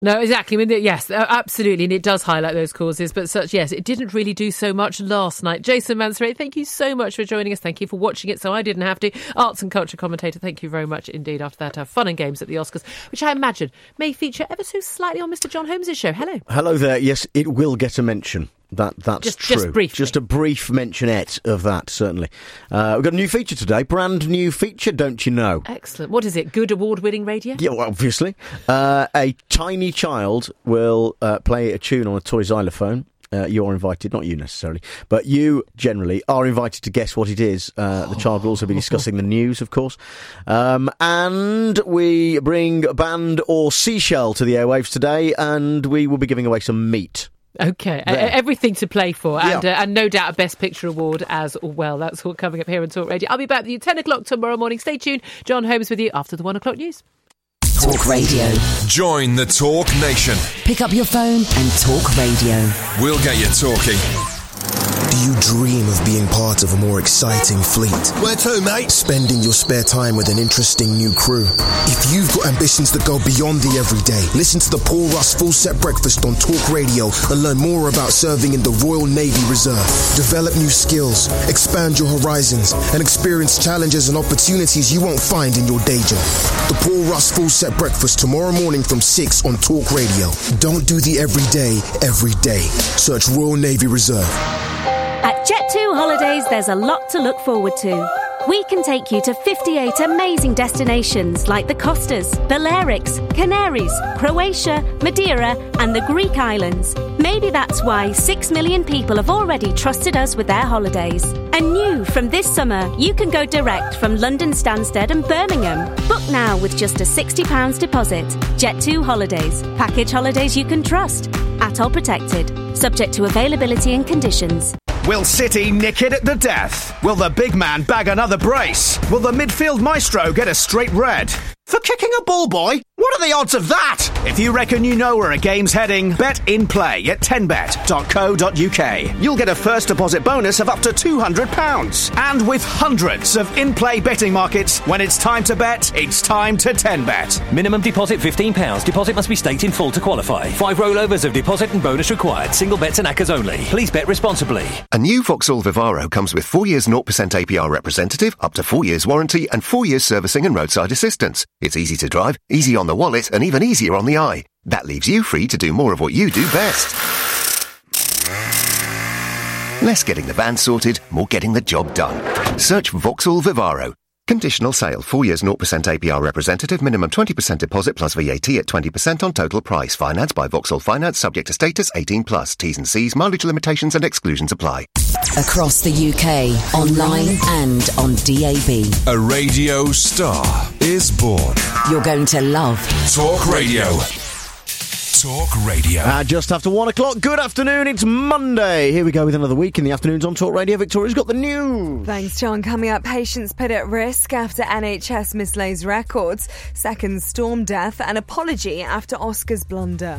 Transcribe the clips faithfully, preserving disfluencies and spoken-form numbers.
No, exactly. I mean, yes, absolutely. And it does highlight those causes. But such, yes, it didn't really do so much last night. Jason Mansouri, thank you so much for joining us. Thank you for watching it so I didn't have to. Arts and culture commentator, thank you very much indeed. After that, uh, fun and games at the Oscars, which I imagine may feature ever so slightly on Mister John Holmes' show. Hello. Hello there. Yes, it will get a mention. That That's just, true. Just briefly. Just a brief mentionette of that, certainly. Uh, we've got a new feature today. Brand new feature, don't you know? Excellent. What is it? Good award-winning radio? Yeah, well, obviously. Uh, a tiny child will uh, play a tune on a toy xylophone. Uh, you're invited, not you necessarily, but you generally are invited to guess what it is. Uh, the child will also be discussing the news, of course. Um, and we bring band or seashell to the airwaves today, and we will be giving away some meat. Okay, there. Everything to play for, and yeah. uh, and no doubt a Best Picture award as well. That's all coming up here on Talk Radio. I'll be back with you ten o'clock tomorrow morning. Stay tuned. John Holmes with you after the one o'clock news. Talk Radio. Join the Talk Nation. Pick up your phone and talk radio. We'll get you talking. Do you dream of being part of a more exciting fleet? Where to, mate? Spending your spare time with an interesting new crew. If you've got ambitions that go beyond the everyday, listen to the Paul Russ Full Set Breakfast on Talk Radio and learn more about serving in the Royal Navy Reserve. Develop new skills, expand your horizons, and experience challenges and opportunities you won't find in your day job. The Paul Russ Full Set Breakfast tomorrow morning from six on Talk Radio. Don't do the everyday every day. Search Royal Navy Reserve. At Jet two Holidays, there's a lot to look forward to. We can take you to fifty-eight amazing destinations like the Costas, Balearics, Canaries, Croatia, Madeira and the Greek islands. Maybe that's why six million people have already trusted us with their holidays. And new from this summer, you can go direct from London Stansted and Birmingham. Book now with just a sixty pounds deposit. Jet two Holidays. Package holidays you can trust. A T O L protected. Subject to availability and conditions. Will City nick it at the death? Will the big man bag another brace? Will the midfield maestro get a straight red? For kicking a ball boy? What are the odds of that? If you reckon you know where a game's heading, bet in play at ten bet dot co dot uk. You'll get a first deposit bonus of up to two hundred pounds. And with hundreds of in-play betting markets, when it's time to bet, it's time to ten bet. Minimum deposit fifteen pounds. Deposit must be staked in full to qualify. Five rollovers of deposit and bonus required. Single bets and accas only. Please bet responsibly. A new Vauxhall Vivaro comes with four years zero percent A P R representative, up to four years warranty and four years servicing and roadside assistance. It's easy to drive, easy on the wallet and even easier on the eye. That leaves you free to do more of what you do best. Less getting the van sorted, more getting the job done. Search Vauxhall Vivaro. Conditional sale. four years zero percent A P R representative. Minimum twenty percent deposit plus V A T at twenty percent on total price. Financed by Vauxhall Finance. Subject to status. eighteen plus. T's and C's. Mileage limitations and exclusions apply. Across the U K, online and on D A B. A radio star is born. You're going to love Talk Radio. Talk Radio. Uh, just after one o'clock. Good afternoon. It's Monday. Here we go with another week in the afternoons on Talk Radio. Victoria's got the news. Thanks, John. Coming up, patients put at risk after N H S mislays records. Second storm death and apology after Oscars blunder.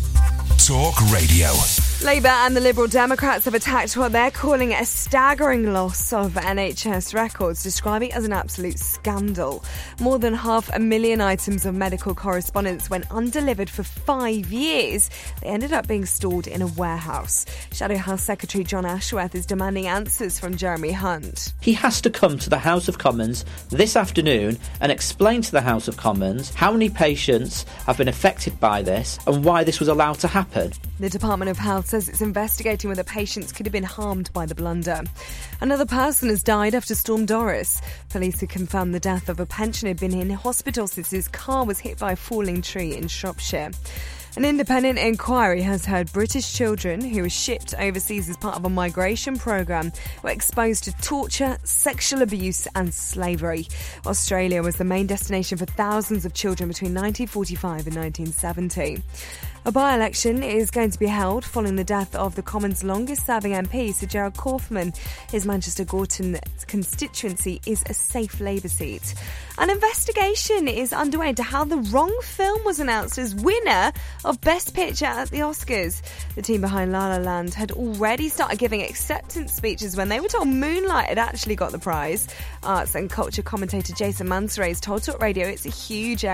Talk Radio. Labour and the Liberal Democrats have attacked what they're calling a staggering loss of N H S records, describing it as an absolute scandal. More than half a million items of medical correspondence went undelivered for five years. They ended up being stored in a warehouse. Shadow House Secretary John Ashworth is demanding answers from Jeremy Hunt. He has to come to the House of Commons this afternoon and explain to the House of Commons how many patients have been affected by this and why this was allowed to happen. The Department of Health says it's investigating whether patients could have been harmed by the blunder. Another person has died after Storm Doris. Police have confirmed the death of a pensioner who had been in hospital since his car was hit by a falling tree in Shropshire. An independent inquiry has heard British children who were shipped overseas as part of a migration programme were exposed to torture, sexual abuse and slavery. Australia was the main destination for thousands of children between nineteen forty-five and nineteen seventy. A by-election is going to be held following the death of the Commons' longest-serving M P, Sir Gerald Kaufman. His Manchester Gorton constituency is a safe Labour seat. An investigation is underway into how the wrong film was announced as winner of Best Picture at the Oscars. The team behind La La Land had already started giving acceptance speeches when they were told Moonlight had actually got the prize. Arts and culture commentator Jason Mansouri has told Talk Radio it's a huge error.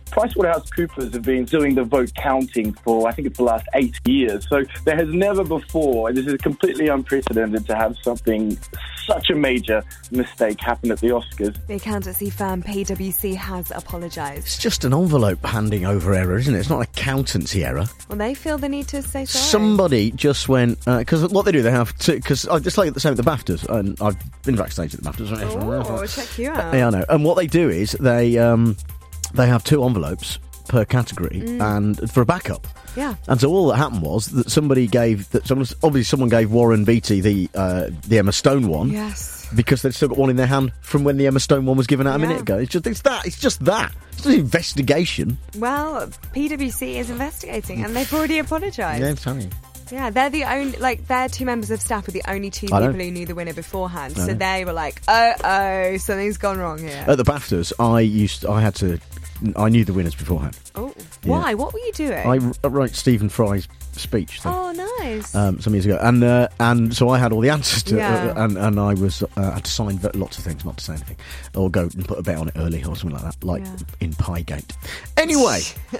PricewaterhouseCoopers have been doing the vote counting for, I think it's the last eight years. So there has never before, this is completely unprecedented to have something, such a major mistake happen at the Oscars. The accountancy firm P W C has apologised. It's just an envelope handing over error, isn't it? It's not an accountancy error. Well, they feel the need to say sorry. Somebody just went, because uh, what they do, they have to, because it's like the same at the BAFTAs, and I've been backstage at the BAFTAs. Oh, check you out. Yeah, I know. And what they do is they um, they have two envelopes per category, mm. and for a backup. Yeah. And so all that happened was that somebody gave that someone obviously someone gave Warren Beatty the uh, the Emma Stone one. Yes. Because they'd still got one in their hand from when the Emma Stone one was given out a yeah. minute ago. It's just it's that. It's just that. It's an investigation. Well, P W C is investigating, and they've already apologised. Yeah, I'm telling you. Yeah, they're the only, like, their two members of staff were the only two people who knew the winner beforehand. So they were like, oh, oh, something's gone wrong here. At the BAFTAs, I used, I had to, I knew the winners beforehand. Oh, why? Yeah. What were you doing? I, I wrote Stephen Fry's speech. Thing, oh, nice. Um, some years ago, and uh, and so I had all the answers to, yeah. uh, and and I was uh, had to sign lots of things, not to say anything, or go and put a bet on it early or something like that, like yeah. in Piegate. Anyway,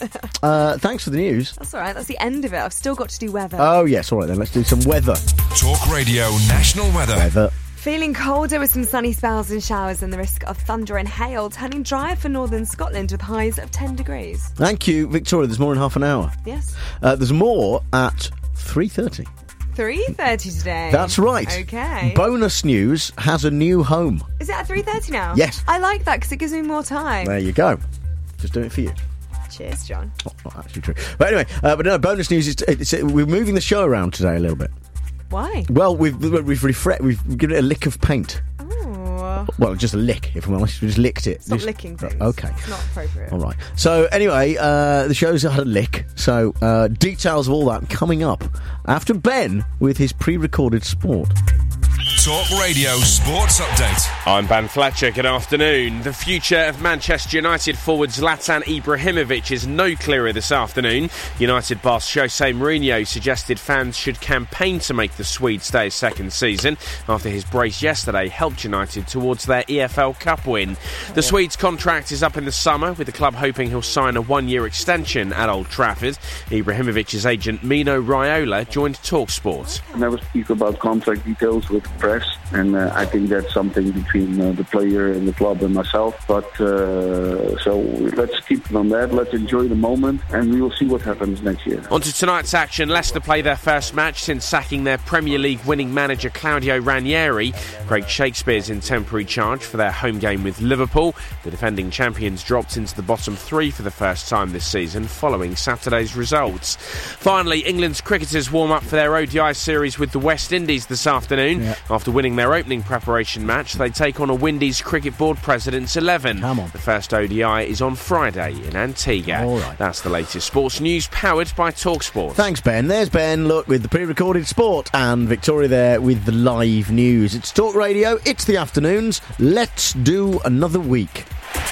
uh, thanks for the news. That's all right. That's the end of it. I've still got to do weather. Oh yes, all right then. Let's do some weather. Talk Radio National Weather. Weather. Feeling colder with some sunny spells and showers and the risk of thunder and hail, turning drier for northern Scotland with highs of ten degrees. Thank you, Victoria. There's more in half an hour. Yes. Uh, there's more at three thirty. three thirty today? That's right. Okay. Bonus News has a new home. Is it at three thirty now? Yes. I like that because it gives me more time. There you go. Just doing it for you. Cheers, John. Oh, not actually true. But anyway, uh, but no, Bonus News is it's, it's, we're moving the show around today a little bit. Why? Well, we've we've refre- we've given it a lick of paint. Oh. Well, just a lick, if I'm honest. We just licked it. Stop just, licking things. Okay. It's not appropriate. All right. So anyway, uh, the show's had a lick. So uh, details of all that coming up after Ben with his pre-recorded sport. Talk Radio Sports Update. I'm Ben Fletcher. Good afternoon. The future of Manchester United forward Zlatan Ibrahimovic is no clearer this afternoon. United boss Jose Mourinho suggested fans should campaign to make the Swede stay a second season after his brace yesterday helped United towards their E F L Cup win. The Swede's contract is up in the summer, with the club hoping he'll sign a one-year extension at Old Trafford. Ibrahimovic's agent Mino Raiola joined TalkSport. I never speak about contract details with press, and uh, I think that's something between uh, the player and the club and myself. But uh, so let's keep it on that. Let's enjoy the moment, and we will see what happens next year. On to tonight's action. Leicester play their first match since sacking their Premier League winning manager Claudio Ranieri. Craig Shakespeare's in temporary charge for their home game with Liverpool. The defending champions dropped into the bottom three for the first time this season following Saturday's results. Finally, England's cricketers warm up for their O D I series with the West Indies this afternoon. Yeah. After winning their opening preparation match, they take on a Windies Cricket Board President's eleven. Come on. The first O D I is on Friday in Antigua. All right. That's the latest sports news powered by TalkSport. Thanks, Ben. There's Ben, look, with the pre-recorded sport, and Victoria there with the live news. It's Talk Radio, it's the afternoons. Let's do another week.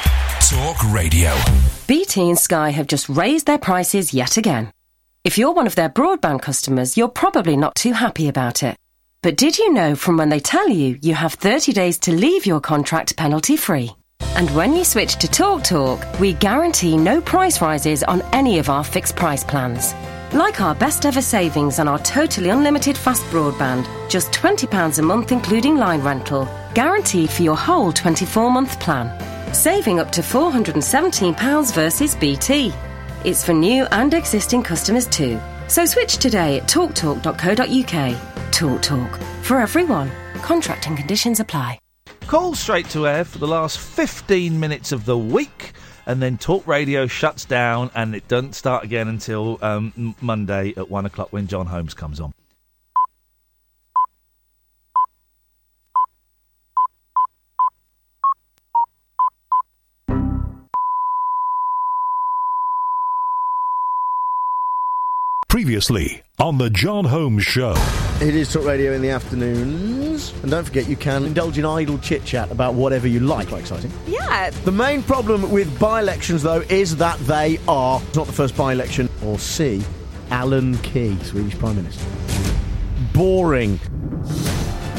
Talk Radio. B T and Sky have just raised their prices yet again. If you're one of their broadband customers, you're probably not too happy about it. But did you know from when they tell you you have thirty days to leave your contract penalty-free? And when you switch to Talk Talk, we guarantee no price rises on any of our fixed price plans. Like our best ever savings on our totally unlimited fast broadband, just twenty pounds a month including line rental, guaranteed for your whole twenty-four month plan. Saving up to four hundred and seventeen pounds versus B T. It's for new and existing customers too. So switch today at talk talk dot co dot uk. Talk Talk. For everyone. Contract and conditions apply. Call straight to air for the last fifteen minutes of the week, and then Talk Radio shuts down and it doesn't start again until um, Monday at one o'clock when John Holmes comes on. Previously on the John Holmes Show. It is Talk Radio in the afternoons. And don't forget, you can indulge in idle chit-chat about whatever you like. Quite exciting. Yeah. The main problem with by-elections, though, is that they are not the first by-election, or C, Alan Key, Swedish Prime Minister. Boring.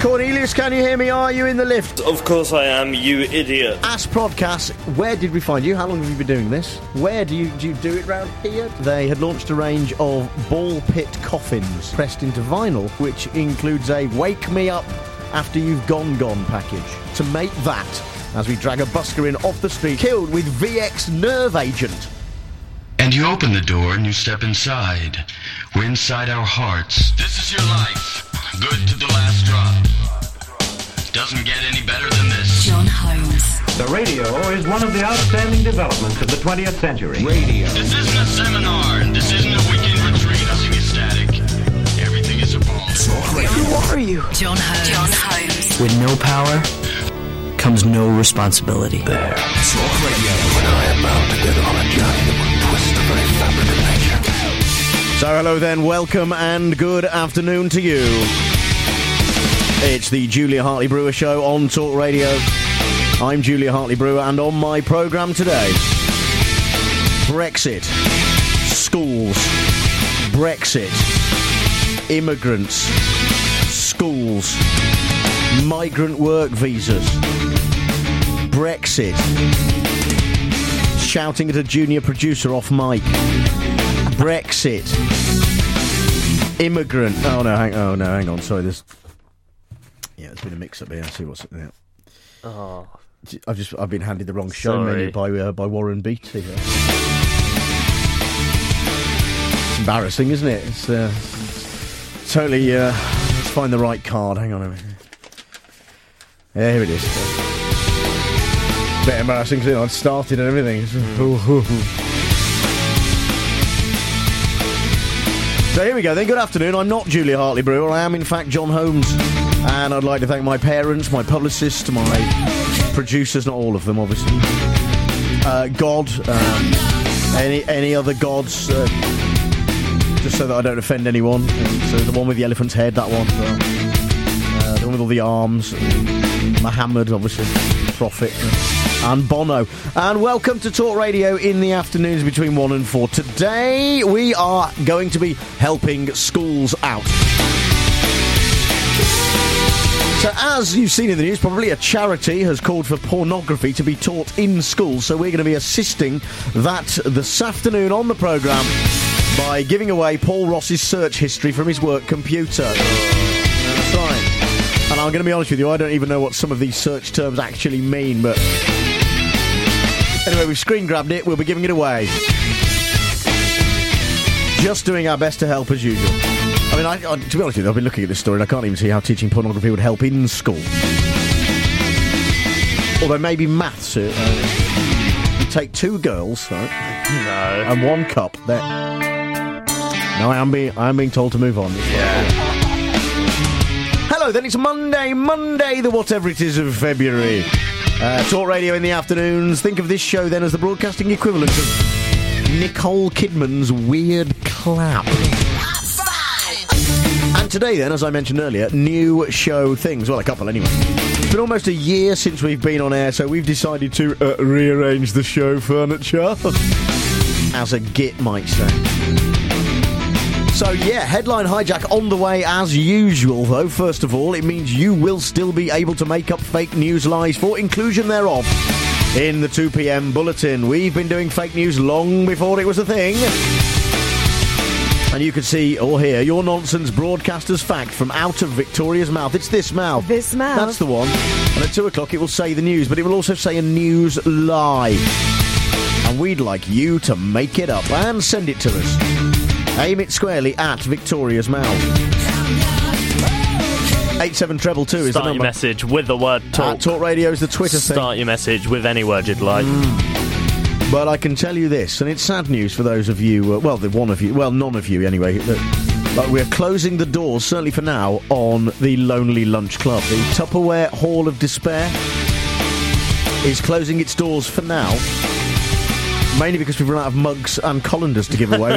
Cornelius, can you hear me? Are you in the lift? Of course I am, you idiot. Ask Podcast, where did we find you? How long have you been doing this? Where do you do, you do it round here? They had launched a range of ball pit coffins pressed into vinyl, which includes a Wake Me Up After You've Gone Gone package. To make that, as we drag a busker in off the street, killed with V X Nerve Agent. And you open the door and you step inside. We're inside our hearts. This is your life. Good to the last drop. Doesn't get any better than this. John Holmes. The radio is one of the outstanding developments of the twentieth century. Radio. This isn't a seminar, and this isn't a weekend retreat. Nothing is static. Everything is evolving. Who are you? John Holmes. John Holmes. With no power comes no responsibility. There. Talk Radio. When I am bound together on a journey that will twist the very fabric of nature. So hello then, welcome and good afternoon to you. It's the Julia Hartley-Brewer Show on Talk Radio. I'm Julia Hartley-Brewer, and on my programme today, Brexit, schools, Brexit, immigrants, schools, migrant work visas, Brexit, shouting at a junior producer off mic, Brexit, immigrant. Oh no, hang. Oh no, hang on. Sorry, there's. Yeah, there's been a mix-up here. Let's see what's there. Oh, I've just I've been handed the wrong show Sorry. menu by uh, by Warren Beatty. Here. It's embarrassing, isn't it? It's uh, totally. Uh, let's find the right card. Hang on a minute. Yeah, here it is. Bit embarrassing, because I'd started and everything. So here we go then, good afternoon. I'm not Julia Hartley-Brewer, I am in fact John Holmes. And I'd like to thank my parents, my publicist, my producers, not all of them obviously, uh, God, um, any any other gods, uh, just so that I don't offend anyone. And so the one with the elephant's head, that one, uh, the one with all the arms, Muhammad obviously, Prophet, and Bono. And welcome to Talk Radio in the afternoons between one and four. Today we are going to be helping schools out. So as you've seen in the news, probably a charity has called for pornography to be taught in schools. So we're going to be assisting that this afternoon on the programme by giving away Paul Ross's search history from his work computer. That's right. And I'm going to be honest with you, I don't even know what some of these search terms actually mean, but anyway, we've screen grabbed it, we'll be giving it away. Just doing our best to help as usual. I mean, I, I, to be honest with you, I've been looking at this story and I can't even see how teaching pornography would help in school. Although maybe maths. Uh, you take two girls, right? No. And one cup. There. No, I am being, I am being told to move on. Yeah. Hello, then it's Monday, Monday, the whatever it is of February. Uh, Talk Radio in the afternoons. Think of this show then as the broadcasting equivalent of Nicole Kidman's Weird Clap. And today then, as I mentioned earlier, new show things. Well, a couple anyway. It's been almost a year since we've been on air, so we've decided to uh, rearrange the show furniture. As a git might say. So yeah, headline hijack on the way as usual, though. First of all, it means you will still be able to make up fake news lies for inclusion thereof in the two p.m. bulletin. We've been doing fake news long before it was a thing. And you can see or hear your nonsense broadcaster's fact from out of Victoria's mouth. It's this mouth. This mouth. That's the one. And at two o'clock it will say the news, but it will also say a news lie. And we'd like you to make it up and send it to us. Aim it squarely at Victoria's mouth. eight seven treble two is Start the number. your message with the word talk. Uh, Talk Radio is the Twitter thing. Start your message with any word you'd like. Mm. But I can tell you this, and it's sad news for those of you, uh, well, the one of you, well, none of you anyway, that, but we're closing the doors, certainly for now, on the Lonely Lunch Club. The Tupperware Hall of Despair is closing its doors for now. Mainly because we've run out of mugs and colanders to give away.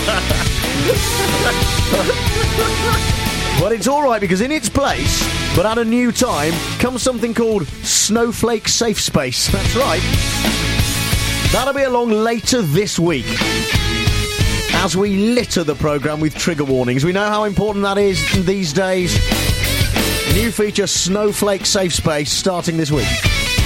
But it's alright, because in its place, but at a new time, comes something called Snowflake Safe Space. That's right. That'll be along later this week, as we litter the programme with trigger warnings. We know how important that is these days. New feature, Snowflake Safe Space, starting this week.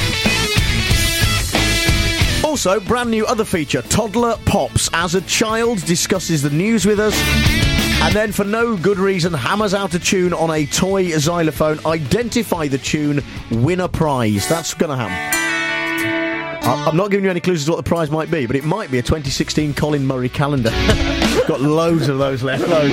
Also, brand new other feature, Toddler Pops. As a child, discusses the news with us, and then for no good reason, hammers out a tune on a toy xylophone. Identify the tune, win a prize. That's going to happen. I'm not giving you any clues as to what the prize might be, but it might be a twenty sixteen Colin Murray calendar. Got loads of those left, loads.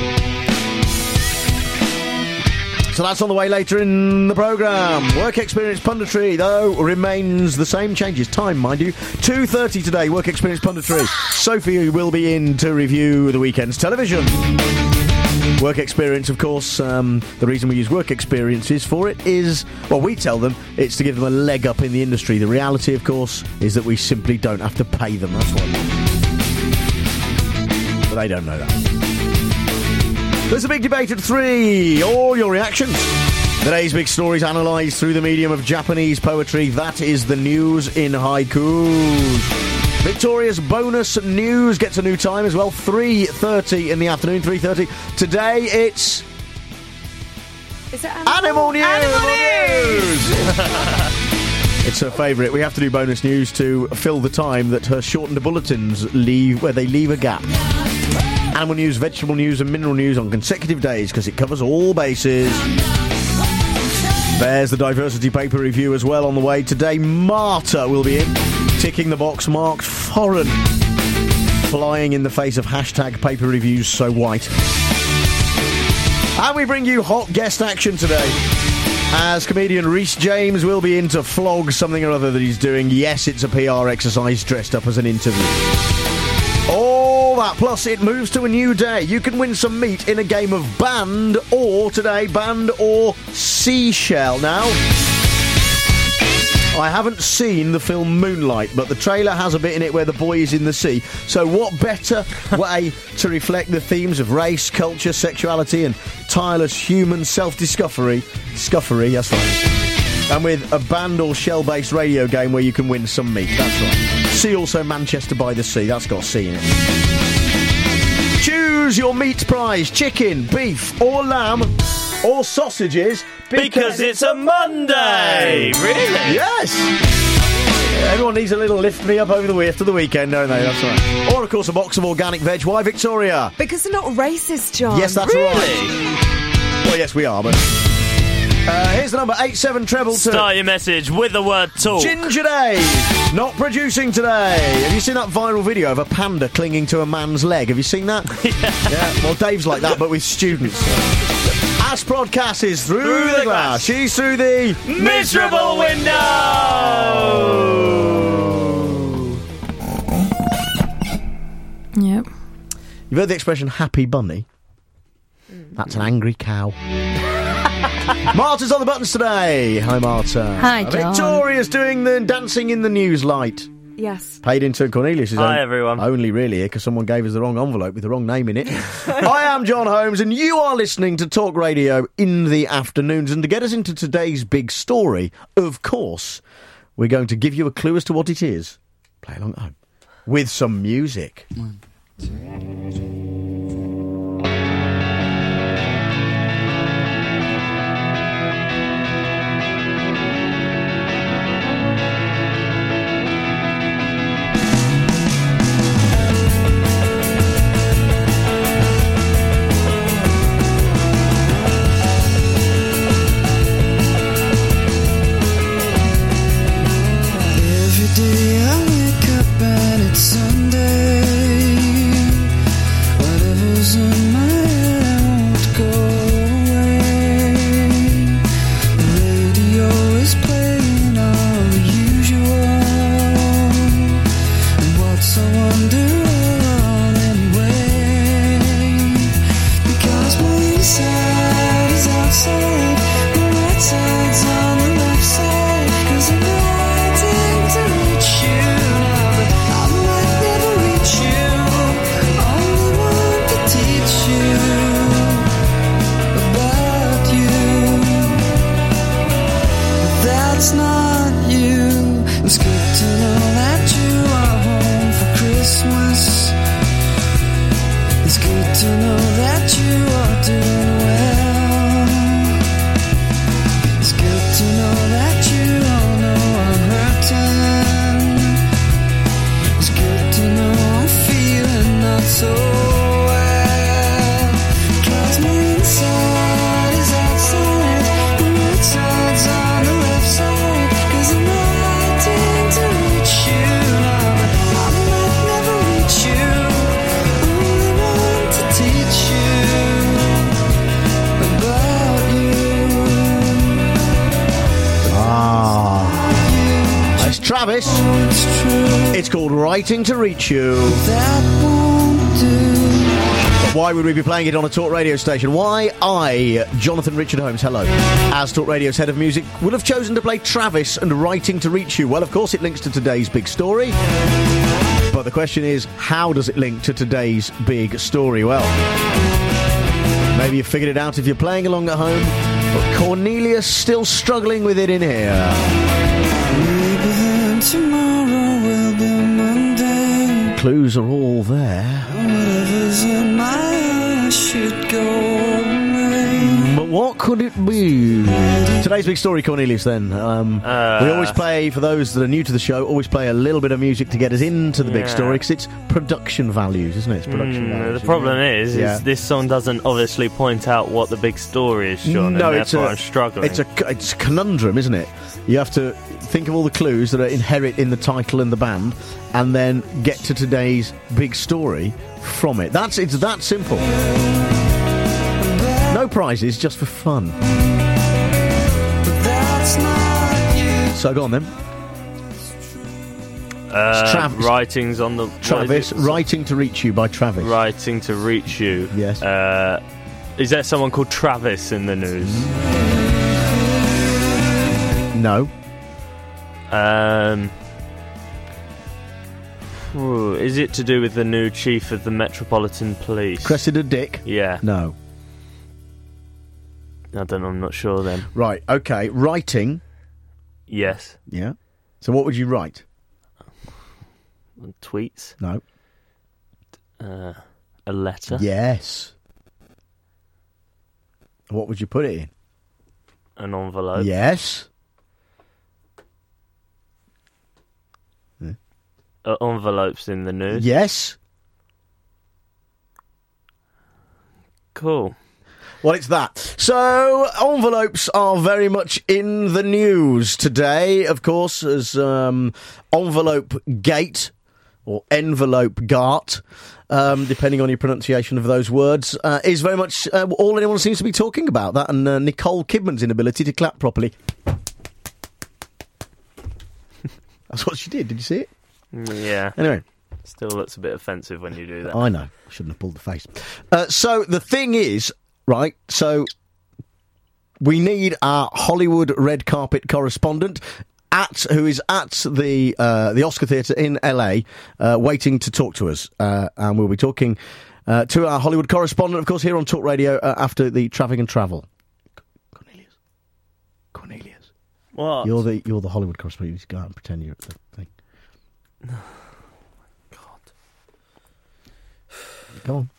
So that's on the way later in the programme. Work experience punditry, though, remains the same. Changes time, mind you. two thirty today, work experience punditry. Sophie will be in to review the weekend's television. Work experience, of course, um, the reason we use work experiences for it is, well, we tell them it's to give them a leg up in the industry. The reality, of course, is that we simply don't have to pay them. That's why. But they don't know that. There's a big debate at three. All your reactions. Today's big stories analysed through the medium of Japanese poetry. That is the news in haikus. Victoria's bonus news gets a new time as well. three thirty in the afternoon, three thirty. Today it's... Is it Animal, Animal News! Animal News! It's her favourite. We have to do bonus news to fill the time that her shortened bulletins leave, where they leave a gap. Animal news, vegetable news and mineral news on consecutive days because it covers all bases. There's the diversity paper review as well on the way. Today, Marta will be in, ticking the box marked foreign, flying in the face of hashtag paper reviews so white. And we bring you hot guest action today, as comedian Rhys James will be in to flog something or other that he's doing. Yes, it's a P R exercise dressed up as an interview. All that, plus it moves to a new day. You can win some meat in a game of Band or, today, Band or Seashell. Now, I haven't seen the film Moonlight, but the trailer has a bit in it where the boy is in the sea. So what better way to reflect the themes of race, culture, sexuality and tireless human self-discovery, discovery, that's right, and with a Band or Shell-based radio game where you can win some meat, that's right. See also Manchester by the Sea, that's got C in it. Choose your meat prize, chicken, beef or lamb or sausages. Because it's a Monday! Really? Yes! Everyone needs a little lift me up over the after the weekend, don't they? That's right. Or, of course, a box of organic veg. Why, Victoria? Because they're not racist, John. Yes, that's Really? right. Well, yes, we are, but... Uh, here's the number, eight seven treble two. Start your message with the word talk. Ginger Dave, not producing today. Have you seen that viral video of a panda clinging to a man's leg? Have you seen that? Yeah. Yeah, well, Dave's like that, but with students. Asprodcast passes through, through the, the glass. glass. She's through the... miserable window! Yep. You've heard the expression happy bunny? Mm. That's an angry cow. Marta's on the buttons today. Hi, Marta. Hi, John. Victoria's doing the dancing in the news light. Yes. Paid into Cornelius. Hi, on, everyone. Only really here because someone gave us the wrong envelope with the wrong name in it. I am John Holmes, and you are listening to Talk Radio in the afternoons. And to get us into today's big story, of course, we're going to give you a clue as to what it is. Play along at home with some music. One, two, three. Travis. It's called Writing to Reach You. But why would we be playing it on a talk radio station? Why I, Jonathan Richard Holmes, hello, as Talk Radio's head of music, would have chosen to play Travis and Writing to Reach You? Well, of course, it links to today's big story. But the question is, how does it link to today's big story? Well, maybe you've figured it out if you're playing along at home, but Cornelius still struggling with it in here. Maybe tomorrow will be Monday. Clues are all there. Whatever's in my eyes should go away. But what could it be? Today's big story, Cornelius, then. Um, Uh, we always play, for those that are new to the show, always play a little bit of music to get us into the big Yeah. story, because it's production values, isn't it? It's production Mm, values. the problem is, Yeah. is this song doesn't obviously point out what the big story is, Sean, No, and it's therefore a, I'm struggling. It's a, it's a conundrum, isn't it? You have to think of all the clues that are inherent in the title and the band, and then get to today's big story from it. That's It's that simple. No prizes, just for fun. So go on then. Uh, Travis. Writings on the... Travis, Writing to Reach You by Travis. Writing to Reach You. Yes. Uh, is there someone called Travis in the news? No. Um... ooh, is it to do with the new chief of the Metropolitan Police? Cressida Dick? Yeah. No. I don't know, I'm not sure then. Right, okay. Writing. Yes. Yeah. So what would you write? Tweets? No. Uh, a letter? Yes. What would you put it in? An envelope? Yes. Uh, envelopes in the news? Yes. Cool. Well, it's that. So, envelopes are very much in the news today, of course, as um, Envelope Gate, or Envelope Gart, um, depending on your pronunciation of those words, uh, is very much uh, all anyone seems to be talking about. That and uh, Nicole Kidman's inability to clap properly. That's what she did. Did you see it? Yeah. Anyway. Still looks a bit offensive when you do that. I know. Shouldn't have pulled the face. Uh, so, the thing is... Right, so we need our Hollywood red carpet correspondent, at who is at the uh, the Oscar Theatre in L A, uh, waiting to talk to us, uh, and we'll be talking uh, to our Hollywood correspondent, of course, here on Talk Radio uh, after the Traffic and Travel. Cornelius, Cornelius, what? You're the you're the Hollywood correspondent. You just go out and pretend you're at the thing. God, go on.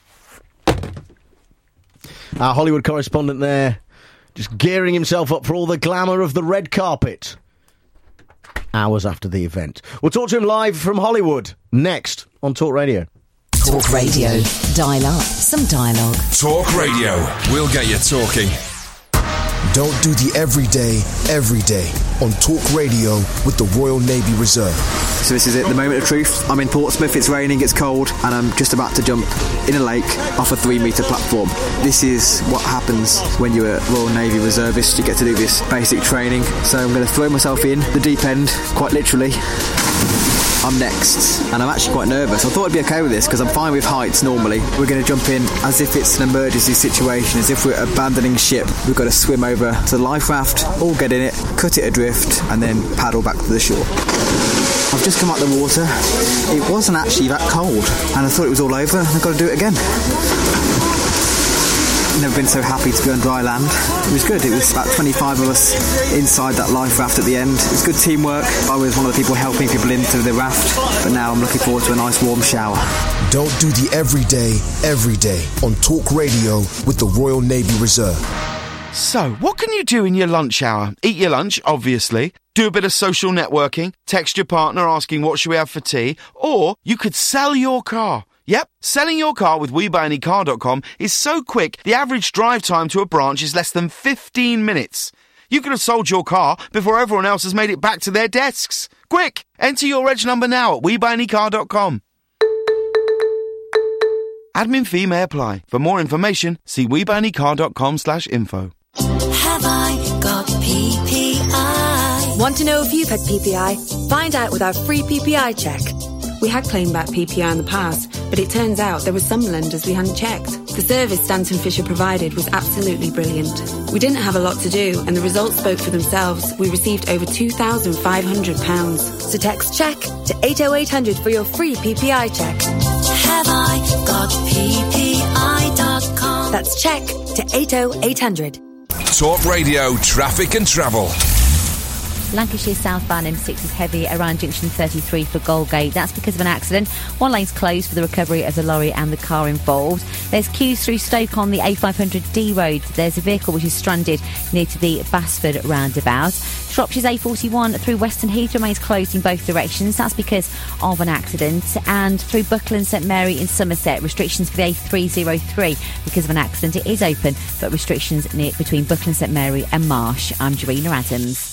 Our Hollywood correspondent there, just gearing himself up for all the glamour of the red carpet. Hours after the event. We'll talk to him live from Hollywood, next on Talk Radio. Talk Radio. Dial up some dialogue. Talk Radio. We'll get you talking. Don't do the everyday, every day on Talk Radio with the Royal Navy Reserve. So this is it, the moment of truth. I'm in Portsmouth, it's raining, it's cold, and I'm just about to jump in a lake off a three metre platform. This is what happens when you're a Royal Navy reservist. You get to do this basic training. So I'm going to throw myself in the deep end, quite literally. I'm next, and I'm actually quite nervous. I thought I'd be okay with this because I'm fine with heights normally. We're going to jump in as if it's an emergency situation, as if we're abandoning ship. We've got to swim over to the life raft, all get in it, cut it adrift, and then paddle back to the shore. I've just come out the water. It wasn't actually that cold, and I thought it was all over, and I've got to do it again. Never been so happy to be on dry land. It was good. It was about twenty-five of us inside that life raft at the end. It was good teamwork. I was one of the people helping people into the raft, but now I'm looking forward to a nice warm shower. Don't do the everyday, every day on Talk Radio with the Royal Navy Reserve. So, what can you do in your lunch hour? Eat your lunch, obviously. Do a bit of social networking. Text your partner asking what should we have for tea. Or you could sell your car. Yep, selling your car with we buy any car dot com is so quick, the average drive time to a branch is less than fifteen minutes. You could have sold your car before everyone else has made it back to their desks. Quick, enter your reg number now at we buy any car dot com. Admin fee may apply. For more information, see we buy any car dot com slash info. Have I got P P I? Want to know if you've had P P I? Find out with our free P P I check. We had claimed back P P I in the past, but it turns out there were some lenders we hadn't checked. The service Stanton Fisher provided was absolutely brilliant. We didn't have a lot to do, and the results spoke for themselves. We received over two thousand five hundred pounds. So text CHECK to eight oh eight hundred for your free P P I check. Have I got P P I dot com? That's CHECK to eight oh eight hundred. Talk Radio Traffic and Travel. Lancashire southbound M six is heavy around junction thirty-three for Goldgate. That's because of an accident. One lane's closed for the recovery of the lorry and the car involved. There's queues through Stoke on the A five hundred D road. There's a vehicle which is stranded near to the Basford roundabout. Shropshire's A forty-one through Weston Heath remains closed in both directions. That's because of an accident. And through Buckland and St Mary in Somerset, restrictions for the A three oh three because of an accident. It is open, but restrictions near between Buckland, St Mary and Marsh. I'm Jarina Adams.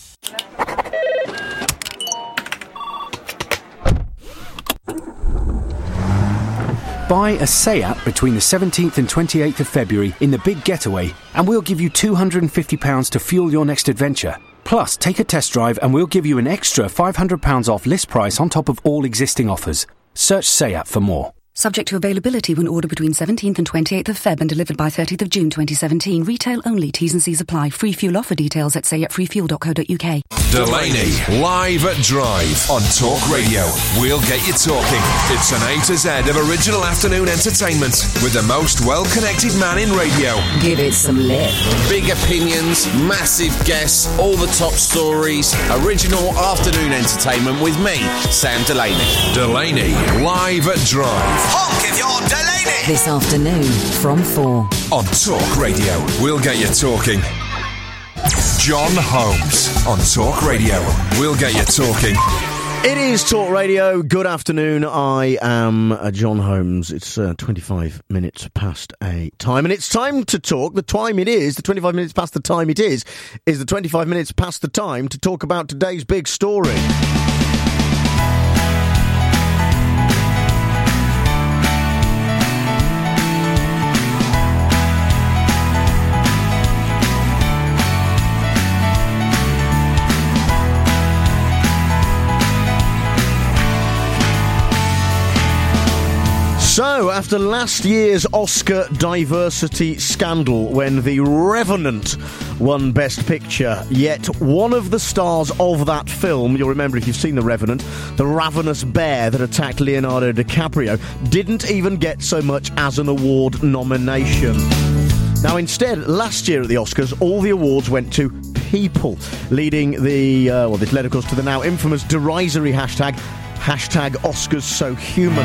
Buy a Seat between the seventeenth and twenty-eighth of February in the Big Getaway and we'll give you two hundred fifty pounds to fuel your next adventure. Plus, take a test drive and we'll give you an extra five hundred pounds off list price on top of all existing offers. Search Seat for more. Subject to availability when ordered between seventeenth and twenty-eighth of Feb and delivered by thirtieth of June twenty seventeen. Retail only. T's and C's apply. Free fuel offer details at say at free fuel dot co dot uk. Delaney, live at Drive on Talk Radio. We'll get you talking. It's an A to Z of original afternoon entertainment with the most well-connected man in radio. Give it some lip. Big opinions, massive guests, all the top stories. Original afternoon entertainment with me, Sam Delaney. Delaney, live at Drive. Honk if you're Delaney! This afternoon from four. On Talk Radio. We'll get you talking. John Holmes on Talk Radio. We'll get you talking. It is Talk Radio. Good afternoon. I am uh, John Holmes. It's uh, twenty-five minutes past a time, and it's time to talk. The time it is, the twenty-five minutes past the time it is, is the twenty-five minutes past the time to talk about today's big story. So, after last year's Oscar diversity scandal, when The Revenant won Best Picture, yet one of the stars of that film, you'll remember if you've seen The Revenant, the ravenous bear that attacked Leonardo DiCaprio, didn't even get so much as an award nomination. Now, instead, last year at the Oscars, all the awards went to people, leading the, uh, well, this led, of course, to the now infamous derisory hashtag, hashtag Oscars So Human.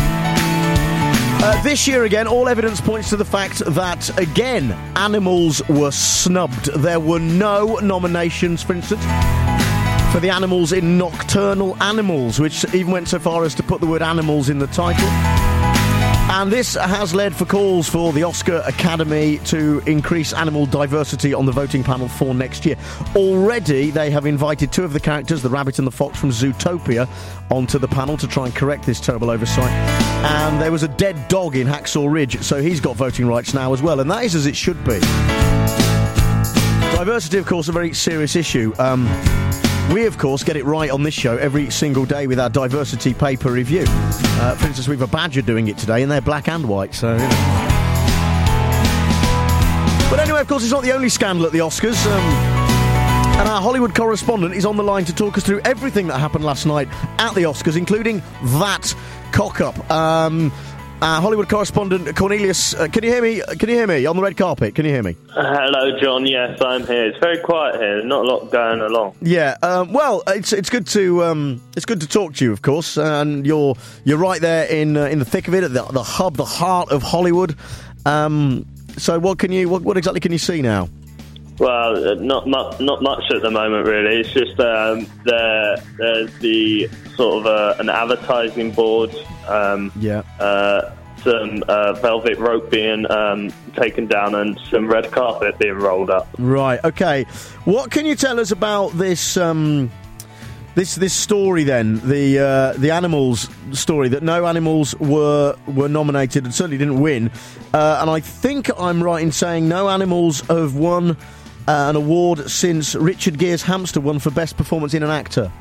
Uh, this year again, all evidence points to the fact that, again, animals were snubbed. There were no nominations, for instance, for the animals in Nocturnal Animals, which even went so far as to put the word animals in the title. And this has led for calls for the Oscar Academy to increase animal diversity on the voting panel for next year. Already, they have invited two of the characters, the rabbit and the fox from Zootopia, onto the panel to try and correct this terrible oversight. And there was a dead dog in Hacksaw Ridge, so he's got voting rights now as well, and that is as it should be. Diversity, of course, a very serious issue. Um... We, of course, get it right on this show every single day with our diversity paper review. Uh, for instance, we have a Badger doing it today, and they're black and white, so... You know. But anyway, of course, it's not the only scandal at the Oscars. Um, and our Hollywood correspondent is on the line to talk us through everything that happened last night at the Oscars, including that cock-up. Um... Uh, Hollywood correspondent Cornelius, uh, can you hear me? Can you hear me on the red carpet? Can you hear me? Uh, hello, John. Yes, I'm here. It's very quiet here. Not a lot going along. Yeah. Um, well, it's it's good to um, it's good to talk to you, of course. And you're you're right there in uh, in the thick of it, at the, the hub, the heart of Hollywood. Um, so, what can you what, what exactly can you see now? Well, not much, not much at the moment, really. It's just um, there, there's the sort of uh, an advertising board. Um, yeah. Uh, some uh, velvet rope being um, taken down and some red carpet being rolled up. Right. Okay. What can you tell us about this? Um, this this story then, the uh, the animals story, that no animals were were nominated and certainly didn't win. Uh, and I think I'm right in saying no animals have won uh, an award since Richard Gere's Hamster won for Best Performance in an Actor.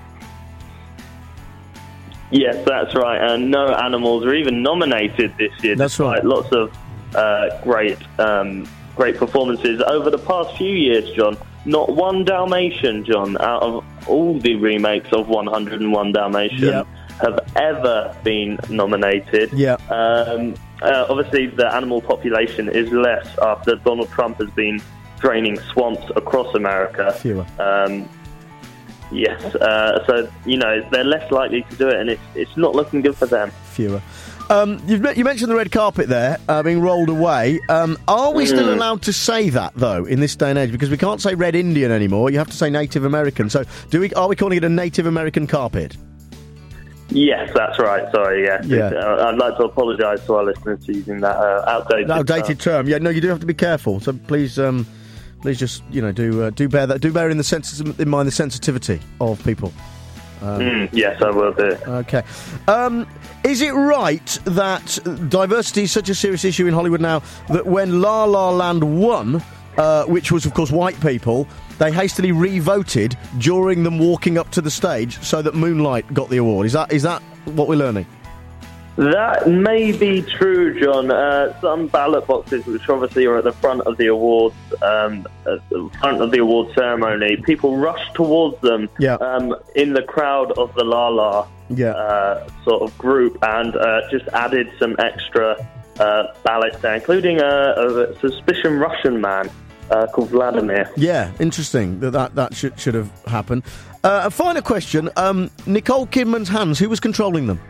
Yes, that's right. And no animals were even nominated this year. That's right. Lots of uh, great, um, great performances over the past few years, John. Not one Dalmatian, John, out of all the remakes of one oh one Dalmatian Yep. have ever been nominated. Yeah. Um, uh, obviously, the animal population is less after Donald Trump has been draining swamps across America. Fewer. Um, yes, uh, so, you know, they're less likely to do it, and it's, it's not looking good for them. Fewer. Um, you've, you mentioned the red carpet there uh, being rolled away. Um, are we still Mm. allowed to say that, though, in this day and age? Because we can't say Red Indian anymore. You have to say Native American. So do we? Are we calling it a Native American carpet? Yes, that's right. Sorry, yes. Yeah. Uh, I'd like to apologise to our listeners for using that uh, outdated Outdated term. Yeah, no, you do have to be careful. So please, um, please just, you know, do uh, do bear that, do bear in the sense in mind the sensitivity of people. Um, Mm, yes, I will do. Okay. Um, is it right that diversity is such a serious issue in Hollywood now that when La La Land won, uh, which was, of course, white people, they hastily re-voted during them walking up to the stage so that Moonlight got the award? Is that is that what we're learning? That may be true, John. Uh, some ballot boxes, which obviously are at the front of the awards, um, at the front of the award ceremony, people rushed towards them Yeah. um, in the crowd of the La La Yeah. uh, sort of group, and uh, just added some extra uh, ballots there, including a, a suspicion Russian man uh, called Vladimir. Yeah, interesting that that, that should, should have happened. Uh, a final question. Um, Nicole Kidman's hands, who was controlling them?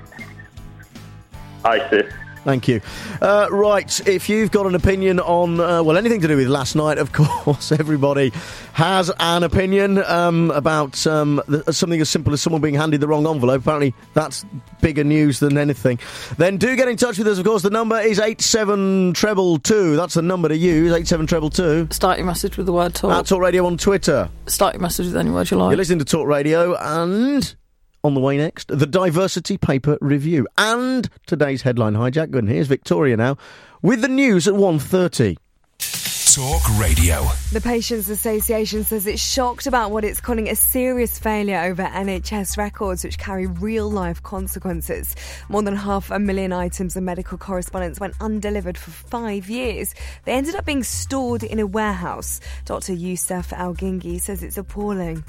ISIS. Thank you. Uh, right, if you've got an opinion on, uh, well, anything to do with last night, of course, everybody has an opinion um, about um, the, something as simple as someone being handed the wrong envelope. Apparently, that's bigger news than anything. Then do get in touch with us, of course. The number is eight seven two two. That's the number to use, eight seven two two. Start your message with the word talk. At Talk Radio on Twitter. Start your message with any word you like. You're listening to Talk Radio, and on the way next, the Diversity Paper Review. And today's headline hijack. Good, and here's Victoria now with the news at one thirty. Talk Radio. The Patients Association says it's shocked about what it's calling a serious failure over N H S records which carry real-life consequences. More than half a million items of medical correspondence went undelivered for five years. They ended up being stored in a warehouse. Doctor Youssef Al-Gingi says it's appalling.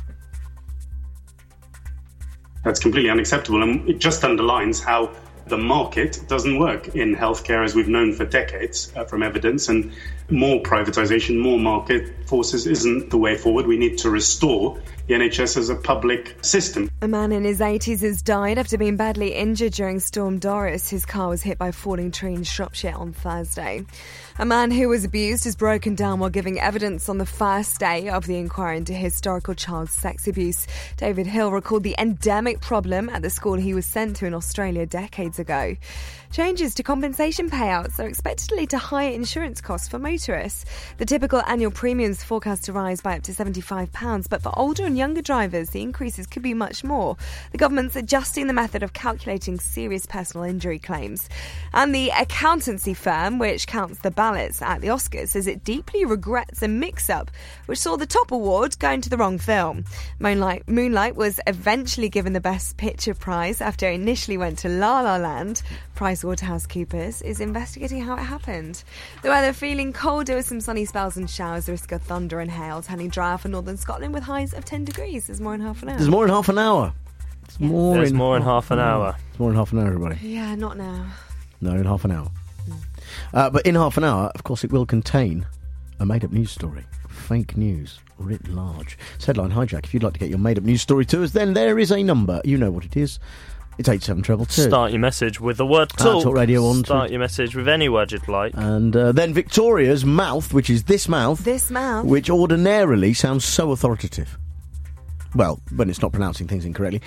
That's completely unacceptable, and it just underlines how the market doesn't work in healthcare, as we've known for decades uh, from evidence, and more privatisation, more market forces isn't the way forward. We need to restore the N H S as a public system. A man in his eighties has died after being badly injured during Storm Doris. His car was hit by a falling tree in Shropshire on Thursday. A man who was abused has broken down while giving evidence on the first day of the inquiry into historical child sex abuse. David Hill recalled the endemic problem at the school he was sent to in Australia decades ago. Changes to compensation payouts are expected to lead to higher insurance costs for motorists. The typical annual premiums forecast to rise by up to seventy-five pounds, but for older and younger drivers, the increases could be much more. The government's adjusting the method of calculating serious personal injury claims. And the accountancy firm, which counts the ballots at the Oscars, says it deeply regrets a mix-up which saw the top award going to the wrong film. Moonlight, Moonlight was eventually given the Best Picture prize after it initially went to La La Land. PricewaterhouseCoopers is investigating how it happened. The weather feeling colder with some sunny spells and showers, the risk of thunder and hail, turning dry for northern Scotland with highs of ten degrees. There's more in half an hour. There's more in half an hour. It's more There's in more in half an hour. It's more in half an hour, everybody. Yeah, not now. No, in half an hour. Uh, but in half an hour, of course, it will contain a made-up news story. Fake news writ large. It's headline hijack. If you'd like to get your made-up news story to us, then there is a number. You know what it is. It's eight seven two two. Start your message with the word talk. Talk Radio on. Start your message with any word you'd like. And uh, then Victoria's mouth, which is this mouth. This mouth. Which ordinarily sounds so authoritative. Well, when it's not pronouncing things incorrectly.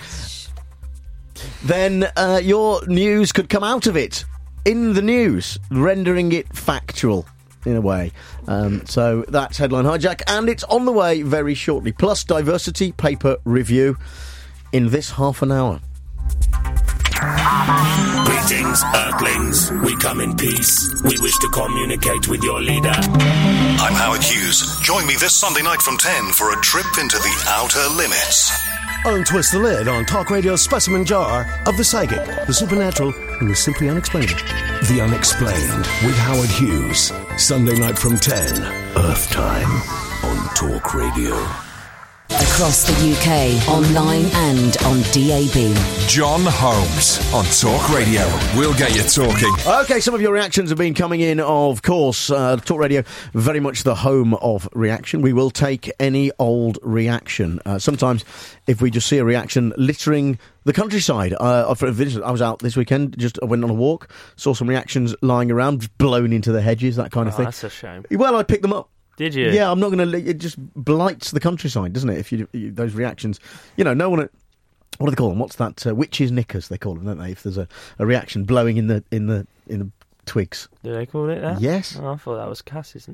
Then uh, your news could come out of it. In the news. Rendering it factual. In a way. Um, so that's headline hijack. And it's on the way very shortly. Plus Diversity Paper Review in this half an hour. Greetings, Earthlings. We come in peace. We wish to communicate with your leader. I'm Howard Hughes. Join me this Sunday night from ten for a trip into the outer limits. Untwist the lid on Talk Radio's specimen jar of the psychic, the supernatural, and the simply unexplainable. The Unexplained with Howard Hughes. Sunday night from ten, Earth Time, on Talk Radio. Across the U K, online and on D A B. John Holmes on Talk Radio. We'll get you talking. Okay, some of your reactions have been coming in, of course. Uh, Talk Radio, very much the home of reaction. We will take any old reaction. Uh, sometimes, if we just see a reaction littering the countryside. Uh, for I was out this weekend, just I went on a walk, saw some reactions lying around, just blown into the hedges, that kind of oh, thing. That's a shame. Well, I picked them up. Did you? Yeah, I'm not going to. It just blights the countryside, doesn't it? If you, you those reactions, you know, no one. What do they call them? What's that? Uh, witches' knickers, they call them, don't they? If there's a, a reaction blowing in the in the in the twigs. Do they call it that? Yes. Oh, I thought that was Cass's.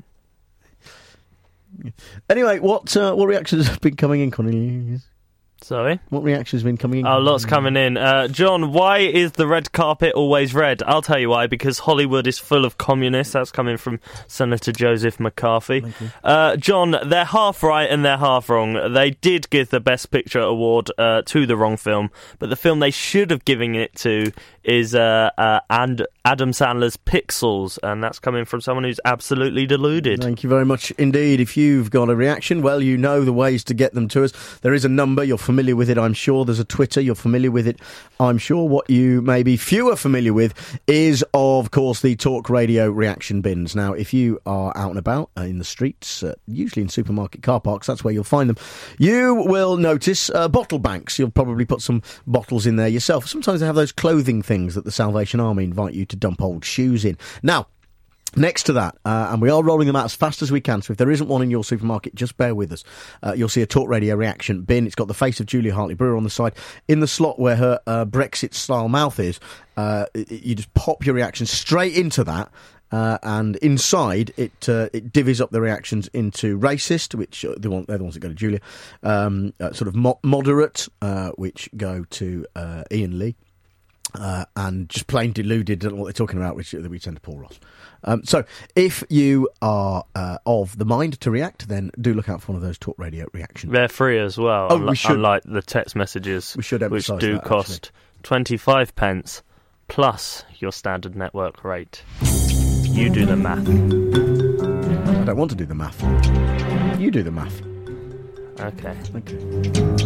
Anyway, what uh, what reactions have been coming in, Cornelius? Sorry? What reactions have been coming in? Oh, lots coming in. Uh, John, why is the red carpet always red? I'll tell you why, because Hollywood is full of communists. That's coming from Senator Joseph McCarthy. Uh, John, they're half right and they're half wrong. They did give the Best Picture award uh, to the wrong film, but the film they should have given it to is uh, uh, and Adam Sandler's Pixels, and that's coming from someone who's absolutely deluded. Thank you very much indeed. If you've got a reaction, well, you know the ways to get them to us. There is a number, you're familiar with it, I'm sure. There's a Twitter, you're familiar with it, I'm sure. What you may be fewer familiar with is, of course, the Talk Radio reaction bins. Now, if you are out and about uh, in the streets, uh, usually in supermarket car parks, that's where you'll find them, you will notice uh, bottle banks. You'll probably put some bottles in there yourself. Sometimes they have those clothing things that the Salvation Army invite you to dump old shoes in. Now, next to that, uh, and we are rolling them out as fast as we can, so if there isn't one in your supermarket, just bear with us. Uh, you'll see a Talk Radio reaction bin. It's got the face of Julia Hartley-Brewer on the side. In the slot where her uh, Brexit-style mouth is, uh, you just pop your reaction straight into that. Uh, and inside, it uh, it divvies up the reactions into racist, which uh, the one, they're the ones that go to Julia, um, uh, sort of mo- moderate, uh, which go to uh, Ian Lee, uh, and just plain deluded, don't know what they're talking about, which we send to Paul Ross. Um, so, if you are uh, of the mind to react, then do look out for one of those Talk Radio reactions. They're free as well, oh, unlike, we should, unlike the text messages, we should which emphasise do that, cost actually. twenty-five pence plus your standard network rate. You do the math. I don't want to do the math. You do the math. Okay. Okay.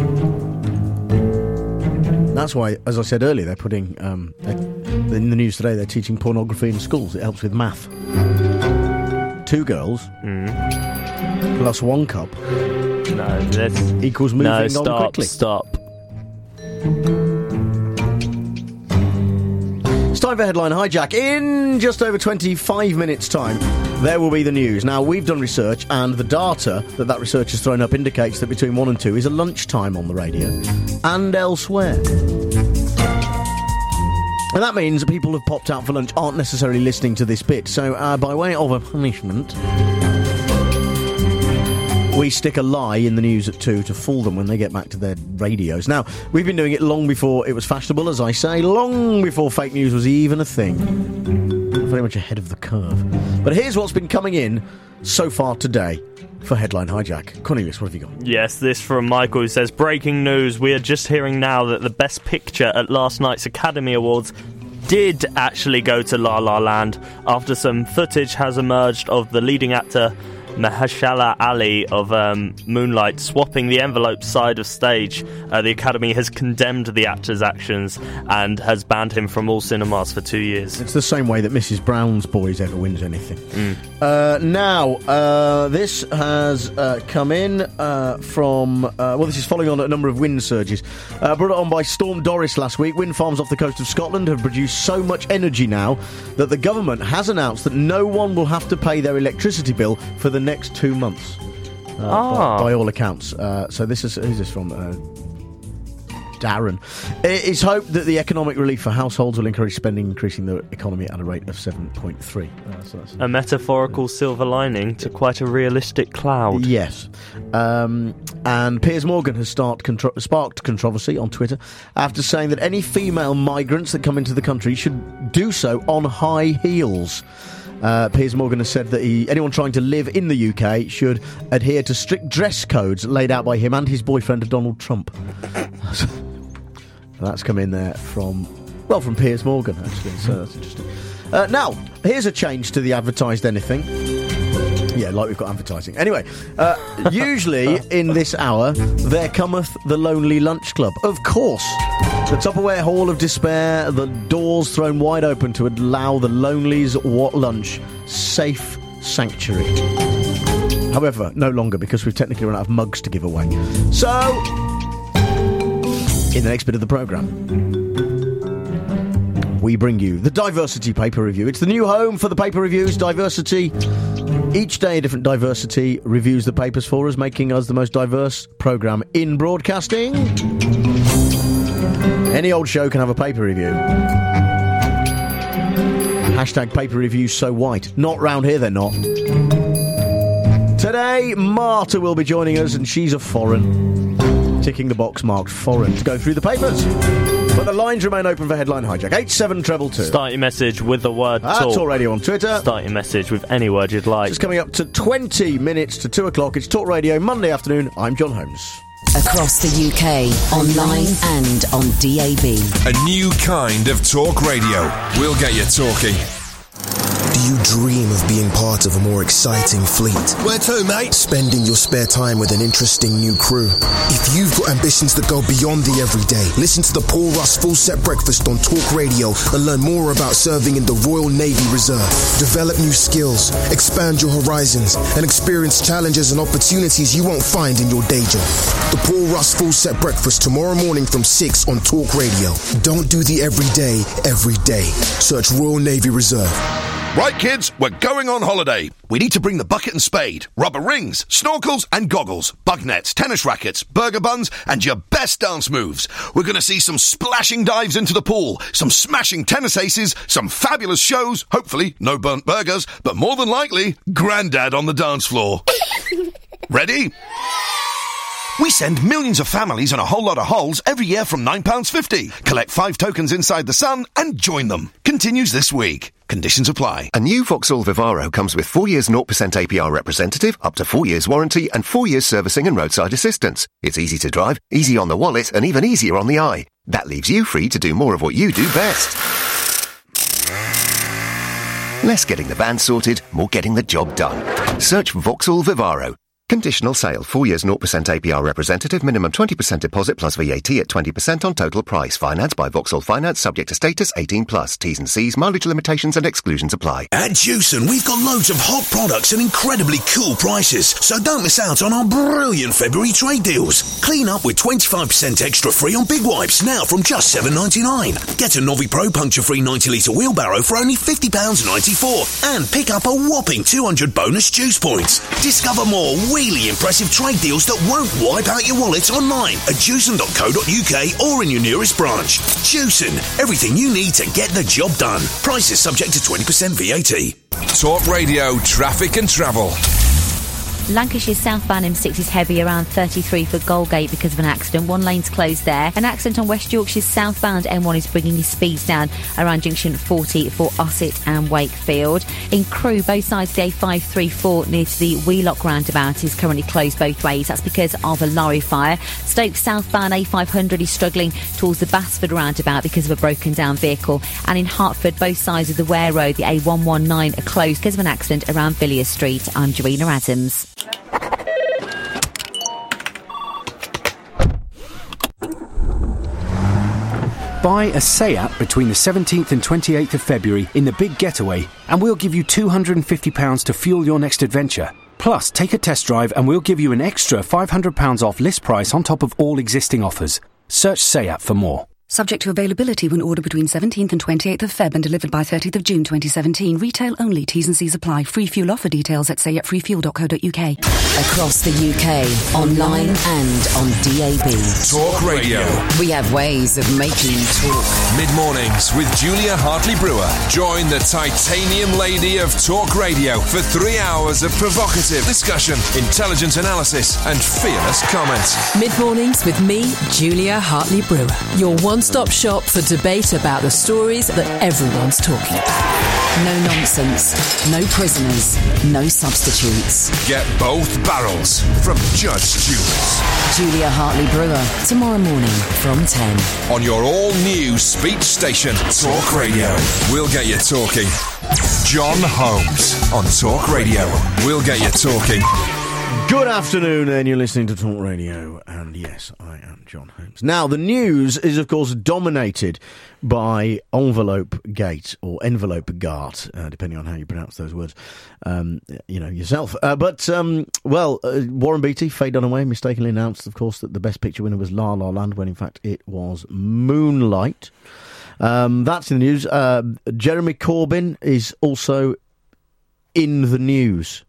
That's why, as I said earlier, they're putting um, they're, in the news today. They're teaching pornography in schools. It helps with math. Two girls mm. plus one cup. No, this equals moving no, on stop, quickly. Stop. It's time for Headline Hijack. In just over twenty-five minutes' time, there will be the news. Now, we've done research, and the data that that research has thrown up indicates that between one and two is a lunchtime on the radio and elsewhere. And that means that people who have popped out for lunch aren't necessarily listening to this bit. So, uh, by way of a punishment, we stick a lie in the news at two to fool them when they get back to their radios. Now, we've been doing it long before it was fashionable, as I say, long before fake news was even a thing. Very much ahead of the curve. But here's what's been coming in so far today for Headline Hijack. Cornelius, what have you got? Yes, this from Michael, who says, breaking news, we are just hearing now that the Best Picture at last night's Academy Awards did actually go to La La Land after some footage has emerged of the leading actor Mahershala Ali of um, Moonlight swapping the envelope side of stage. Uh, the Academy has condemned the actor's actions and has banned him from all cinemas for two years. It's the same way that Missus Brown's Boys ever wins anything. Mm. Uh, now, uh, this has uh, come in uh, from... Uh, well, this is following on a number of wind surges. Uh, brought on by Storm Doris last week. Wind farms off the coast of Scotland have produced so much energy now that the government has announced that no one will have to pay their electricity bill for the next two months, uh, ah. by, by all accounts. Uh, so this is who's this from? Uh, Darren. It is hoped that the economic relief for households will encourage spending, increasing the economy at a rate of seven point three. Uh, so that's a metaphorical silver lining to quite a realistic cloud. Yes. Um, And Piers Morgan has start contro- sparked controversy on Twitter after saying that any female migrants that come into the country should do so on high heels. Uh, Piers Morgan has said that he, anyone trying to live in the U K should adhere to strict dress codes laid out by him and his boyfriend Donald Trump. That's come in there from, well, from Piers Morgan, actually, so that's interesting. Uh, now, here's a change to the advertised anything. Yeah, like we've got advertising. Anyway, uh, usually in this hour, there cometh the Lonely Lunch Club. Of course, the Tupperware Hall of Despair, the doors thrown wide open to allow the Lonely's What Lunch safe sanctuary. However, no longer, because we've technically run out of mugs to give away. So, in the next bit of the programme, we bring you the Diversity Paper Review. It's the new home for the paper reviews, Diversity. Each day a different diversity reviews the papers for us, making us the most diverse programme in broadcasting. Any old show can have a paper review. Hashtag paper reviews so white. Not round here, they're not. Today, Marta will be joining us, and she's a foreign. Ticking the box marked foreign to go through the papers. But the lines remain open for headline hijack. eight seven two two two. Start your message with the word At talk. Talk Radio on Twitter. Start your message with any word you'd like. It's coming up to twenty minutes to two o'clock. It's Talk Radio, Monday afternoon. I'm John Holmes. Across the U K, online and on D A B. A new kind of talk radio. We'll get you talking. Do you dream of being part of a more exciting fleet? Where to, mate? Spending your spare time with an interesting new crew. If you've got ambitions that go beyond the everyday, listen to the Paul Russ Full Set Breakfast on Talk Radio and learn more about serving in the Royal Navy Reserve. Develop new skills, expand your horizons, and experience challenges and opportunities you won't find in your day job. The Paul Russ Full Set Breakfast tomorrow morning from six on Talk Radio. Don't do the everyday every day. Search Royal Navy Reserve. Right, kids, we're going on holiday. We need to bring the bucket and spade, rubber rings, snorkels and goggles, bug nets, tennis rackets, burger buns, and your best dance moves. We're going to see some splashing dives into the pool, some smashing tennis aces, some fabulous shows, hopefully no burnt burgers, but more than likely, Grandad on the dance floor. Ready? We send millions of families and a whole lot of holes every year from nine pounds fifty. Collect five tokens inside the sun and join them. Continues this week. Conditions apply. A new Vauxhall Vivaro comes with four years zero percent A P R representative, up to four years warranty and four years servicing and roadside assistance. It's easy to drive, easy on the wallet and even easier on the eye. That leaves you free to do more of what you do best. Less getting the van sorted, more getting the job done. Search Vauxhall Vivaro. Conditional sale. Four years zero percent A P R representative. Minimum twenty percent deposit plus V A T at twenty percent on total price. Finance by Vauxhall Finance. Subject to status. eighteen plus. T's and C's. Mileage limitations and exclusions apply. At Jewson, we've got loads of hot products and incredibly cool prices. So don't miss out on our brilliant February trade deals. Clean up with twenty-five percent extra free on big wipes now from just seven pounds ninety-nine. Get a Novi Pro puncture-free ninety litre wheelbarrow for only fifty pounds ninety-four. And pick up a whopping two hundred bonus juice points. Discover more really impressive trade deals that won't wipe out your wallet online at jewson dot co dot uk or in your nearest branch. Jewson, everything you need to get the job done. Prices subject to twenty percent V A T. Talk Radio, traffic and travel. Lancashire southbound M six is heavy around thirty-three for Goldgate because of an accident. One lane's closed there. An accident on West Yorkshire's southbound M one is bringing your speeds down around junction forty for Ossett and Wakefield. In Crewe, both sides of the A five thirty-four near to the Wheelock roundabout is currently closed both ways. That's because of a lorry fire. Stoke southbound A five hundred is struggling towards the Basford roundabout because of a broken down vehicle. And in Hertford, both sides of the Ware Road, the A one nineteen are closed because of an accident around Villiers Street. I'm Joanna Adams. Buy a Seat between the seventeenth and twenty-eighth of February in the Big Getaway and we'll give you two hundred fifty pounds to fuel your next adventure. Plus, take a test drive and we'll give you an extra five hundred pounds off list price on top of all existing offers. Search Seat for more. Subject to availability when ordered between seventeenth and twenty-eighth of Feb and delivered by thirtieth of June twenty seventeen. Retail only. T's and C's apply. Free fuel offer details at say at freefuel dot co dot uk. Across the U K, online and on D A B. Talk Radio. We have ways of making you talk. Mid-mornings with Julia Hartley-Brewer. Join the titanium lady of Talk Radio for three hours of provocative discussion, intelligent analysis and fearless comment. Mid-mornings with me, Julia Hartley-Brewer. Your one-stop shop for debate about the stories that everyone's talking about. No nonsense, no prisoners, no substitutes. Get both barrels from Judge Jules. Julia Hartley-Brewer, tomorrow morning from ten. On your all-new speech station, Talk Radio. We'll get you talking. John Holmes on Talk Radio. We'll get you talking. Good afternoon, and you're listening to Talk Radio, and yes, I am John Holmes. Now, the news is, of course, dominated by Envelope Gate, or Envelope Gate, uh, depending on how you pronounce those words, um, you know, yourself. Uh, but, um, well, uh, Warren Beatty, Faye Dunaway, mistakenly announced, of course, that the Best Picture winner was La La Land, when in fact it was Moonlight. Um, that's in the news. Uh, Jeremy Corbyn is also in the news.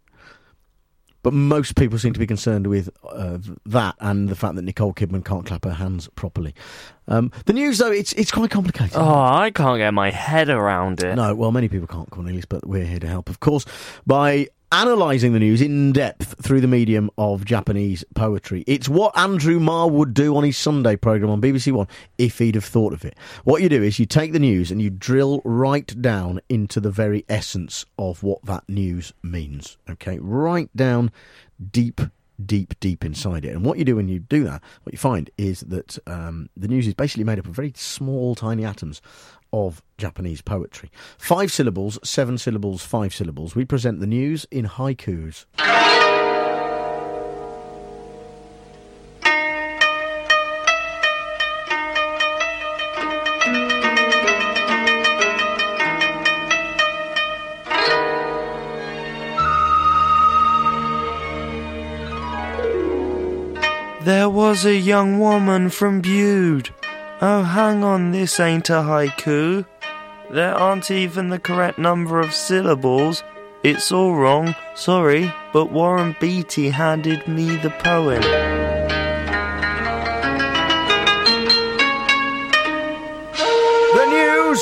But most people seem to be concerned with uh, that and the fact that Nicole Kidman can't clap her hands properly. Um, the news, though, it's it's quite complicated. Oh, I can't get my head around it. No, well, many people can't, Cornelius, but we're here to help, of course, by analysing the news in depth through the medium of Japanese poetry. It's what Andrew Marr would do on his Sunday programme on B B C One if he'd have thought of it. What you do is you take the news and you drill right down into the very essence of what that news means. Okay, right down deep, deep, deep inside it. And what you do when you do that, what you find is that um, the news is basically made up of very small, tiny atoms of Japanese poetry. Five syllables, seven syllables, five syllables. We present the news in haikus. There was a young woman from Bude. Oh, hang on, this ain't a haiku. There aren't even the correct number of syllables. It's all wrong, sorry, but Warren Beatty handed me the poem. The news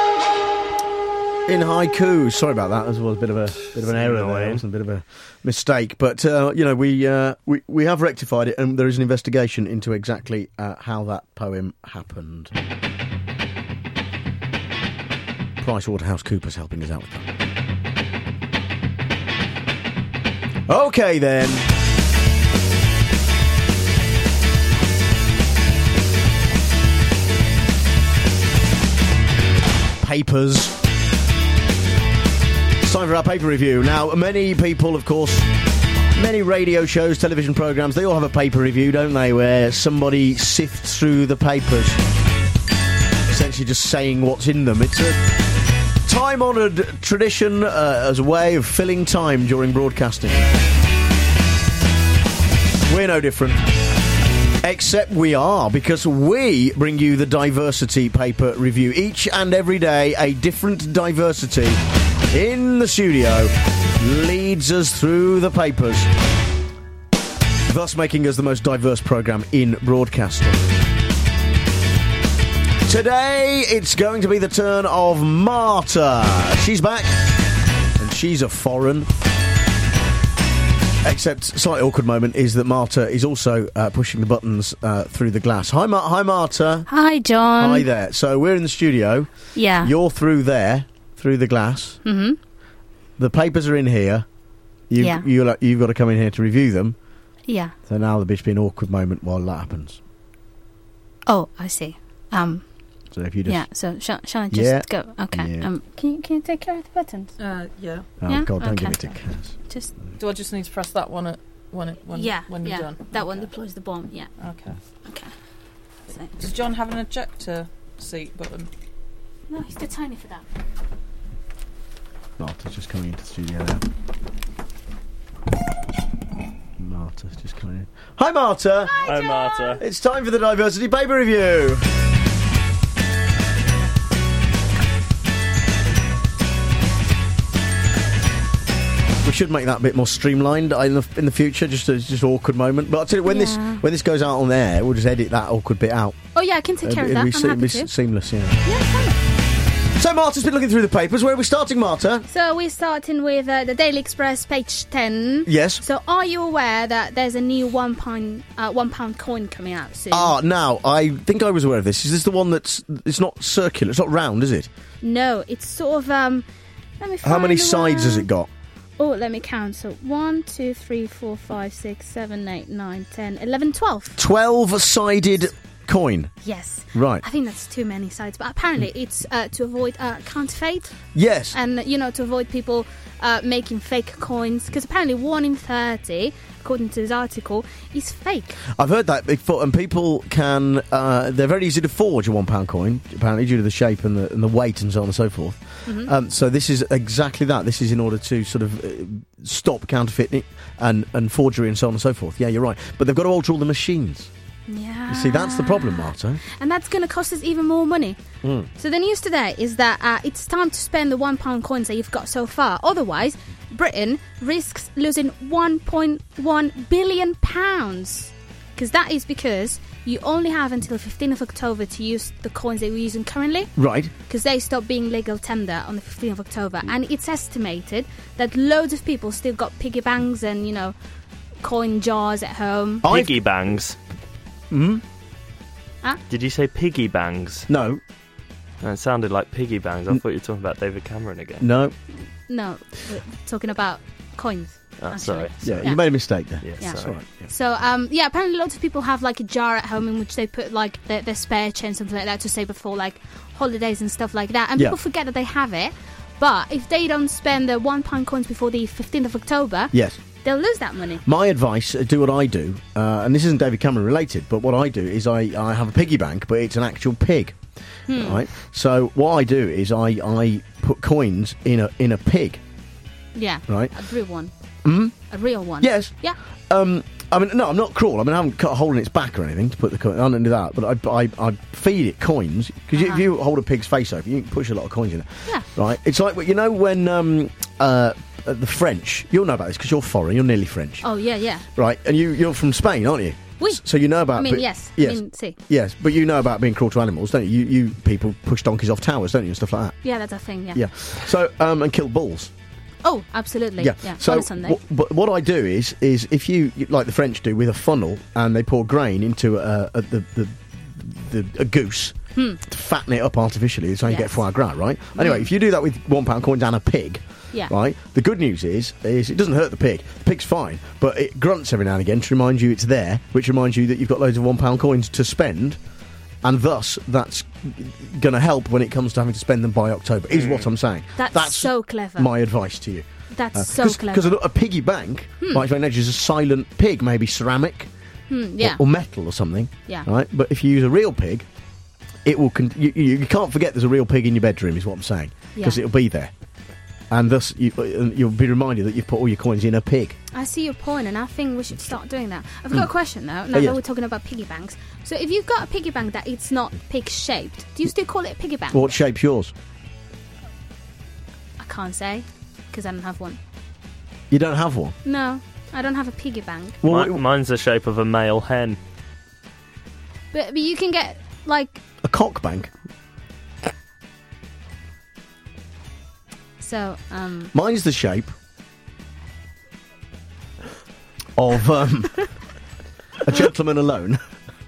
in haiku. Sorry about that. That was a bit of a bit of an error there. It was a bit of a mistake, but uh, you know we uh, we we have rectified it, and there is an investigation into exactly uh, how that poem happened. PricewaterhouseCoopers helping us out with that. Okay then. Papers. It's time for our paper review. Now, many people, of course, many radio shows, television programmes, they all have a paper review, don't they, where somebody sifts through the papers, essentially just saying what's in them. It's a time-honoured tradition uh, as a way of filling time during broadcasting. We're no different. Except we are, because we bring you the Diversity Paper Review. Each and every day, a different diversity in the studio leads us through the papers, thus making us the most diverse programme in broadcasting. Today, it's going to be the turn of Marta. She's back, and she's a foreign. Except, slightly awkward moment is that Marta is also uh, pushing the buttons uh, through the glass. Hi, Ma- Hi, Marta. Hi, John. Hi there. So we're in the studio. Yeah. You're through there, through the glass. Mm-hmm. The papers are in here. You, Yeah. You, you've got to come in here to review them. Yeah. So now there'll be an awkward moment while that happens. Oh, I see. Um. So if you just... Yeah. So shall, shall I just Yeah. go? Okay. Yeah. Um. Can you can you take care of the buttons? Uh, yeah. Oh, Yeah? God, don't Okay. give it to Kaz. Just. Do I just need to press that one at when it when Yeah. when you're yeah. done? That one deploys the bomb. Yeah. Okay. Okay. So, Does John have an ejector seat button? no, he's too tiny for that. Marta's just coming into the studio now. Marta's just coming in. Hi, Marta. Hi, Marta. It's time for the Diversity Paper Review. We should make that a bit more streamlined in the in the future. Just a just awkward moment. But I'll tell you when Yeah. this when this goes out on air, we'll just edit that awkward bit out. Oh yeah, I can take care of It'll that. be, I'm se- happy be to. seamless. Yeah. So Marta's been looking through the papers. Where are we starting, Marta? So we're starting with uh, the Daily Express, page ten. Yes. So are you aware that there's a new one pound uh, one pound coin coming out soon? Ah, now I think I was aware of this. Is this the one that's it's not circular? It's not round, is it? No, it's sort of um. Let me. How many find the sides has word. it got? Oh, let me count. So one, two, three, four, five, six, seven, eight, nine, ten, eleven, twelve. Twelve-sided coin. Yes. Right. I think that's too many sides, but apparently it's uh, to avoid uh, counterfeit. Yes. And, you know, to avoid people uh, making fake coins, because apparently one in thirty, according to this article, is fake. I've heard that before, and people can. Uh, they're very easy to forge a one pound coin, apparently, due to the shape and the, and the weight and so on and so forth. Mhm. Um, so this is exactly that. This is in order to sort of uh, stop counterfeiting and, and forgery and so on and so forth. Yeah, you're right. But they've got to alter all the machines. Yeah. You see, that's the problem, Marta. And that's going to cost us even more money. Mm. So the news today is that uh, it's time to spend the one pound coins that you've got so far. Otherwise, Britain risks losing one point one billion pounds. Because that is because you only have until fifteenth of October to use the coins that we're using currently. Right. Because they stop being legal tender on the fifteenth of October. And it's estimated that loads of people still got piggy banks and, you know, coin jars at home. Piggy bangs. Hmm? Huh? Did you say piggy bangs? No. No, it sounded like piggy bangs. I thought you were talking about David Cameron again. No. No, we're talking about coins. Oh, actually. sorry. Yeah, Yeah. you made a mistake there. Yeah, Yeah. sorry. All right, yeah. So, um, yeah, apparently lots of people have like a jar at home in which they put like their, their spare change, something like that, to save before like holidays and stuff like that. And Yeah. people forget that they have it. But if they don't spend the one pound coins before the fifteenth of October, Yes. they'll lose that money. My advice, uh, do what I do, uh, and this isn't David Cameron related, but what I do is I, I have a piggy bank, but it's an actual pig. Hmm. Right? So what I do is I, I put coins in a in a pig. Yeah. Right. A real one. Hmm? A real one. Yes. Yeah. Um, I mean, no, I'm not cruel. I mean, I haven't cut a hole in its back or anything to put the coin. I don't do that, but I, I, I feed it coins because Uh-huh. if you hold a pig's face open, you can push a lot of coins in it. Yeah. Right? It's like you know when um, uh, the French. You'll know about this because you're foreign. You're nearly French, Oh, yeah, yeah. right? And you you're from Spain, aren't you? Oui. S- So you know about. I mean, be- yes. Yes. I mean, see. Yes, but you know about being cruel to animals, don't you? You, you people push donkeys off towers, don't you, and stuff like that. Yeah, that's a thing, yeah. Yeah. So um, and kill bulls. Oh, absolutely. Yeah. Yeah. So on a Sunday. wh- but what I do is is if you like the French do with a funnel and they pour grain into a, a the, the the a goose Hmm. to fatten it up artificially, so you get Yes. foie gras, right? Anyway, Mm. if you do that with one pound coins and a pig. Yeah. Right. The good news is, is it doesn't hurt the pig. The pig's fine, but it grunts every now and again to remind you it's there, which reminds you that you've got loads of one pound coins to spend, and thus that's going to help when it comes to having to spend them by October. Is what I'm saying. That's so clever. My advice to you. That's so clever. Because a, a piggy bank, Hmm. by its very nature, is a silent pig, maybe ceramic Hmm, yeah. or, or metal or something. Yeah. Right. But if you use a real pig, it will. Con- you, you, you can't forget there's a real pig in your bedroom. Is what I'm saying. Because Yeah. it'll be there. And thus, you, uh, you'll be reminded that you've put all your coins in a pig. I see your point, and I think we should start doing that. I've got Mm. a question, though, now Oh, that yes. we're talking about piggy banks. So if you've got a piggy bank that it's not pig-shaped, do you still call it a piggy bank? What shape's yours? I can't say, because I don't have one. You don't have one. No, I don't have a piggy bank. Mi- mine's the shape of a male hen. But, but you can get, like... A cock bank. So, um... Mine's the shape of um, a gentleman alone.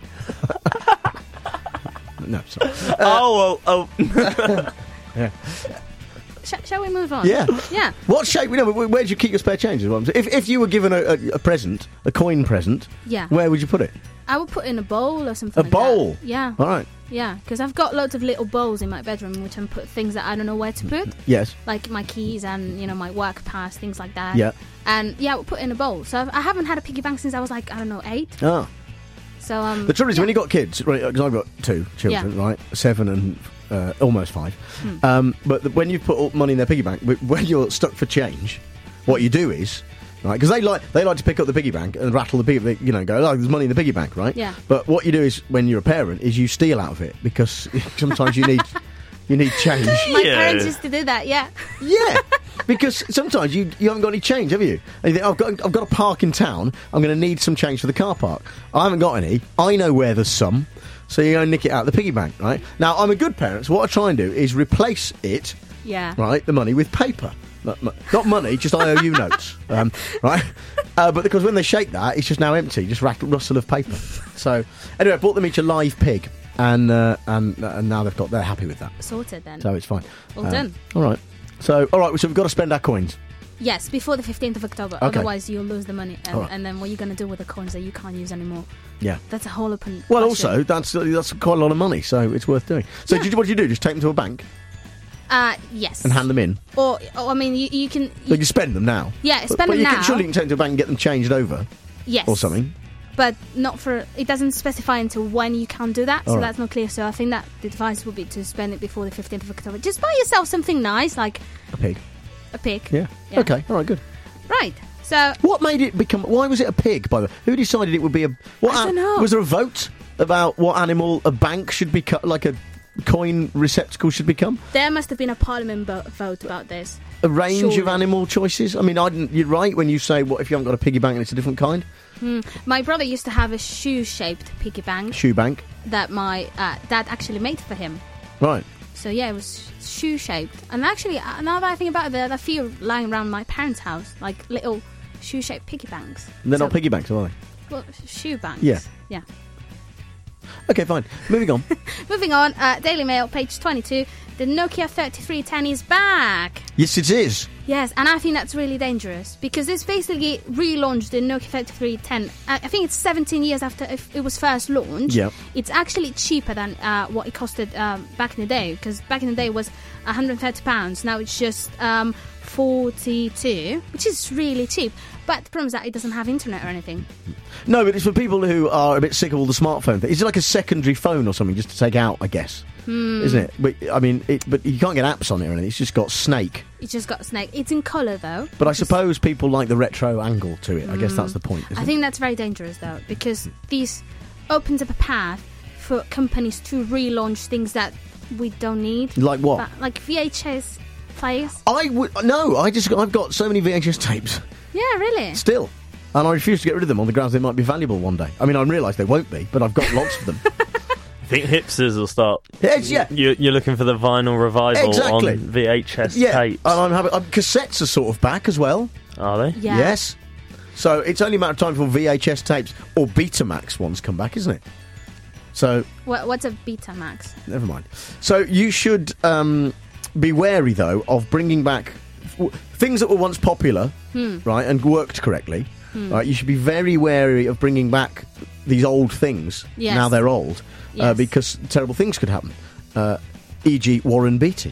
No, sorry. oh, well, oh. Yeah. Sh- shall we move on? Yeah. Yeah. What shape? You know, where where do you keep your spare change? is what I'm saying. If if you were given a, a, a present, a coin present, Yeah. where would you put it? I would put in a bowl or something A like bowl? that. Yeah. All right. Yeah, because I've got loads of little bowls in my bedroom in which I put things that I don't know where to put. Yes. Like my keys and, you know, my work pass, things like that. Yeah. And, yeah, I would put it in a bowl. So I've, I haven't had a piggy bank since I was, like, I don't know, eight. Ah. So, um... The trouble is, yeah. when you got kids, right? Because I've got two children, Yeah. right? Seven and uh, almost five. Hmm. Um, but the, when you put all money in their piggy bank, w- when you're stuck for change, what you do is, right? Because they like they like to pick up the piggy bank and rattle the piggy, they, you know, go, oh, there's money in the piggy bank, right? Yeah. But what you do is, when you're a parent, is you steal out of it because sometimes you need you need change. My parents used to do that, yeah. Yeah. Because sometimes you you haven't got any change, have you? And you think, I've got I've got a park in town. I'm going to need some change for the car park. I haven't got any. I know where there's some. So you go and nick it out of the piggy bank, right? Now, I'm a good parent, so what I try and do is replace it, Yeah. right, the money, with paper. Not, not money, just I O U notes, um, right? Uh, but because when they shake that, it's just now empty, just rattle, rustle of paper. So, anyway, I bought them each a live pig, and uh, and and now they've got, they're happy with that. Sorted then. So it's fine. All Um, done. All right. So, all right, so we've got to spend our coins. Yes, before the fifteenth of October. Okay. Otherwise, you'll lose the money. And, All right. and then what are you going to do with the coins that you can't use anymore? Yeah. That's a whole open Well, question. also, that's that's quite a lot of money, so it's worth doing. So, Yeah. did you, what do you do? Just take them to a bank Uh, yes. and hand them in? Or, or I mean, you, you can... So you spend them now? Yeah, But- spend but them you now. Can, surely you can take them to a bank and get them changed over? Yes. Or something? But not for... It doesn't specify until when you can do that, so All right. that's not clear. So I think that the advice would be to spend it before the fifteenth of October. Just buy yourself something nice, like A pig? a pig. Yeah. Yeah. Okay, all right, good. Right. So... What made it become... Why was it a pig, by the way? Who decided it would be a... What I don't know. Was there a vote about what animal a bank should be... Like a coin receptacle should become? There must have been a parliament bo- vote about this. A range Surely. of animal choices? I mean, I didn't, you're right when you say, what if you haven't got a piggy bank and it's a different kind? Hmm. My brother used to have a shoe-shaped piggy bank Shoe bank. that my uh, dad actually made for him. Right. So yeah, it was shoe-shaped. And actually, uh, now that I think about it, there are a few lying around my parents' house, like little shoe-shaped piggy banks. They're So- not piggy banks, are they? Well, shoe banks. Yeah. Yeah. Okay, fine. Moving on. Moving on, uh, Daily Mail, page twenty-two. The Nokia thirty-three ten is back. Yes, it is. Yes, and I think that's really dangerous because it's basically relaunched the Nokia thirty-three ten. I I think it's seventeen years after it it was first launched. Yep. It's actually cheaper than uh, what it costed um, back in the day because back in the day it was one hundred thirty pounds. Now it's just um, forty-two, which is really cheap. But the problem is that it doesn't have internet or anything. No, but it's for people who are a bit sick of all the smartphone thing. Is it like a secondary phone or something just to take out, I guess? Hmm. Isn't it? But, I mean, it, but you can't get apps on it or anything. It's just got Snake. It's just got a snake. It's in colour though. But I suppose people like the retro angle to it. I guess that's the point, isn't I it? think that's very dangerous though because this opens up a path for companies to relaunch things that we don't need. Like what? But- like V H S players. I would... No, I just... I've got so many V H S tapes. Yeah, really. Still. And I refuse to get rid of them on the grounds they might be valuable one day. I mean, I realise they won't be, but I've got lots of them. I think hipsters will start. Yes, yeah. You're, you're looking for the vinyl revival Exactly. on V H S Yeah, tapes. and I'm having... Um, cassettes are sort of back as well. Are they? Yeah. Yes. So it's only a matter of time before V H S tapes or Betamax ones come back, isn't it? So, What, what's a Betamax? never mind. So you should um, be wary, though, of bringing back w- things that were once popular, Hmm. right, and worked correctly. Hmm. Right, you should be very wary of bringing back these old things. Yes. Now they're old, uh, Yes. because terrible things could happen. Uh, for example, Warren Beatty.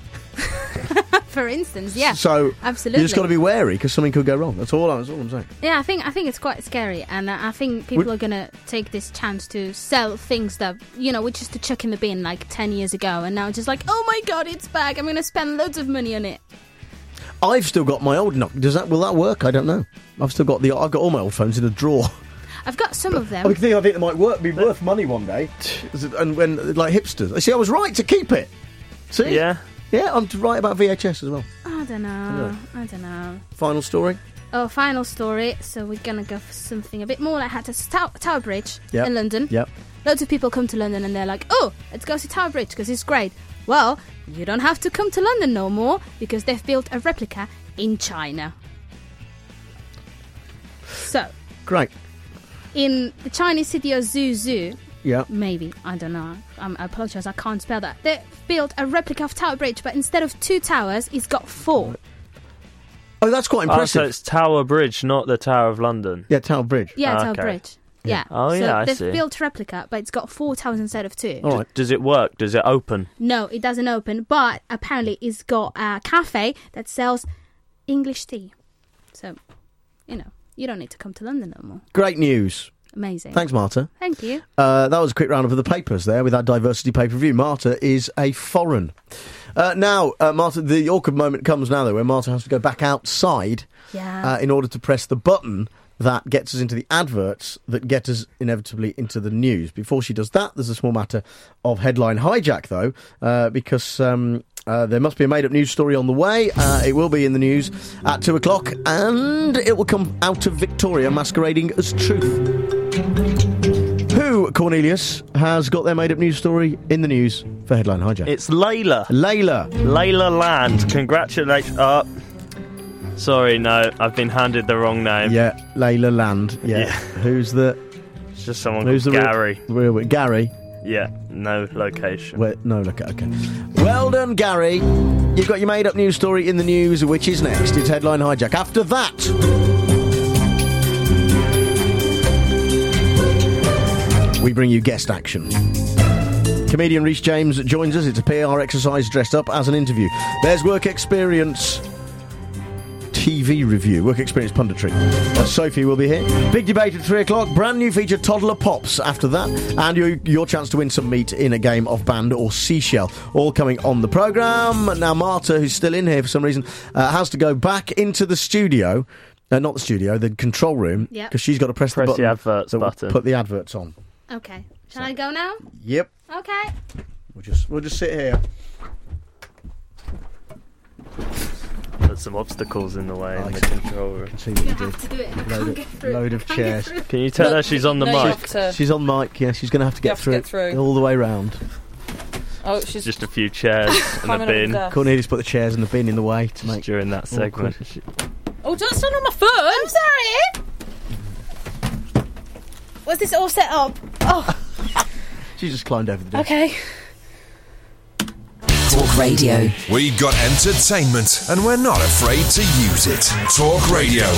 For instance, yeah. So absolutely. you just got to be wary because something could go wrong. That's all. That's all I'm saying. Yeah, I think I think it's quite scary, and uh, I think people Would- are gonna take this chance to sell things that you know we just to chuck in the bin like ten years ago, and now just like, oh my god, it's back! I'm gonna spend loads of money on it. I've still got my old Nokia. Does that will that work? I don't know. I've still got the. I've got all my old phones in a drawer. I've got some of them. I think I think they might work, be worth money one day. And when like hipsters, see, I was right to keep it. See, Yeah. yeah, I'm right about V H S as well. I don't know. I don't know. Final story. Oh, final story. So we're gonna go for something a bit more like Hatter's Tower, Tower Bridge Yep. in London. Yep. Loads of people come to London and they're like, oh, let's go see Tower Bridge because it's great. Well, you don't have to come to London no more because they've built a replica in China. So, Great. in the Chinese city of Zhuzhou, Yeah. maybe, I don't know, um, I apologise, I can't spell that. They built a replica of Tower Bridge, but instead of two towers, it's got four. Oh, that's quite Oh, impressive. so it's Tower Bridge, not the Tower of London. Yeah, Tower Bridge. Yeah, Ah, Tower okay. Bridge. Yeah. Oh, so yeah, I they've see. built replica, but it's got four towers instead of two. All right. Does it work? Does it open? No, it doesn't open, but apparently it's got a cafe that sells English tea. So, you know, you don't need to come to London no more. Great news. Amazing. Thanks, Marta. Thank you. Uh, that was a quick round of the papers there with our diversity pay per view. Marta is a foreign. Uh, now, uh, Marta, the awkward moment comes now, though, where Marta has to go back outside Yeah. uh, in order to press the button that gets us into the adverts that get us inevitably into the news. Before she does that, there's a small matter of headline hijack, though, uh, because um, Uh, there must be a made-up news story on the way. Uh, it will be in the news at two o'clock, and it will come out of Victoria masquerading as truth. Who, Cornelius, has got their made-up news story in the news for Headline Hijack? It's Layla. Layla. Layla Land. Congratulations. Oh, sorry, no, I've been handed the wrong name. Yeah, Layla Land. Yeah. Yeah. Who's the... It's just someone Who's called the Gary. Real, real, Gary? Yeah, no location. Where, no location, okay. Well done, Gary. You've got your made-up news story in the news, which is next. It's Headline Hijack. After that... we bring you guest action. Comedian Rhys James joins us. It's a P R exercise dressed up as an interview. There's work experience T V review, work experience punditry. Uh, Sophie will be here. Big debate at three o'clock. Brand new feature, Toddler Pops, after that. And your, your chance to win some meat in a game of band or seashell. All coming on the programme. Now, Marta, who's still in here for some reason, uh, has to go back into the studio. Uh, not the studio, the control room. Yep. Because she's got to press, Press the button. the adverts that will button. Put the adverts on. Okay. Shall I go now? Yep. Okay. We'll just we'll just sit here. Put some obstacles in the way in the control room. See what you have did. to do it. I Load can't of, get through. load of I can't chairs. get through. Can you tell her she's on the No, you mic? have to- She's on mic. Yeah, she's going to have to get have to through get it through. all the way round. Oh, she's Just a few chairs and a Climbing up bin. the desk. Cornelius put the chairs and the bin in the way to make During that segment. awkward. Oh, don't stand on my foot. I'm sorry. Was this all set up? Oh, She just climbed over the desk. okay. Talk Radio. We got entertainment, and we're not afraid to use it. Talk Radio.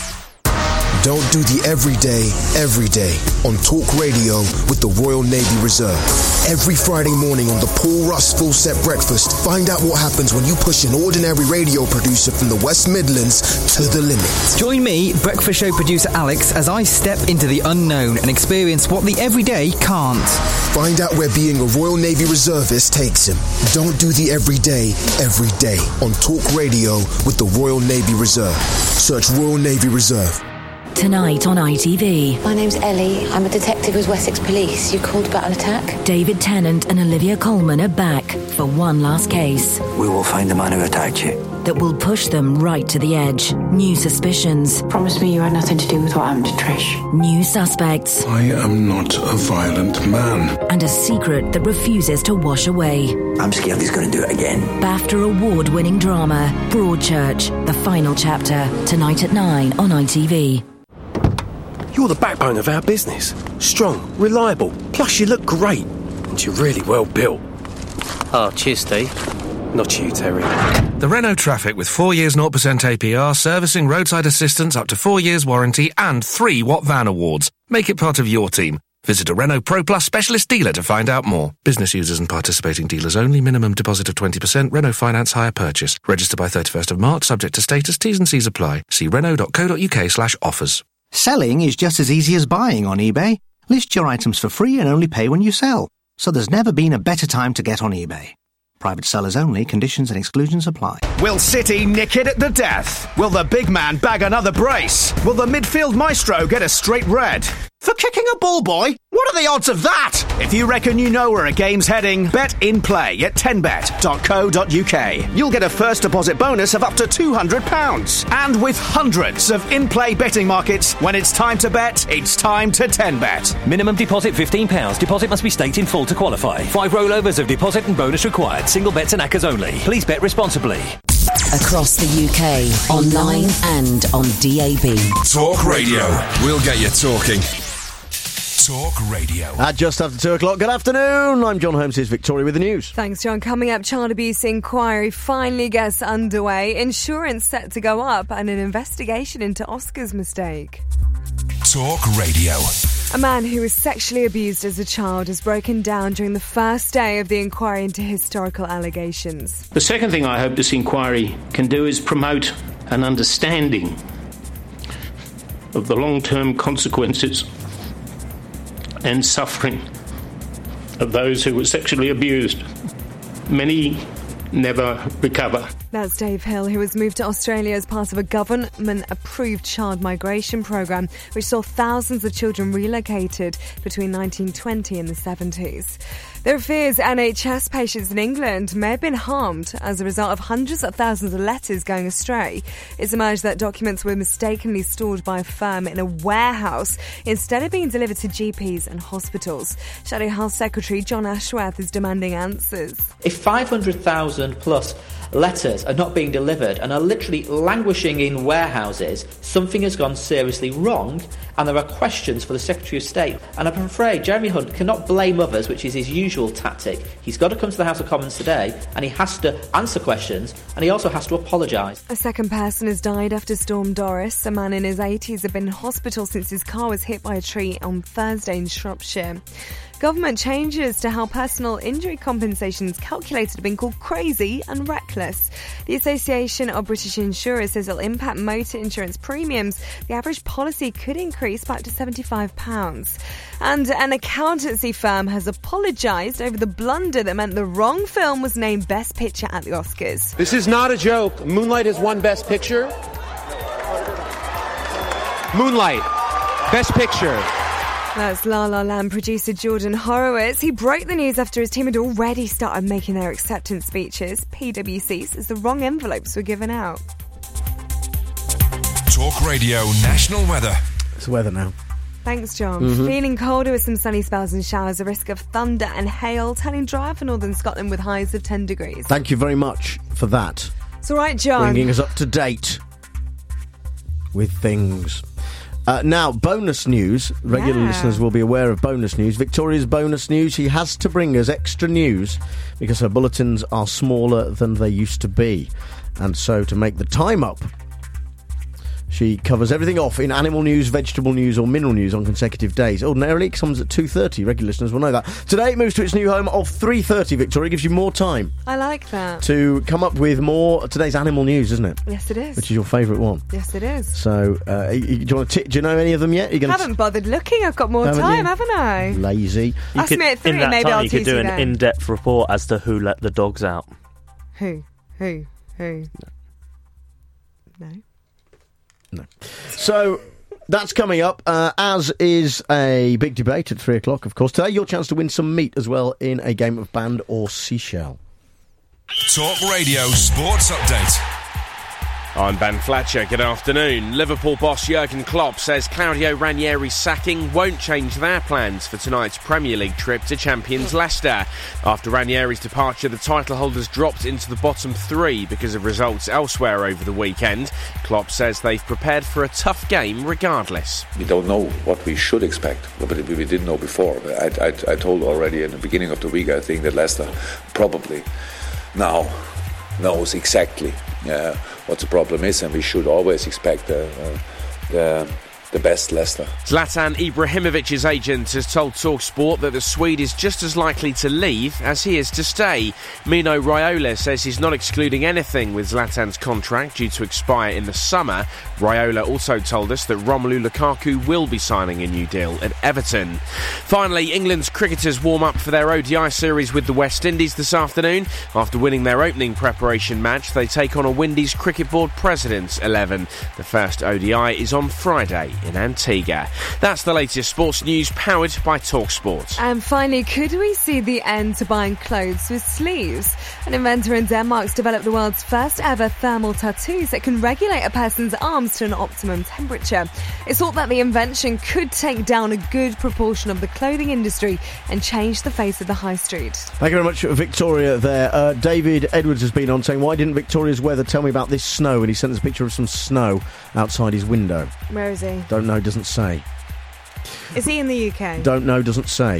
Don't do the everyday, every day on Talk Radio with the Royal Navy Reserve. Every Friday morning on the Paul Russ Full Set Breakfast, find out what happens when you push an ordinary radio producer from the West Midlands to the limit. Join me, breakfast show producer Alex, as I step into the unknown and experience what the everyday can't. Find out where being a Royal Navy reservist takes him. Don't do the everyday, every day on Talk Radio with the Royal Navy Reserve. Search Royal Navy Reserve. Tonight on I T V. My name's Ellie. I'm a detective with Wessex Police. You called about an attack? David Tennant and Olivia Colman are back for one last case We will find the man who attacked you. that will push them right to the edge. New suspicions, Promise me you had nothing to do with what happened to Trish. new suspects, I am not a violent man. and a secret that refuses to wash away. I'm scared he's going to do it again. BAFTA award-winning drama, Broadchurch, the final chapter, tonight at nine on I T V. You're the backbone of our business. Strong, reliable, plus you look great. And you're really well built. Oh, cheers, Steve. Not you, Terry. The Renault Traffic with four years zero percent A P R, servicing, roadside assistance, up to four years warranty and three Watt Van Awards. Make it part of your team. Visit a Renault Pro Plus specialist dealer to find out more. Business users and participating dealers only. Minimum deposit of twenty percent. Renault Finance hire purchase. Register by thirty-first of March, subject to status. T's and C's apply. See renault.co.uk slash offers. Selling is just as easy as buying on eBay. List your items for free and only pay when you sell. So there's never been a better time to get on eBay. Private sellers only. Conditions and exclusions apply. Will City nick it at the death? Will the big man bag another brace? Will the midfield maestro get a straight red? For kicking a ball boy? What are the odds of that? If you reckon you know where a game's heading, bet in play at ten bet dot co dot uk. You'll get a first deposit bonus of up to two hundred pounds. And with hundreds of in-play betting markets, when it's time to bet, it's time to ten bet. Minimum deposit fifteen pounds. Deposit must be staked in full to qualify. Five rollovers of deposit and bonus required. Single bets and accas only. Please bet responsibly. Across the U K, online and on D A B. Talk Radio. We'll get you talking. Talk Radio. At just after two o'clock, good afternoon. I'm John Holmes, here's Victoria with the news. Thanks, John. Coming up, child abuse inquiry finally gets underway. Insurance set to go up and an investigation into Oscar's mistake. Talk Radio. A man who was sexually abused as a child has broken down during the first day of the inquiry into historical allegations. The second thing I hope this inquiry can do is promote an understanding of the long-term consequences and suffering of those who were sexually abused. Many never recover. That's Dave Hill, who was moved to Australia as part of a government-approved child migration programme, which saw thousands of children relocated between nineteen twenty and the seventies. There are fears N H S patients in England may have been harmed as a result of hundreds of thousands of letters going astray. It's emerged that documents were mistakenly stored by a firm in a warehouse instead of being delivered to G Ps and hospitals. Shadow Health Secretary John Ashworth is demanding answers. If five hundred thousand plus letters are not being delivered and are literally languishing in warehouses, something has gone seriously wrong, and there are questions for the Secretary of State. And I'm afraid Jeremy Hunt cannot blame others, which is his usual tactic. He's got to come to the House of Commons today, and he has to answer questions, and he also has to apologise. A second person has died after Storm Doris. A man in his eighties had been in hospital since his car was hit by a tree on Thursday in Shropshire. Government changes to how personal injury compensation is calculated have been called crazy and reckless. The Association of British Insurers says it'll impact motor insurance premiums. The average policy could increase by up to seventy-five pounds. And an accountancy firm has apologised over the blunder that meant the wrong film was named Best Picture at the Oscars. This is not a joke. Moonlight has won Best Picture. Moonlight, Best Picture. That's La La Land producer Jordan Horowitz. He broke the news after his team had already started making their acceptance speeches. P W C says the wrong envelopes were given out. Talk Radio National Weather. It's the weather now. Thanks, John. Mm-hmm. Feeling colder with some sunny spells and showers, a risk of thunder and hail, turning dry for northern Scotland with highs of ten degrees. Thank you very much for that. It's all right, John. Bringing us up to date with things. Uh, now, bonus news. Regular Yeah. listeners will be aware of bonus news. Victoria's bonus news. She has to bring us extra news because her bulletins are smaller than they used to be. And so, to make the time up, she covers everything off in animal news, vegetable news or mineral news on consecutive days. Ordinarily, it comes at two thirty. Regular listeners will know that. Today, it moves to its new home of three thirty. Victoria gives you more time I like that. to come up with more today's animal news, isn't it? Yes, it is. Which is your favourite one. Yes, it is. So, uh, you, you- do you want to? T- do you know any of them yet? Are you I gonna haven't bothered looking. I've got more Haven't time, you? haven't I? t- lazy. You Ask could, me at three in and that maybe time, I'll you could tease do you an then. in-depth report as to who let the dogs out. Who? Who? Who? No. No. So that's coming up, uh, as is a big debate at three o'clock, of course. Today, your chance to win some meat as well in a game of band or seashell. Talk Radio Sports Update. I'm Ben Fletcher. Good afternoon. Liverpool boss Jurgen Klopp says Claudio Ranieri's sacking won't change their plans for tonight's Premier League trip to champions Leicester. After Ranieri's departure, the title holders dropped into the bottom three because of results elsewhere over the weekend. Klopp says they've prepared for a tough game regardless. We don't know what we should expect, but we didn't know before. I, I, I told already in the beginning of the week, I think that Leicester probably now knows exactly uh, what the problem is, and we should always expect uh, uh, the the best Leicester. Zlatan Ibrahimovic's agent has told TalkSport that the Swede is just as likely to leave as he is to stay. Mino Raiola says he's not excluding anything with Zlatan's contract due to expire in the summer. Raiola also told us that Romelu Lukaku will be signing a new deal at Everton. Finally, England's cricketers warm up for their O D I series with the West Indies this afternoon. After winning their opening preparation match, they take on a Windies Cricket Board President's eleven. The first O D I is on Friday in Antigua. That's the latest sports news powered by TalkSport. And finally, could we see the end to buying clothes with sleeves? An inventor in Denmark's developed the world's first ever thermal tattoos that can regulate a person's arms to an optimum temperature. It's thought that the invention could take down a good proportion of the clothing industry and change the face of the high street. Thank you very much, Victoria, there. Uh, David Edwards has been on saying, why didn't Victoria's weather tell me about this snow? And he sent us a picture of some snow outside his window. Where is he? Don't know, doesn't say. Is he in the U K? Don't know, doesn't say.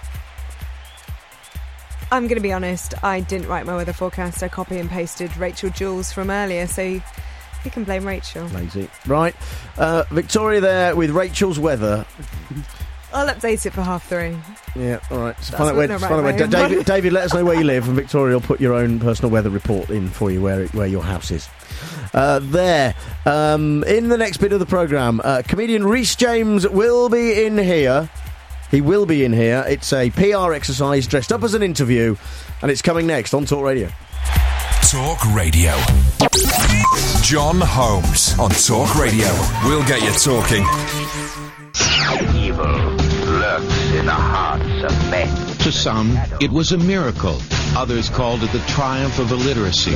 I'm going to be honest, I didn't write my weather forecast. I copy and pasted Rachel Jules from earlier, so you can blame Rachel. Lazy. Right. Uh, Victoria there with Rachel's weather. I'll update it for half three. Yeah, all right. So That's find out where, not find out right where way Da- in. David, David, let us know where you live, and Victoria will put your own personal weather report in for you where where your house is. Uh, there. Um, in the next bit of the programme, uh, comedian Rhys James will be in here. He will be in here. It's a P R exercise dressed up as an interview, and it's coming next on Talk Radio. Talk Radio. John Holmes on Talk Radio. We'll get you talking. Evil lurks in the hearts of men. To some, it was a miracle. Others called it the triumph of illiteracy.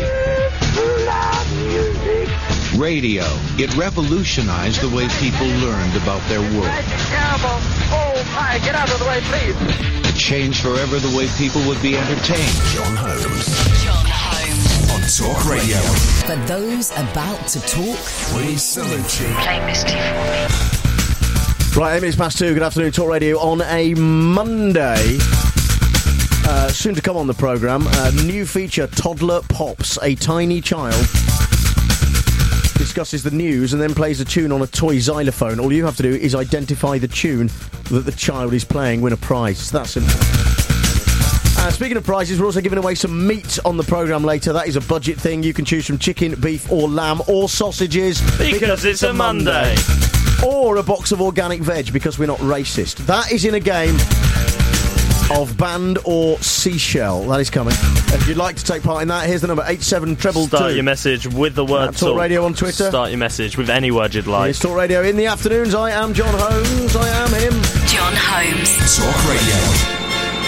Radio. It revolutionized the way people learned about their world. Terrible. Oh my, get out of the way, please. It changed forever the way people would be entertained. John Holmes. John Holmes. On Talk Radio. For those about to talk, we salute you. Play Misty for me. Right, eight minutes past two. Good afternoon, Talk Radio on a Monday. Uh, soon to come on the programme, a new feature, Toddler Pops, a tiny child discusses the news and then plays a tune on a toy xylophone. All you have to do is identify the tune that the child is playing, win a prize. It's that simple. Uh, speaking of prizes, we're also giving away some meat on the programme later. That is a budget thing. You can choose from chicken, beef or lamb or sausages. Because, because it's a Monday. Monday. Or a box of organic veg because we're not racist. That is in a game of band or seashell. That is coming. If you'd like to take part in that, here's the number, eight seven two two. Start your message with the word Talk Radio on Twitter. Start your message with any word you'd like. It's Talk Radio in the afternoons. I am John Holmes. I am him. John Holmes. Talk Radio.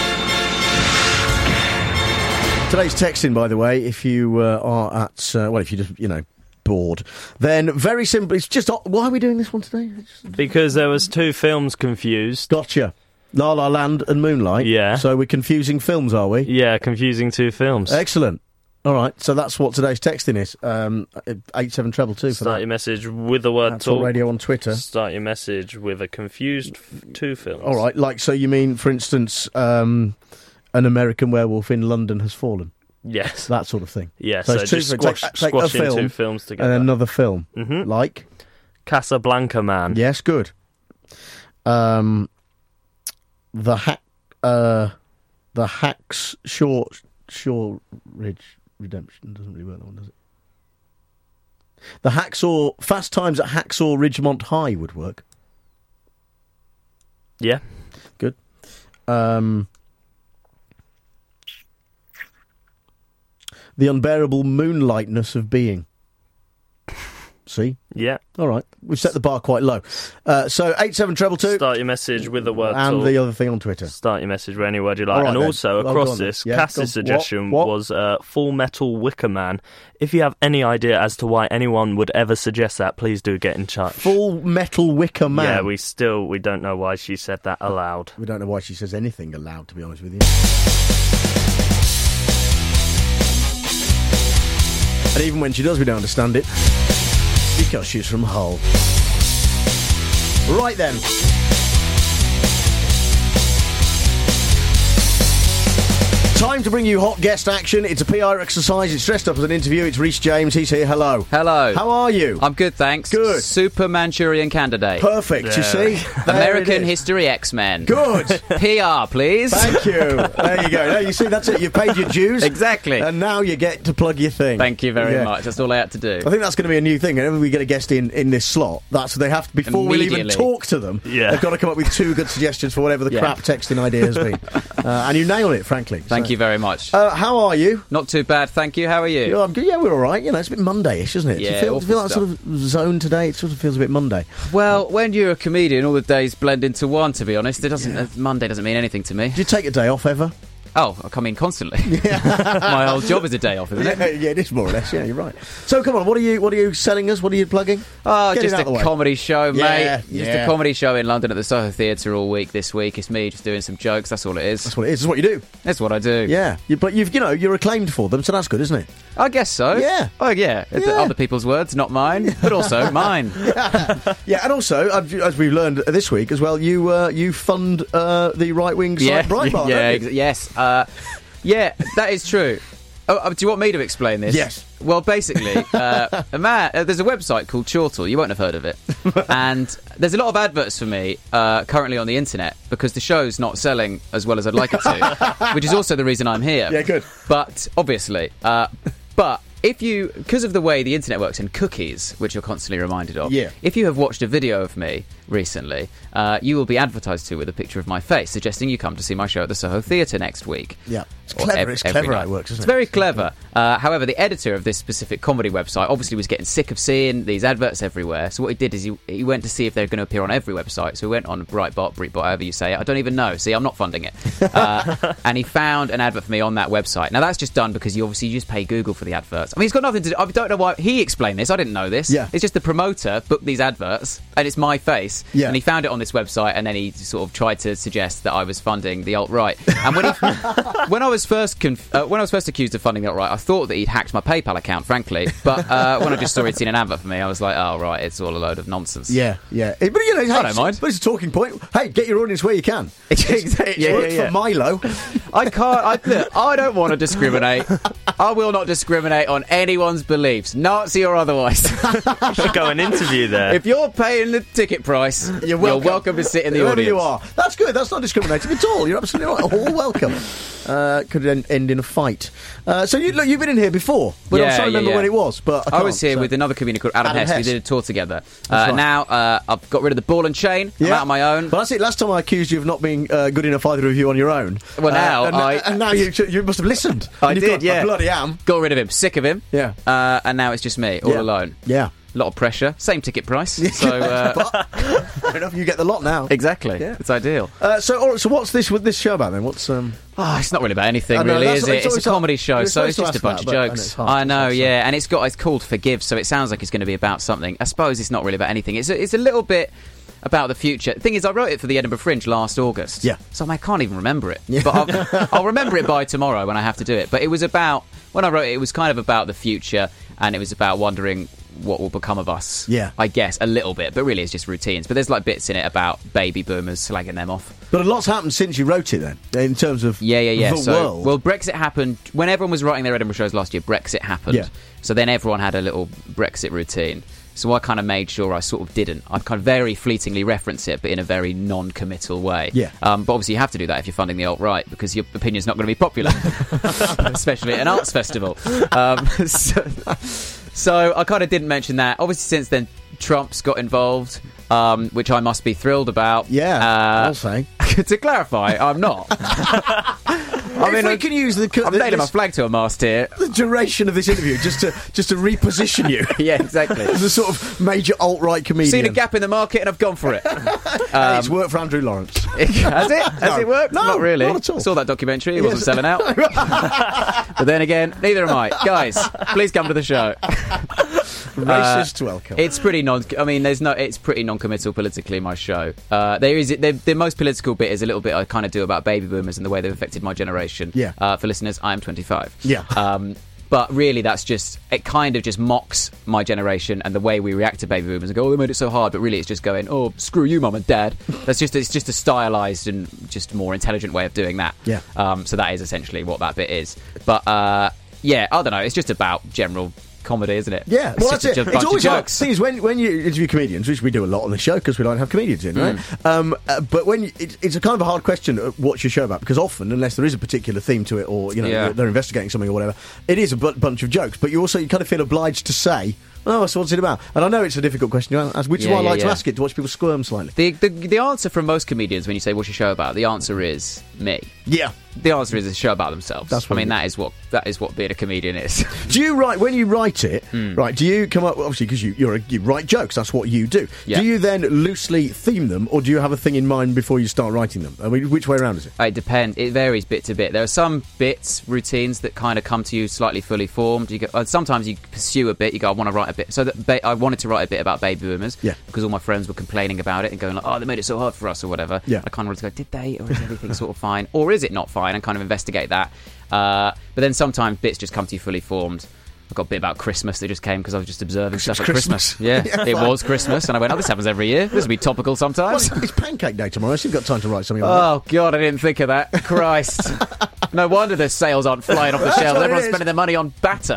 Today's texting, by the way, if you uh, are at, uh, well, if you're just, you know, bored, then very simply, it's just, why are we doing this one today? Because there was two films confused. Gotcha. La La Land and Moonlight. Yeah. So we're confusing films, are we? Yeah, confusing two films. Excellent. All right, so that's what today's texting is. Um, eight seven two two for Start that. your message with the word That's talk. Talk Radio on Twitter. Start your message with a confused f- two films. All right, like, so you mean, for instance, um, An American Werewolf in London Has Fallen? Yes. That sort of thing. Yeah, so, so it's two, just take, squash, take a squashing film two films together. and another film. Mm-hmm. Like? Casablanca Man. Yes, good. Um... The hack, uh, the Hacks Shore Shore Ridge Redemption doesn't really work that one, does it? The Hacksaw Fast Times at Hacksaw Ridgemont High would work. Yeah, good. Um, the Unbearable Moonlightness of Being. See? Yeah. All right. We've set the bar quite low. Uh, so, eight seven two two. Start your message with the word And talk. the other thing on Twitter. Start your message with any word you like. Right, and then. also, Oh, across go on this, then. Yeah, Cass's go on. suggestion What? What? was uh, Full Metal Wicker Man. If you have any idea as to why anyone would ever suggest that, please do get in touch. Full Metal Wicker Man. Yeah, we still, we don't know why she said that aloud. We don't know why she says anything aloud, to be honest with you. And even when she does, we don't understand it. Because she's from Hull. Right then. Time to bring you hot guest action. It's a P R exercise. It's dressed up as an interview. It's Rhys James. He's here. Hello. Hello. How are you? I'm good, thanks. Good. Super Manchurian Candidate. Perfect, you see? American History X-Men. Good. P R, please. Thank you. There you go. Now, you see, that's it. You've paid your dues. Exactly. And now you get to plug your thing. Thank you very Yeah. much. That's all I had to do. I think that's going to be a new thing. Whenever we get a guest in, in this slot, that's they have to, before we'll even Immediately. talk to them, Yeah. they've got to come up with two good suggestions for whatever the Yeah. crap texting idea has been. uh, and you nailed it, frankly. Thank So- you very much. Uh, how are you? Not too bad, thank you. How are you? Yeah, I'm good. Yeah, we're all right. You know, it's a bit Monday-ish, isn't it? Do Yeah, you feel, do you awful feel that stuff. sort of zone today? It sort of feels a bit Monday. Well, when you're a comedian, all the days blend into one, to be honest. It doesn't. Uh, Monday doesn't mean anything to me. Do you take a day off ever? Oh, I come in constantly. My whole job is a day off, isn't Yeah, it? yeah, it is more or less. Yeah, you're right. So, come on, what are you? What are you selling us? What are you plugging? Oh, Get it just out a the way. comedy show, Yeah, mate. Just yeah. a comedy show in London at the Soho Theatre all week this week. It's me just doing some jokes. That's all it is. That's what it is. That's what you do. That's what I do. Yeah, you, but you've you know you're acclaimed for them, so that's good, isn't it? I guess so. Yeah. Oh, yeah. It's Yeah. other people's words, not mine, but also mine. Yeah, and also, as as we've learned this week as well, you uh, you fund uh, the right wing site Yeah, Breitbart. yeah, don't you? ex- yes. Uh, yeah, that is true. Oh, uh, do you want me to explain this? Yes. Well, basically, uh, a man, uh, there's a website called Chortle. You won't have heard of it. And there's a lot of adverts for me uh, currently on the internet because the show's not selling as well as I'd like it to, which is also the reason I'm here. Yeah, good. But, obviously, uh, but if you, because of the way the internet works and cookies, which you're constantly reminded of, Yeah. if you have watched a video of me recently, uh, you will be advertised to with a picture of my face, suggesting you come to see my show at the Soho Theatre next week. Yeah. It's clever, ev- it's every clever night. how it works, isn't It's it? very clever. Uh, however, the editor of this specific comedy website obviously was getting sick of seeing these adverts everywhere. So what he did is he, he went to see if they're going to appear on every website. So he went on Breitbart, Breitbart, however you say it. I don't even know. See, I'm not funding it. Uh, and he found an advert for me on that website. Now, that's just done because you obviously just pay Google for the adverts. I mean, it's got nothing to do... I don't know why... He explained this. I didn't know this. Yeah. It's just the promoter booked these adverts, and it's my face. Yeah. And he found it on this website, and then he sort of tried to suggest that I was funding the alt-right. And when he, when I was first conf- uh, when I was first accused of funding the alt-right, I thought that he'd hacked my PayPal account, frankly. But uh, when I just saw he'd seen an advert for me, I was like, oh, right, it's all a load of nonsense. Yeah, yeah. It- but, you know, hey, I don't mind. But it's a talking point. Hey, get your audience where you can. Exactly. It's Yeah, worked yeah, yeah. for Milo. I can't. I, look, I don't want to discriminate. I will not discriminate on anyone's beliefs, Nazi or otherwise. You should go and interview there. If you're paying the ticket price, you're welcome, you're welcome to sit in the Whoever audience. you are. That's good. That's not discriminating at all. You're absolutely right. All welcome. Uh, could end, end in a fight. Uh, so you, look, you've been in here before. But I'm trying to remember yeah. when it was. But I, I can't, was here so. with another comedian called Adam, Adam Hess. Hess. We did a tour together. That's Uh, right. now uh, I've got rid of the ball and chain. I'm Yeah. out on my own. But that's it. Last time I accused you of not being uh, good enough either of you on your own. Well, now uh, and, I- and now you, you must have listened. I And you've did, gone, yeah. I bloody am. Got rid of him. Sick of him. Yeah. Uh, and now it's just me, all Yeah. alone. Yeah. A lot of pressure. Same ticket price. So uh, But, fair enough. You get the lot now. exactly. Yeah. It's ideal. Uh, so, all right, so what's this with this show about then? What's um? Oh, it's not really about anything, I know, really, that's is what- it? it's It's, always a like- comedy show, you're so it's supposed just to a ask bunch that, of but I know it's jokes. hard I to know, say, so. yeah, and it's got it's called Forgive, so it sounds like it's going to be about something. I suppose it's not really about anything. It's a, it's a little bit about the future. The thing is, I wrote it for the Edinburgh Fringe last August. Yeah. So I can't even remember it. But I'll, I'll remember it by tomorrow when I have to do it. But it was about when I wrote it, it was kind of about the future, and it was about wondering what will become of us. Yeah. I guess a little bit, but really it's just routines. But there's like bits in it about baby boomers, slagging them off. But a lot's happened since you wrote it then, in terms of Yeah, yeah, yeah. the so, world. well, Brexit happened when everyone was writing their Edinburgh shows last year. Brexit happened, Yeah. so then everyone had a little Brexit routine. So I kind of made sure I sort of didn't. I kind of very fleetingly reference it, but in a very non-committal way. Yeah. Um, but obviously you have to do that if you're funding the alt-right, because your opinion's not going to be popular, especially at an arts festival. Um, so, so I kind of didn't mention that. Obviously, since then, Trump's got involved, um, which I must be thrilled about. Yeah, Uh, I'll say. to clarify, I'm not. I if we can use the, I'm the, nailing my this- flag to a mast here. the duration of this interview just to just to reposition you Yeah, exactly. as a sort of major alt-right comedian. Seen a gap in the market and I've gone for it. Hey, it's worked for Andrew Lawrence. Has it? Has No. it worked? No, not really. not at all. Saw that documentary. It Yes. wasn't selling out. But then again, neither am I. Guys, please come to the show. Racist welcome. It's pretty non. I mean, there's no. It's pretty non-committal politically. My show. Uh, there is the, the most political bit is a little bit I kind of do about baby boomers and the way they've affected my generation. Yeah. Uh, for listeners, I am twenty-five. Yeah. Um, but really, that's just it. Kind of just mocks my generation and the way we react to baby boomers and go, "Oh, they made it so hard." But really, it's just going, "Oh, screw you, mum and dad." That's just it's just a stylized and just more intelligent way of doing that. Yeah. Um, so that is essentially what that bit is. But uh, yeah, I don't know. It's just about general comedy, isn't it? Yeah, It's well, just that's a it. bunch It's of always like, jokes. thing is, when, when you interview comedians, which we do a lot on the show because we don't have comedians in, right? Mm. Um, uh, but when you, it, it's a kind of a hard question, uh, what's your show about? Because often, unless there is a particular theme to it or, you know, Yeah. they're, they're investigating something or whatever, it is a bu- bunch of jokes. But you also, you kind of feel obliged to say, oh, so what's it about? And I know it's a difficult question to ask, which is Yeah, why I yeah, like to yeah. ask it, to watch people squirm slightly. The, the the answer from most comedians when you say what's your show about, the answer is me. Yeah. The answer is a show about themselves. That's what I mean, it is. that is what that is what being a comedian is. Do you write when you write it? Hmm. Right? Do you come up obviously because you you're a, you write jokes? That's what you do. Yeah. Do you then loosely theme them, or do you have a thing in mind before you start writing them? I mean, which way around is it? It depends. It varies bit to bit. There are some bits, routines that kind of come to you slightly fully formed. You go, uh, sometimes you pursue a bit. You go, I want to write a bit. So that ba- I wanted to write a bit about baby boomers. Yeah. Because all my friends were complaining about it and going like, oh, they made it so hard for us or whatever. Yeah. I kind of wanted to go, did they, or is everything sort of fine, or is it not fine, and kind of investigate that. Uh, but then sometimes bits just come to you fully formed. I got a bit about Christmas that just came because I was just observing stuff at Christmas. Christmas. Yeah, Yeah, it fine. was Christmas, and I went, oh, this happens every year. This will be topical Well, sometimes. it's, it's Pancake Day tomorrow, so you've got time to write something. Like Oh, God, I didn't think of that. Christ. No wonder the sales aren't flying off the That's shelves. what it Everyone's is. spending their money on batter.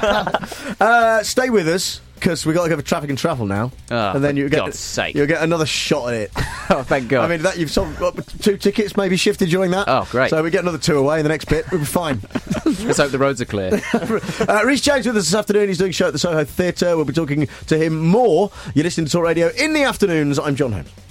that. Uh, stay with us because we got to go for traffic and travel now, Oh, and then for you get God's sake. you'll get another shot at it. Oh, thank God. I mean, that you've sold what, two tickets, maybe shifted during that. Oh, great. So we get another two away in the next bit. We'll be fine. Let's hope the roads are clear. uh, Rhys James with us this afternoon. He's doing a show at the Soho Theatre. We'll be talking to him more. You're listening to Talk Radio in the afternoons. I'm John Holmes.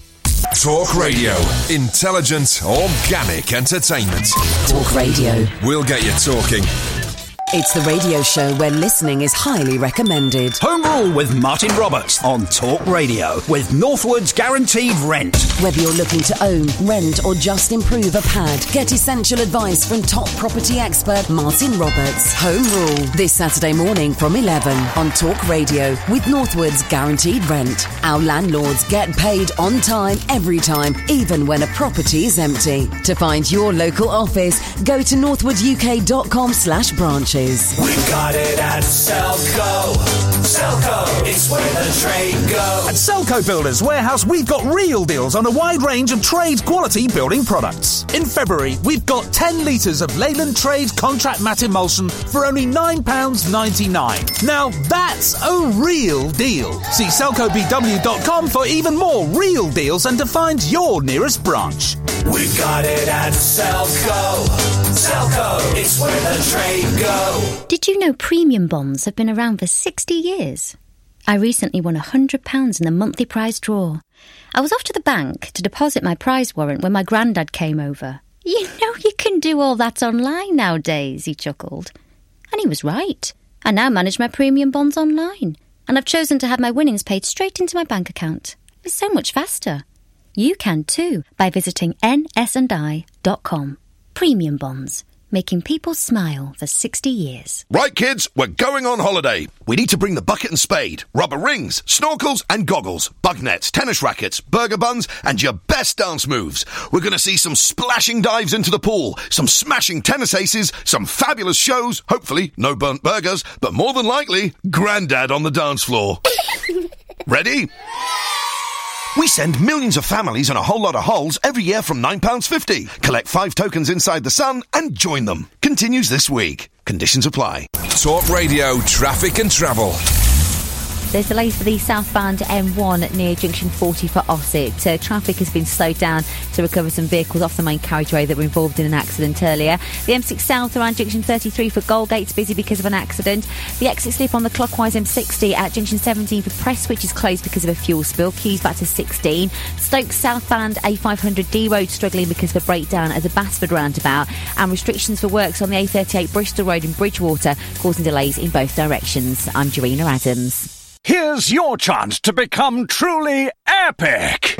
Talk Radio. Intelligent, organic entertainment. Talk Radio. We'll get you talking. It's the radio show where listening is highly recommended. Home Rule with Martin Roberts on Talk Radio with Northwood's Guaranteed Rent. Whether you're looking to own, rent or just improve a pad, get essential advice from top property expert Martin Roberts. Home Rule, this Saturday morning from eleven on Talk Radio with Northwood's Guaranteed Rent. Our landlords get paid on time, every time, even when a property is empty. To find your local office, go to northwooduk.com slash branches. We got it at Selco. Selco, it's where the trade goes. At Selco Builders Warehouse, we've got real deals on a wide range of trade quality building products. In February, we've got ten litres of Leyland Trade Contract Matte Emulsion for only nine pounds ninety-nine. Now, that's a real deal. See selco b w dot com for even more real deals and to find your nearest branch. We got it at Selco. Selco, it's where the trade goes. Did you know premium bonds have been around for sixty years? I recently won one hundred pounds in the monthly prize draw. I was off to the bank to deposit my prize warrant when my granddad came over. You know you can do all that online nowadays, he chuckled. And he was right. I now manage my premium bonds online, and I've chosen to have my winnings paid straight into my bank account. It's so much faster. You can too by visiting n s and i dot com. Premium bonds. Making people smile for sixty years. Right, kids, we're going on holiday. We need to bring the bucket and spade, rubber rings, snorkels and goggles, bug nets, tennis rackets, burger buns, and your best dance moves. We're going to see some splashing dives into the pool, some smashing tennis aces, some fabulous shows, hopefully no burnt burgers, but more than likely, Grandad on the dance floor. Ready? We send millions of families and a whole lot of holes every year from nine pounds fifty. Collect five tokens inside the sun and join them. Continues this week. Conditions apply. Talk Radio Traffic and Travel. There's delays for the southbound M one near junction forty for Ossett. Uh, traffic has been slowed down to recover some vehicles off the main carriageway that were involved in an accident earlier. The M six south around junction thirty-three for Goldgate's busy because of an accident. The exit slip on the clockwise M sixty at junction seventeen for Prestwich is closed because of a fuel spill. Keys back to sixteen. Stoke southbound A five hundred D road struggling because of a breakdown at the Basford roundabout. And restrictions for works on the A thirty-eight Bristol Road in Bridgewater causing delays in both directions. I'm Jarina Adams. Here's your chance to become truly epic.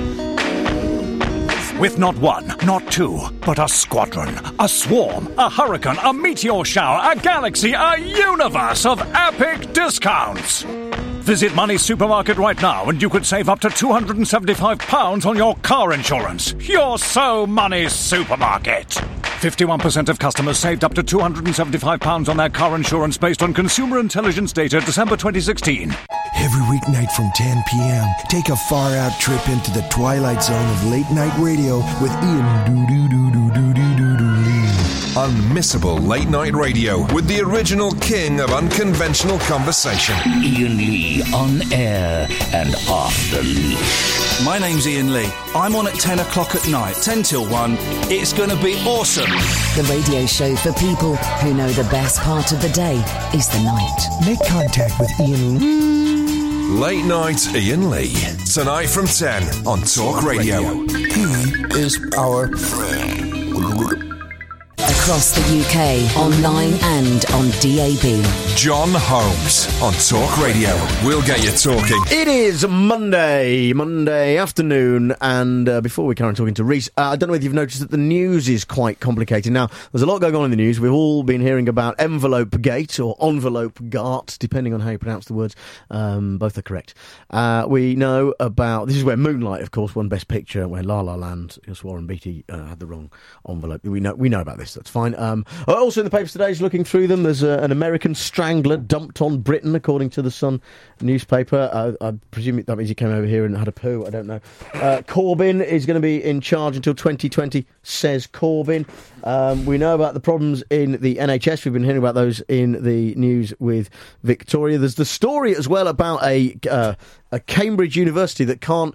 With not one, not two, but a squadron, a swarm, a hurricane, a meteor shower, a galaxy, a universe of epic discounts. Visit Money's Supermarket right now and you could save up to two hundred seventy-five pounds on your car insurance. You're so Money's Supermarket. fifty-one percent of customers saved up to two hundred seventy-five pounds on their car insurance based on consumer intelligence data December twenty sixteen. Every weeknight from ten p.m., take a far-out trip into the twilight zone of late-night radio with Ian Doo-Doo-Doo-Doo-Doo-Doo-Doo-Lee. Unmissable late-night radio with the original king of unconventional conversation. Ian Lee, on air and off the leash. My name's Ian Lee. I'm on at ten o'clock at night, ten till one. It's going to be awesome. The radio show for people who know the best part of the day is the night. Make contact with Ian Lee. Late Night Ian Lee. Tonight from ten on Talk Radio. He is our friend. Across the U K, online and on D A B. John Holmes on Talk Radio. We'll get you talking. It is Monday, Monday afternoon, and uh, before we carry on talking to Reese, uh, I don't know whether you've noticed that the news is quite complicated. Now, there's a lot going on in the news. We've all been hearing about Envelope Gate or Envelope Gate, depending on how you pronounce the words. Um, both are correct. Uh, we know about, this is where Moonlight, of course, won Best Picture, where La La Land, because Warren Beatty uh, had the wrong envelope. We know, we know about this. That's fine. Um, also in the papers today, is looking through them, there's a, an American strangler dumped on Britain, according to the Sun newspaper. Uh, I presume that means he came over here and had a poo. I don't know. Uh, Corbyn is going to be in charge until twenty twenty, says Corbyn. Um, we know about the problems in the N H S. We've been hearing about those in the news with Victoria. There's the story as well about a uh, a Cambridge University that can't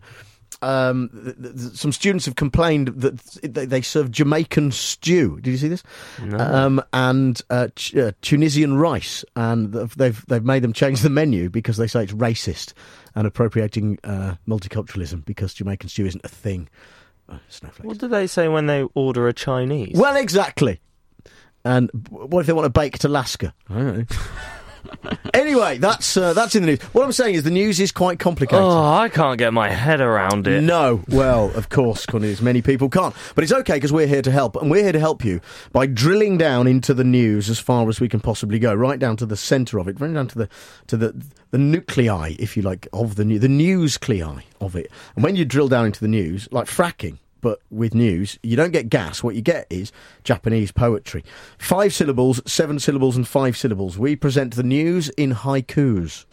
Um, th- th- some students have complained that they, they serve Jamaican stew. Did you see this? No. Um, and uh, ch- uh, Tunisian rice, and they've they've made them change the menu because they say it's racist and appropriating uh, multiculturalism because Jamaican stew isn't a thing. Oh, snowflakes. What do they say when they order a Chinese? Well, exactly. And what if they want a baked Alaska? I don't know. Anyway, that's uh, that's in the news. What I'm saying is the news is quite complicated. Oh, I can't get my head around it. No, well, of course, Cornelius, many people can't. But it's okay because we're here to help, and we're here to help you by drilling down into the news as far as we can possibly go, right down to the centre of it, right down to the to the the nuclei, if you like, of the news, the newsclei of it. And when you drill down into the news, like fracking, but with news, you don't get gas. What you get is Japanese poetry. Five syllables, seven syllables, and five syllables. We present the news in haikus.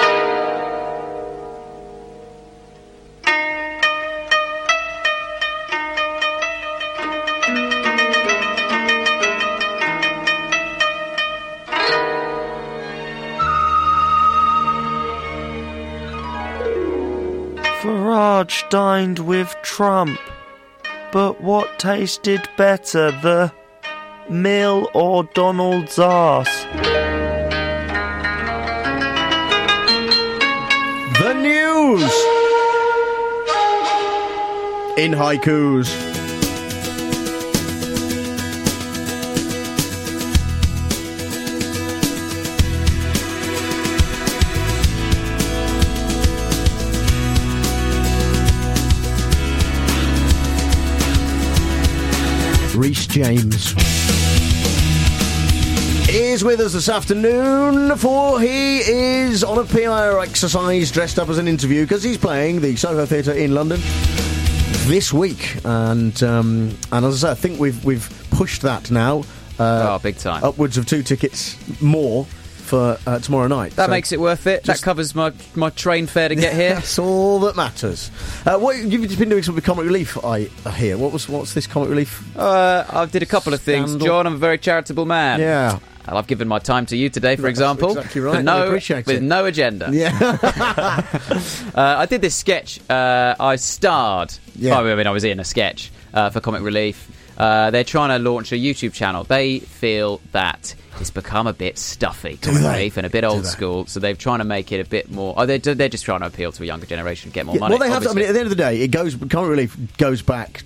Farage dined with Trump. But what tasted better, the meal or Donald's arse? The news in haikus. Rhys James is with us this afternoon, for he is on a P I R exercise dressed up as an interview because he's playing the Soho Theatre in London this week, and um, and as I say, I think we've we've pushed that now. Uh, oh, big time! Upwards of two tickets more for uh, tomorrow night. That so makes it worth it. That covers my my train fare to get here. That's all that matters. Uh, what you've just been doing some comic relief, I hear. What was what's this comic relief? Uh, I did a couple of things, Scandal. John. I'm a very charitable man. Yeah. And I've given my time to you today, for That's example. exactly right. With no, I appreciate with it. no agenda. Yeah. uh, I did this sketch. Uh, I starred. Yeah. Oh, I mean, I was in a sketch uh, for Comic Relief. Uh, they're trying to launch a YouTube channel. They feel that it's become a bit stuffy, Comic Relief, and a bit old school. So they're trying to make it a bit more. Oh, they're, they're just trying to appeal to a younger generation, get more Yeah, money. well, they have. To, I mean, at the end of the day, it goes. Comic Relief goes back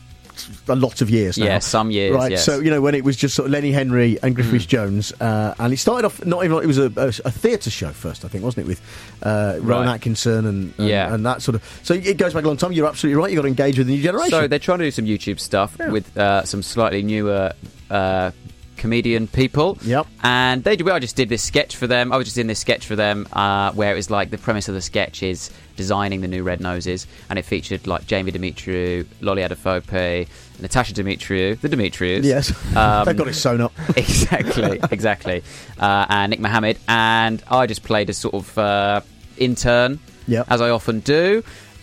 a lot of years now. Yeah, some years, right? yes. So you know when it was just sort of Lenny Henry and Griff Rhys Jones, uh, and it started off not even. It was a, a, a theatre show first, I think, wasn't it, with uh, Rowan Right. Atkinson and, and Yeah. and that sort of. So it goes back a long time. You're absolutely right. You've got to engage with the new generation. So they're trying to do some YouTube stuff Yeah. with uh, some slightly newer uh, comedian people. Yep. And they I just did this sketch for them. I was just in this sketch for them uh, where it was like the premise of the sketch is designing the new Red Noses, and it featured like Jamie Demetriou, Lolly Adefope, Natasha Demetriou, the Demetrious. Yes. Um, They've got it sewn up. Exactly, exactly. Uh, and Nick Mohammed, and I just played a sort of uh, intern, Yep. as I often do,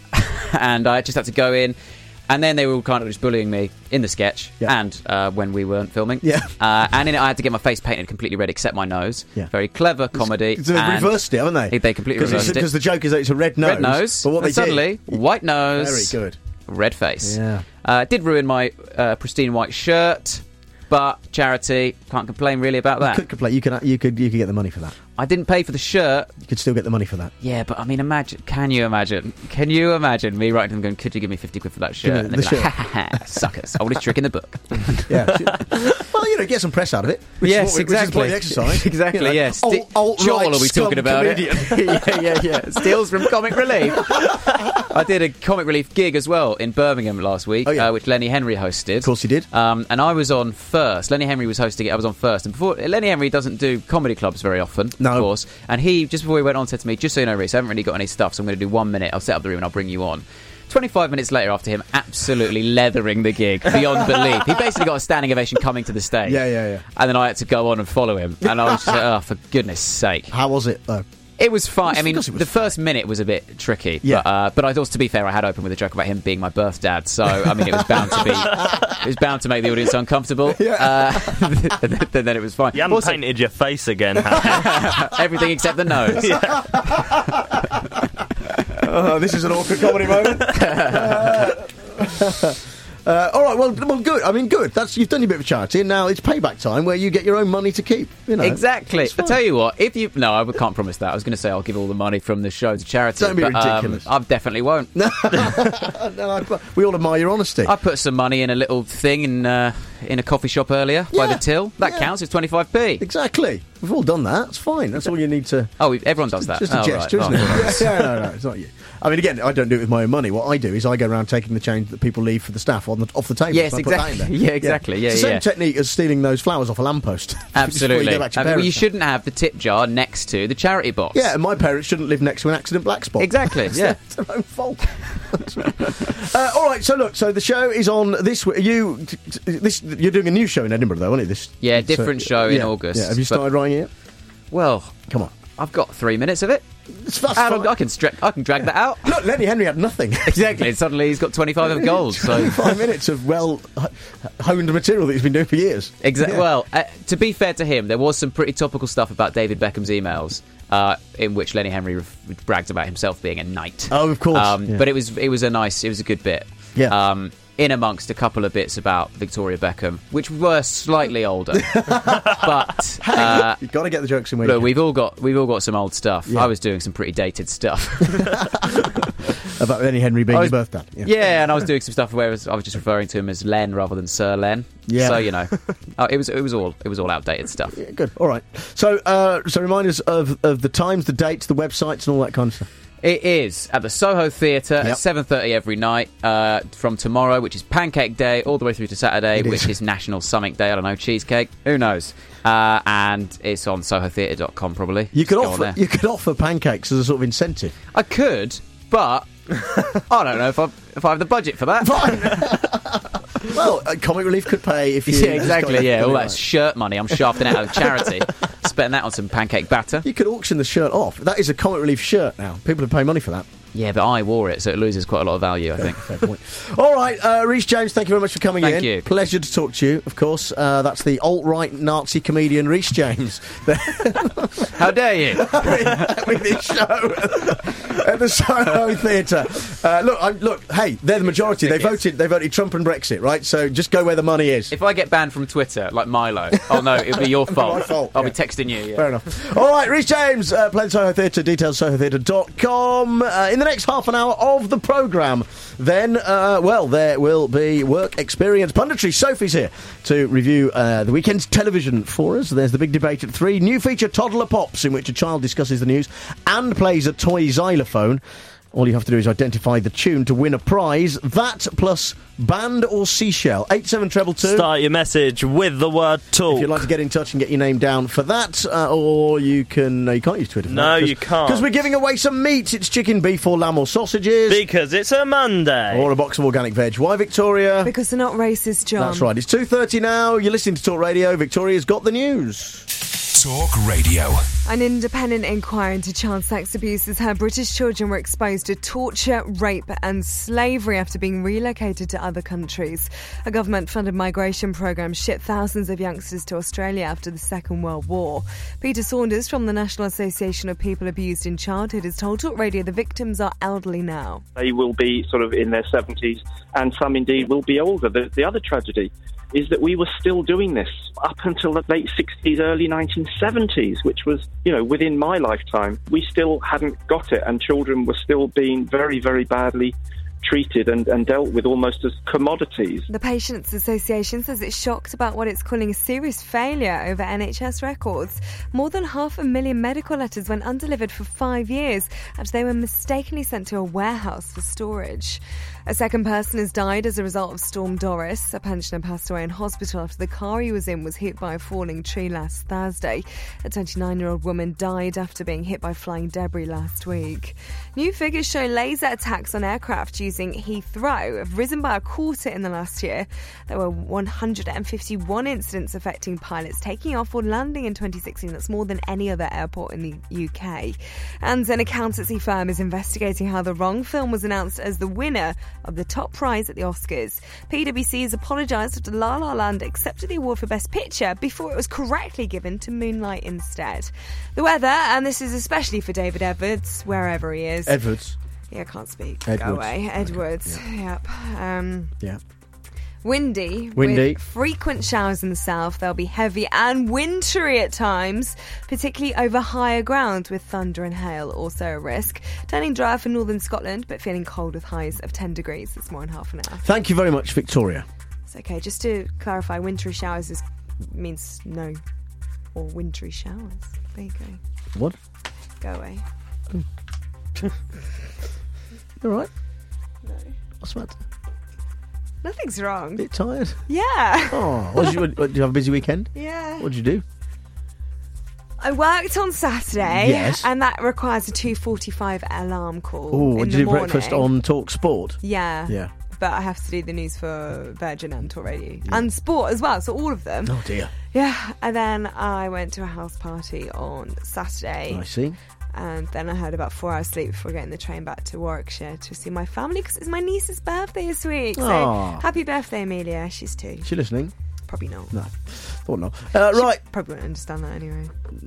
and I just had to go in. And then they were all kind of just bullying me in the sketch, Yeah. and uh, when we weren't filming. Yeah. Uh, and in it, I had to get my face painted completely red, except my nose. Yeah. Very clever comedy. So they've and reversed it, haven't they? They completely reversed it. Because the joke is that it's a red nose. Red nose. But what and they suddenly, did, white nose. very good. Red face. Yeah. Uh, did ruin my uh, pristine white shirt, but charity, can't complain really about You that. could complain. You could. You could. You could get the money for that. I didn't pay for the shirt. You could still get the money for that. Yeah, but I mean, imagine. Can you imagine? Can you imagine me writing to them going, could you give me fifty quid for that shirt? me And the they'd be like, shirt. ha ha ha, suckers. Oldest trick in the book. Yeah. Well, you know, get some press out of it. Which Yes, is what, exactly. Which is the point of the exercise. Exactly, You know, yes. alt- alt-right Joel will be scum talking about comedian. it. yeah, yeah, yeah. Steals from Comic Relief. I did a Comic Relief gig as well in Birmingham last week, Oh, yeah. uh, which Lenny Henry hosted. Of course he did. Um, and I was on first. Lenny Henry was hosting it. I was on first. And before Lenny Henry doesn't do comedy clubs very often, No. of course. And he, just before he went on, said to me, just so you know, Reece, I haven't really got any stuff, so I'm going to do one minute. I'll set up the room and I'll bring you on. twenty-five minutes later, after him absolutely leathering the gig beyond belief, he basically got a standing ovation coming to the stage. Yeah, yeah, yeah. And then I had to go on and follow him. And I was just like, oh, for goodness sake. How was it though? It was fine. I mean, Of course it was the first minute was a bit tricky. Yeah. But, uh, but I thought, to be fair, I had opened with a joke about him being my birth dad. So, I mean, it was bound to be... It was bound to make the audience uncomfortable. Yeah. Uh, and then then it was fine. You haven't Also, painted your face again, have you? everything except the nose. Oh, this is an awkward comedy moment. Uh, Uh, all right, well, well, good. I mean, good. That's you've done your bit of charity, and now it's payback time where you get your own money to keep. You know, exactly. I tell you what, if you no, I can't promise that. I was going to say I'll give all the money from the show to charity. Don't be but, ridiculous. Um, I definitely won't. no, I, we all admire your honesty. I put some money in a little thing in uh, in a coffee shop earlier Yeah, by the till. That yeah. counts. It's twenty-five p. Exactly. We've all done that. It's fine. That's all you need to. Oh, we've, everyone does that. It's just a oh, gesture, right. isn't oh, it? yeah, no, no, it's not you. I mean, again, I don't do it with my own money. What I do is I go around taking the change that people leave for the staff on the, off the table. Yes, so I put that in exactly. there. Yeah, exactly. Yeah, it's the yeah. same technique as stealing those flowers off a lamppost. Absolutely. you, go back to your I mean, well, you parents. shouldn't have the tip jar next to the charity box. Yeah, and my parents shouldn't live next to an accident black spot. Exactly. It's yeah, their, it's their own fault. uh, all right. So look. So the show is on this. w- You t- t- this. You're doing a new show in Edinburgh, though, aren't you? This. Yeah, different so- show in yeah, August. Yeah. Have you but- started writing it? Well, come on. I've got three minutes of it. It's that's I, fine. I can stre- I can drag that out. Look, Lenny Henry had nothing. Exactly. And suddenly he's got twenty-five of gold. So Five minutes of well h- honed material that he's been doing for years. Exactly. Yeah. Well, uh, to be fair to him, there was some pretty topical stuff about David Beckham's emails, uh, in which Lenny Henry re- bragged about himself being a knight. Oh, of course. Um, Yeah. But it was it was a nice, it was a good bit. Yeah. Um, in amongst a couple of bits about Victoria Beckham, which were slightly older, but uh, you've got to get the jokes in. Where look, you can. we've all got we've all got some old stuff. Yeah. I was doing some pretty dated stuff. About Lenny Henry being I was- your birth dad. Yeah. Yeah, and I was doing some stuff where I was, I was just referring to him as Len rather than Sir Len. Yeah. So you know, uh, it was it was all it was all outdated stuff. Yeah, good. All right. So, uh, so remind us of of the times, the dates, the websites, and all that kind of stuff. It is at the Soho Theatre Yep. at seven thirty every night uh, from tomorrow, which is Pancake Day, all the way through to Saturday, It is. which is National Something Day. I don't know, cheesecake, who knows? Uh, and it's on soho theatre dot com probably. You could Go on offer there. you could offer pancakes as a sort of incentive. I could, but I don't know if I if I have the budget for that. Well, uh, Comic Relief could pay if you. Yeah, exactly. Yeah, all that Right. shirt money I'm shafting out of charity, spending that on some pancake batter. You could auction the shirt off. That is a Comic Relief shirt now. People would pay money for that. Yeah, but I wore it, so it loses quite a lot of value, I think. Fair point. All right, uh, Rhys James, thank you very much for coming Thank in. you. Pleasure to talk to you, of course. Uh, that's the alt-right Nazi comedian Rhys James. How dare you? with, with his show at the Soho Theatre. Uh, look, I, look, hey, they're the majority. They voted. They voted Trump and Brexit, right? So just go where the money is. If I get banned from Twitter, like Milo, oh no, it'll be your fault. My fault, I'll yeah. be texting you. Yeah. Fair enough. All right, Rhys James, uh, play the Soho Theatre. Details soho theatre dot com. Uh, in the next half an hour of the programme, then, uh, well, there will be work experience punditry. Sophie's here to review uh, the weekend's television for us. There's the big debate at three. New feature, Toddler Pops, in which a child discusses the news and plays a toy xylophone. All you have to do is identify the tune to win a prize. That plus band or seashell. eight seven two two. Start your message with the word talk. If you'd like to get in touch and get your name down for that, uh, or you can... No, you can't use Twitter for No, that. you can't. Because we're giving away some meat. It's chicken, beef or lamb or sausages. Because it's a Monday. Or a box of organic veg. Why, Victoria? Because they're not racist, John. That's right. It's two thirty now. You're listening to Talk Radio. Victoria's got the news. Talk Radio. An independent inquiry into child sex abuse has heard British children were exposed to torture, rape and slavery after being relocated to other countries. A government-funded migration programme shipped thousands of youngsters to Australia after the Second World War. Peter Saunders from the National Association of People Abused in Childhood has told Talk Radio the victims are elderly now. They will be sort of in their seventies, and some indeed will be older. The, the other tragedy is that we were still doing this up until the late sixties, early nineteen seventies, which was, you know, within my lifetime. We still hadn't got it, and children were still being very, very badly treated and, and dealt with almost as commodities. The Patients Association says it's shocked about what it's calling a serious failure over N H S records. More than half a million medical letters went undelivered for five years after they were mistakenly sent to a warehouse for storage. A second person has died as a result of Storm Doris. A pensioner passed away in hospital after the car he was in was hit by a falling tree last Thursday. A twenty-nine-year-old woman died after being hit by flying debris last week. New figures show laser attacks on aircraft using Heathrow have risen by a quarter in the last year. There were one hundred fifty-one incidents affecting pilots taking off or landing in twenty sixteen. That's more than any other airport in the U K. And an accountancy firm is investigating how the wrong film was announced as the winner of the top prize at the Oscars. P W C has apologised after La La Land accepted the award for Best Picture before it was correctly given to Moonlight instead. The weather, and this is especially for David Edwards, wherever he is. Edwards. Yeah, I can't speak. Edwards. Go away. Edwards. Okay. Yep. Um, Yeah. Windy. Windy. With frequent showers in the south. They'll be heavy and wintry at times, particularly over higher ground with thunder and hail also a risk. Turning dry for northern Scotland, but feeling cold with highs of ten degrees. It's more in half an hour. Thank you very much, Victoria. It's okay. Just to clarify, wintry showers is, means no or wintry showers. There you go. What? Go away. You all right? No. What's the matter? Nothing's wrong. Bit tired? Yeah. Oh, what did you, what, did you have a busy weekend? Yeah. What did you do? I worked on Saturday. Yes. And that requires a two forty-five alarm call. Oh, in did the you do morning. breakfast on Talk Sport? Yeah. Yeah. But I have to do the news for Virgin and Talk Radio. And Sport as well, so all of them. Oh, dear. Yeah. And then I went to a house party on Saturday. I see. And then I had about four hours sleep before getting the train back to Warwickshire to see my family because it's my niece's birthday this week. So Aw. happy birthday, Amelia. She's two. Is she listening? Probably not. No. Thought not. Uh, She right. probably won't understand that anyway.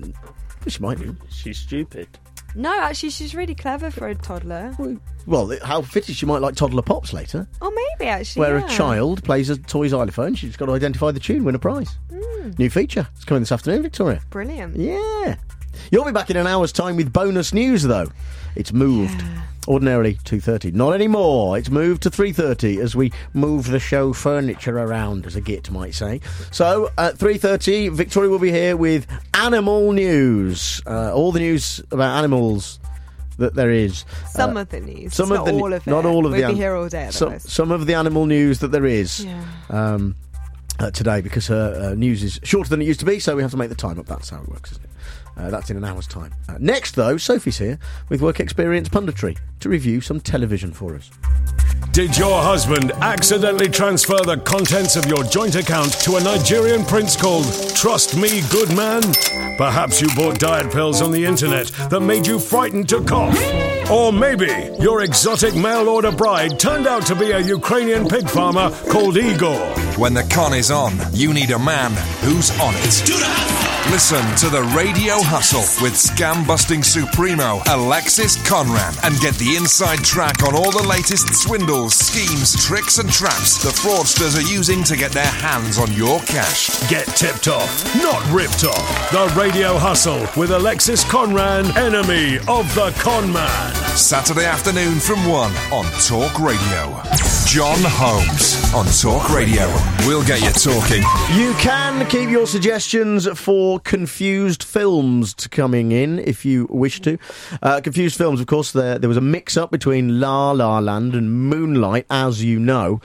She might do. She's stupid. No, actually, she's really clever for a toddler. Well, how fitting she might like Toddler Pops later. Or maybe, actually, Where yeah. a child plays a toy xylophone. She's got to identify the tune, win a prize. Mm. New feature. It's coming this afternoon, Victoria. Brilliant. Yeah. You'll be back in an hour's time with bonus news, though. It's moved. Yeah. Ordinarily two thirty. Not anymore. It's moved to three thirty as we move the show furniture around, as a git might say. So, at three thirty, Victoria will be here with animal news. Uh, all the news about animals that there is. Some Uh, of the news. Some It's of not the, all of it. Not all of We'd the be an- here all day some, otherwise. some of the animal news that there is. Yeah. Um, uh, today, because her uh, news is shorter than it used to be, so we have to make the time up. That's how it works, isn't it? Uh, that's in an hour's time. Uh, next, though, Sophie's here with Work Experience Punditry to review some television for us. Did your husband accidentally transfer the contents of your joint account to a Nigerian prince called Trust Me Good Man? Perhaps you bought diet pills on the internet that made you frightened to cough. Or maybe your exotic mail-order bride turned out to be a Ukrainian pig farmer called Igor. When the con is on, you need a man who's on it. Listen to the Radio Hustle with scam-busting supremo Alexis Conran and get the inside track on all the latest swindles, schemes, tricks and traps the fraudsters are using to get their hands on your cash. Get tipped off, not ripped off. The Radio Hustle with Alexis Conran, enemy of the con man. Saturday afternoon from one on Talk Radio. John Holmes on Talk Radio. We'll get you talking. You can keep your suggestions for confused films to coming in if you wish to. Uh, confused films, of course, there, there was a mix-up between La La Land and Moonlight, as you know.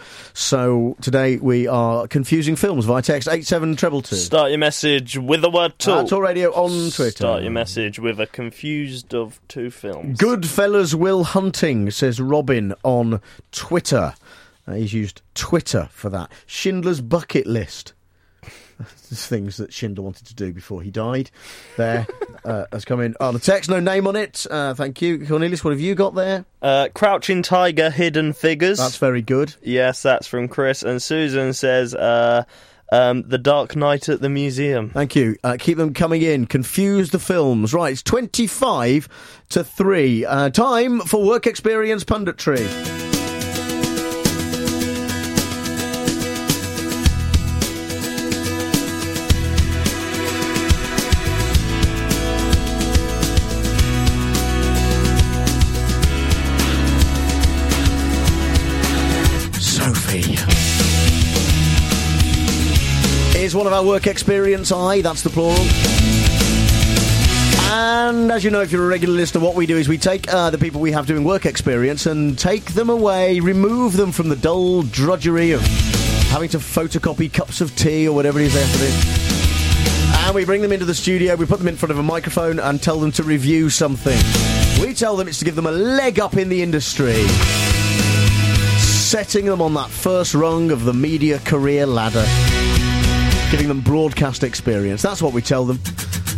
So today we are confusing films via text eight seven two two. Start your message with the word talk. Uh, Talk Radio on Twitter. Start your message with a confused of two films. Goodfellas Will Hunting, says Robin on Twitter. Uh, he's used Twitter for that. Schindler's Bucket List. Things that Schindler wanted to do before he died. There uh, has come in. Oh, the text, no name on it. Uh, thank you. Cornelius, what have you got there? Uh, Crouching Tiger, Hidden Figures. That's very good. Yes, that's from Chris. And Susan says, uh, um, The Dark Knight at the Museum. Thank you. Uh, keep them coming in. Confuse the films. Right, it's twenty-five to three. Uh, time for Work Experience Punditry. Is one of our Work Experience I, that's the plural. And as you know, if you're a regular listener, what we do is we take uh, the people we have doing work experience and take them away, remove them from the dull drudgery of having to photocopy cups of tea or whatever it is they have to do. And we bring them into the studio, we put them in front of a microphone and tell them to review something. We tell them it's to give them a leg up in the industry, setting them on that first rung of the media career ladder, giving them broadcast experience. That's what we tell them.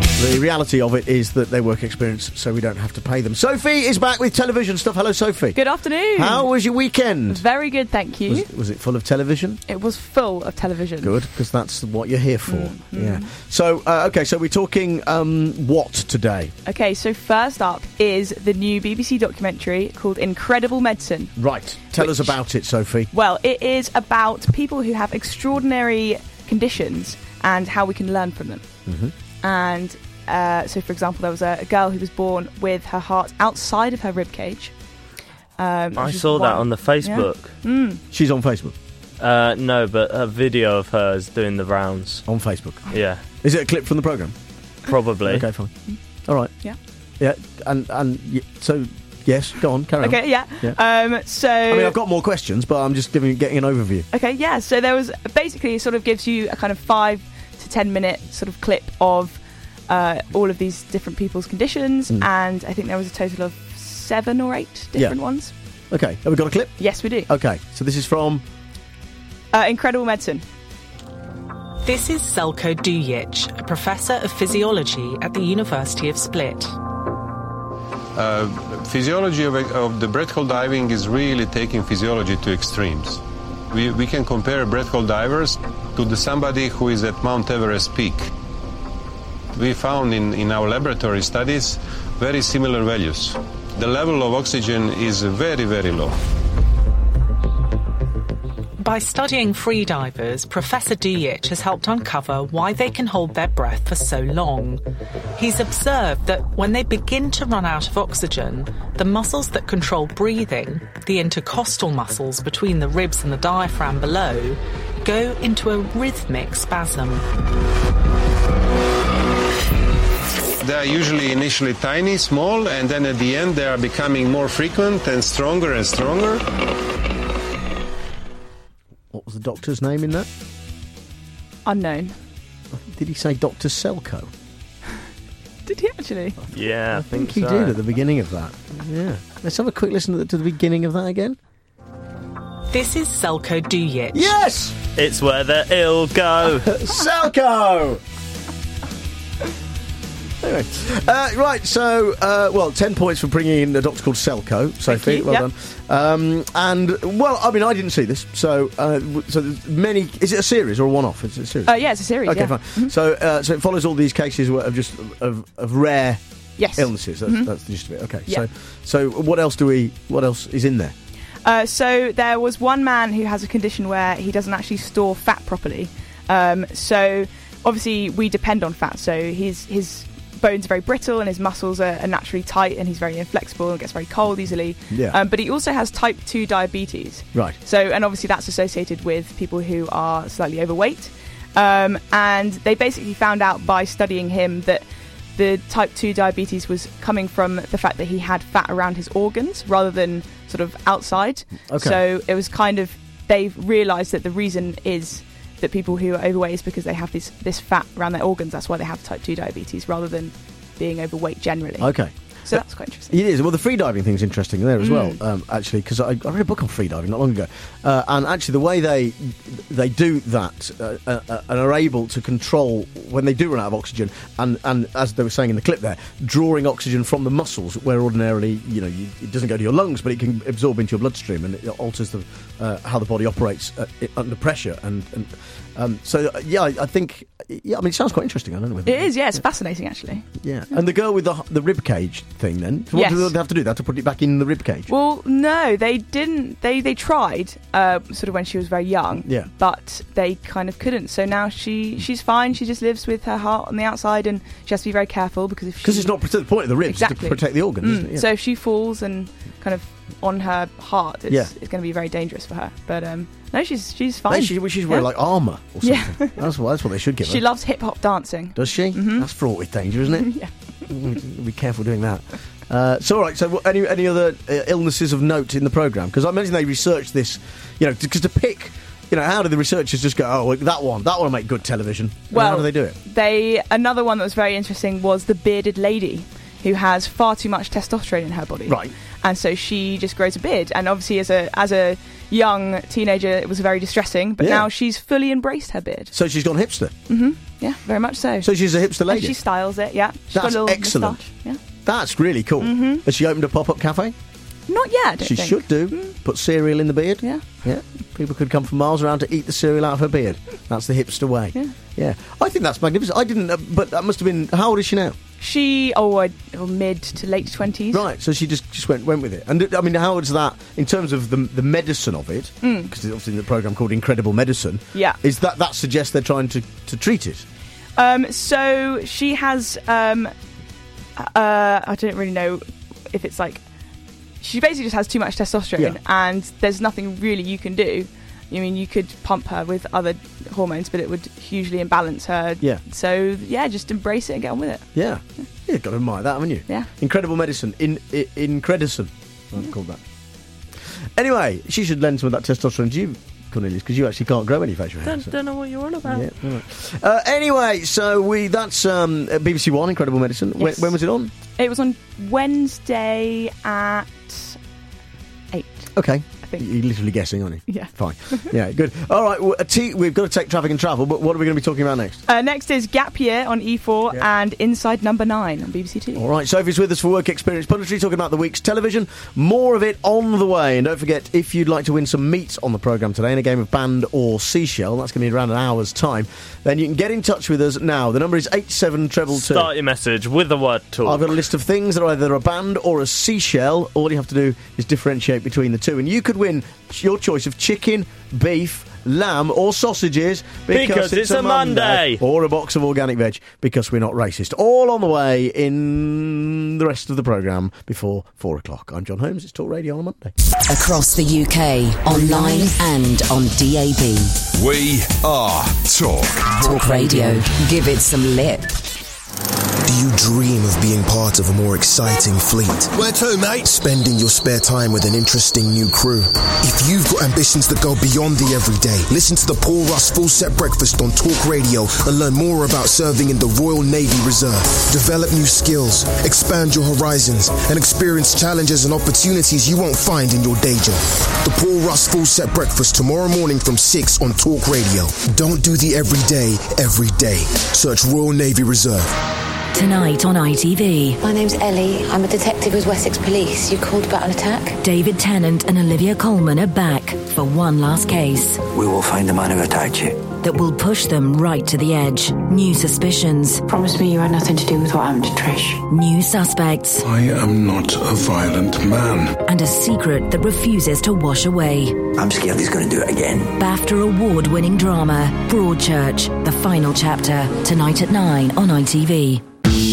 The reality of it is that they work experience, so we don't have to pay them. Sophie is back with television stuff. Hello, Sophie. Good afternoon. How was your weekend? Very good, thank you. Was, was it full of television? It was full of television. Good, because that's what you're here for. Mm-hmm. Yeah. So, uh, okay, so we're talking um, what today? Okay, so first up is the new B B C documentary called Incredible Medicine. Right. Tell Which, us about it, Sophie. Well, it is about people who have extraordinary conditions and how we can learn from them. Mm-hmm. And uh, so, for example, there was a, a girl who was born with her heart outside of her ribcage. Um, I saw that on the Facebook. Yeah. Mm. She's on Facebook? Uh, no, but a video of her is doing the rounds. On Facebook? Yeah. Is it a clip from the programme? Probably. Okay, fine. All right. Yeah. Yeah, and, and y- so, yes, go on, carry on. Okay, yeah. yeah. Um, so... I mean, I've got more questions, but I'm just giving getting an overview. Okay, yeah, so there was... Basically, it sort of gives you a kind of five to ten minute sort of clip of uh, all of these different people's conditions, mm. and I think there was a total of seven or eight different yeah. ones. Okay, have we got a clip? Yes, we do. Okay, so this is from... Uh, Incredible Medicine. This is Selko Dujic, a professor of physiology at the University of Split. Uh, physiology of, of the breath hold diving is really taking physiology to extremes. We, we can compare breath hold divers to the somebody who is at Mount Everest peak. We found in, in our laboratory studies very similar values. The level of oxygen is very, very low. By studying freedivers, Professor Dujic has helped uncover why they can hold their breath for so long. He's observed that when they begin to run out of oxygen, the muscles that control breathing, the intercostal muscles between the ribs and the diaphragm below, go into a rhythmic spasm. They are usually initially tiny, small, and then at the end they are becoming more frequent and stronger and stronger. What was the doctor's name in that? Unknown. Did he say Doctor Selko? Did he actually? Yeah, I, I think, think he so. did at the beginning of that. Yeah. Let's have a quick listen to the, to the beginning of that again. This is Selko Dujic. Yes! It's where the ill go. Selko! Anyway, uh, right, so, uh, well, ten points for bringing in a doctor called Selko, Sophie, you. well Yep. done. Um, and, well, I mean, I didn't see this, so, uh, w- so there's many, is it a series or a one-off? Is it a series? Uh, yeah, it's a series, Okay, yeah. fine. Mm-hmm. So, uh, so it follows all these cases of just, of, of rare yes. illnesses, that's, Mm-hmm. that's the gist of it, okay. Yeah. So, so what else do we, what else is in there? Uh, so there was one man who has a condition where he doesn't actually store fat properly. Um, so obviously we depend on fat. So his his bones are very brittle and his muscles are, are naturally tight, and he's very inflexible and gets very cold easily. Yeah. Um, but he also has type two diabetes. Right. So and obviously that's associated with people who are slightly overweight. Um, and they basically found out by studying him that the type two diabetes was coming from the fact that he had fat around his organs rather than sort of outside. Okay. So it was kind of, they've realised that the reason is that people who are overweight is because they have this, this fat around their organs. That's why they have type two diabetes rather than being overweight generally. Okay. So that's quite interesting. It is. Well, the freediving thing's interesting there as Mm. well, um, actually, because I, I read a book on freediving not long ago, uh, and actually the way they they do that uh, uh, and are able to control when they do run out of oxygen, and, and as they were saying in the clip there, drawing oxygen from the muscles where ordinarily, you know, you, it doesn't go to your lungs, but it can absorb into your bloodstream, and it alters the uh, how the body operates uh, it, under pressure, and, and um, so uh, yeah, I, I think yeah, I mean, it sounds quite interesting. I don't know. Whether It is, yeah, it's fascinating actually. Yeah, and the girl with the the rib cage thing. Then, so what Yes. do they have to do? They have to put it back in the rib cage. Well, no, they didn't. They they tried, uh, sort of when she was very young. Yeah. But they kind of couldn't. So now she she's fine. She just lives with her heart on the outside, and she has to be very careful because if Because she, it's not the point of the ribs is exactly to protect the organs, Mm, isn't it? Yeah. So if she falls and kind of on her heart, it's, Yeah. it's going to be very dangerous for her. But um, no, she's she's fine. Maybe she, we should wear Yeah. like armour or something. Yeah. that's what that's what they should give her. She loves hip hop dancing. Does she? Mhm. That's fraught with danger, isn't it? Yeah. Mm, Be careful doing that. Uh, so, all right. So, what- any any other uh, illnesses of note in the programme? Because I imagine they researched this, you know, because to pick, you know, how do the researchers just go, oh, well, that one, that one will make good television? And Well, how do they do it? They another one that was very interesting was the bearded lady. who has far too much testosterone in her body. Right. And so she just grows a beard. And obviously, as a as a young teenager, it was very distressing. But Yeah. now she's fully embraced her beard. So she's gone hipster. hmm Yeah, very much so. So she's a hipster lady. And she styles it. Yeah, she's got That's a little excellent. moustache, Yeah. That's really cool. Mhm. Has she opened a pop-up cafe? Not yet. I don't She think. should do. Put cereal in the beard. Yeah. Yeah. People could come from miles around to eat the cereal out of her beard. That's the hipster way. Yeah. Yeah. I think that's magnificent. I didn't, uh, but that must have been. How old is she now? She oh, uh, oh mid to late twenties. Right. So she just, just went went with it. And uh, I mean, how is that in terms of the the medicine of it? Mm. Because it's obviously in the program called Incredible Medicine. Yeah. Is that that suggests they're trying to to treat it? Um, so she has. Um, uh, I don't really know if it's like. She basically just has too much testosterone, Yeah. and there's nothing really you can do. I mean, you could pump her with other hormones, but it would hugely imbalance her. Yeah. So yeah, just embrace it and get on with it. Yeah. You've got to admire that, haven't you? Yeah. Incredible Medicine. In, in Incredicin. I've called that. Anyway, she should lend some of that testosterone to you, Cornelius, because you actually can't grow any facial hair. Don't, so- don't know what you're on about. Yeah, all right. Uh, anyway, so we that's um, uh, B B C One, Incredible Medicine. When, Yes. when was it on? It was on Wednesday at eight. Okay. I think. You're literally guessing, aren't you? Yeah. Fine. Yeah, good. All right, well, a t- we've got to take traffic and travel, but what are we going to be talking about next? Uh, next is Gap Year on E four Yeah. and Inside Number Nine on B B C Two. All right, Sophie's with us for Work Experience Punditry, talking about the week's television. More of it on the way. And don't forget, if you'd like to win some meat on the programme today in a game of Band or Seashell, that's going to be around an hour's time, then you can get in touch with us now. The number is eight seven two two. Start your message with the word talk. I've got a list of things that are either a band or a seashell. All you have to do is differentiate between the two. And you could win your choice of chicken, beef, lamb or sausages because, Because it's a Monday. Or a box of organic veg because we're not racist. All on the way in the rest of the programme before four o'clock. I'm John Holmes. It's Talk Radio on a Monday. Across the U K, online and on D A B. We are Talk. Talk Radio. Give it some lip. Do you dream of being part of a more exciting fleet? Where to, mate? Spending your spare time with an interesting new crew. If you've got ambitions that go beyond the everyday, listen to the Paul Russ Full Set Breakfast on Talk Radio and learn more about serving in the Royal Navy Reserve. Develop new skills, expand your horizons, and experience challenges and opportunities you won't find in your day job. The Paul Russ Full Set Breakfast tomorrow morning from six on Talk Radio. Don't do the everyday every day. Search Royal Navy Reserve. Tonight on I T V. My name's Ellie. I'm a detective with Wessex Police. You called about an attack? David Tennant and Olivia Colman are back for one last case We will find the man who attacked you. that will push them right to the edge. New suspicions. Promise me you had nothing to do with what happened to Trish. New suspects. I am not a violent man. And a secret that refuses to wash away. I'm scared he's going to do it again. BAFTA award-winning drama, Broadchurch, the final chapter, tonight at nine on I T V.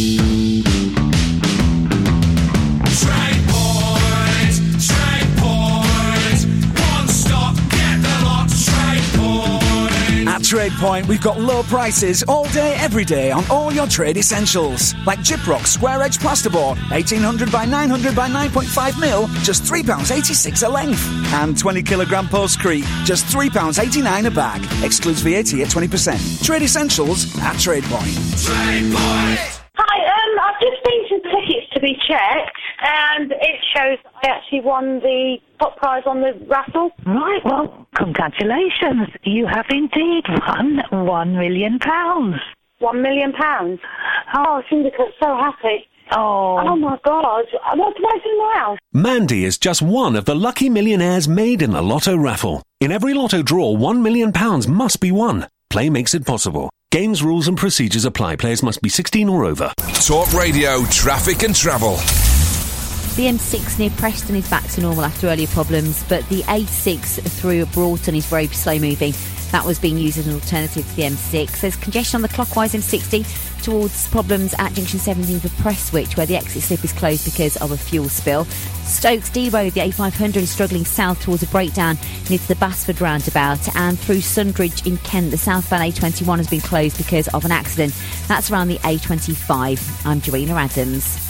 Trade Point, Trade Point, one stop, get the lot, Trade Point. At Trade Point, we've got low prices all day, every day on all your trade essentials. Like Gyprock Square Edge Plasterboard, eighteen hundred by nine hundred by nine point five mil, just three pounds eighty-six a length. And twenty kilogram Postcrete, just three pounds eighty-nine a bag. Excludes V A T at twenty percent. Trade essentials at Trade Point. Trade Point. Hi, um, I've just been to the tickets to be checked, and it shows I actually won the top prize on the raffle. Right, well, congratulations. You have indeed won one million pounds. One million pounds? Oh, Syndicate's so happy. Oh. Oh, my God. What do I do now? Mandy is just one of the lucky millionaires made in the Lotto raffle. In every Lotto draw, one million pounds must be won. Play makes it possible. Games, rules and procedures apply. Players must be sixteen or over. Talk Radio, traffic and travel. The M six near Preston is back to normal after earlier problems, but the A six through Broughton is very slow moving. That was being used as an alternative to the M six. There's congestion on the clockwise M sixty towards problems at junction seventeen for Prestwich, where the exit slip is closed because of a fuel spill. Stokes D Road, the A five hundred is struggling south towards a breakdown near to the Basford roundabout, and through Sundridge in Kent, the southbound A twenty-one has been closed because of an accident. That's around the A twenty-five. I'm Dorina Adams.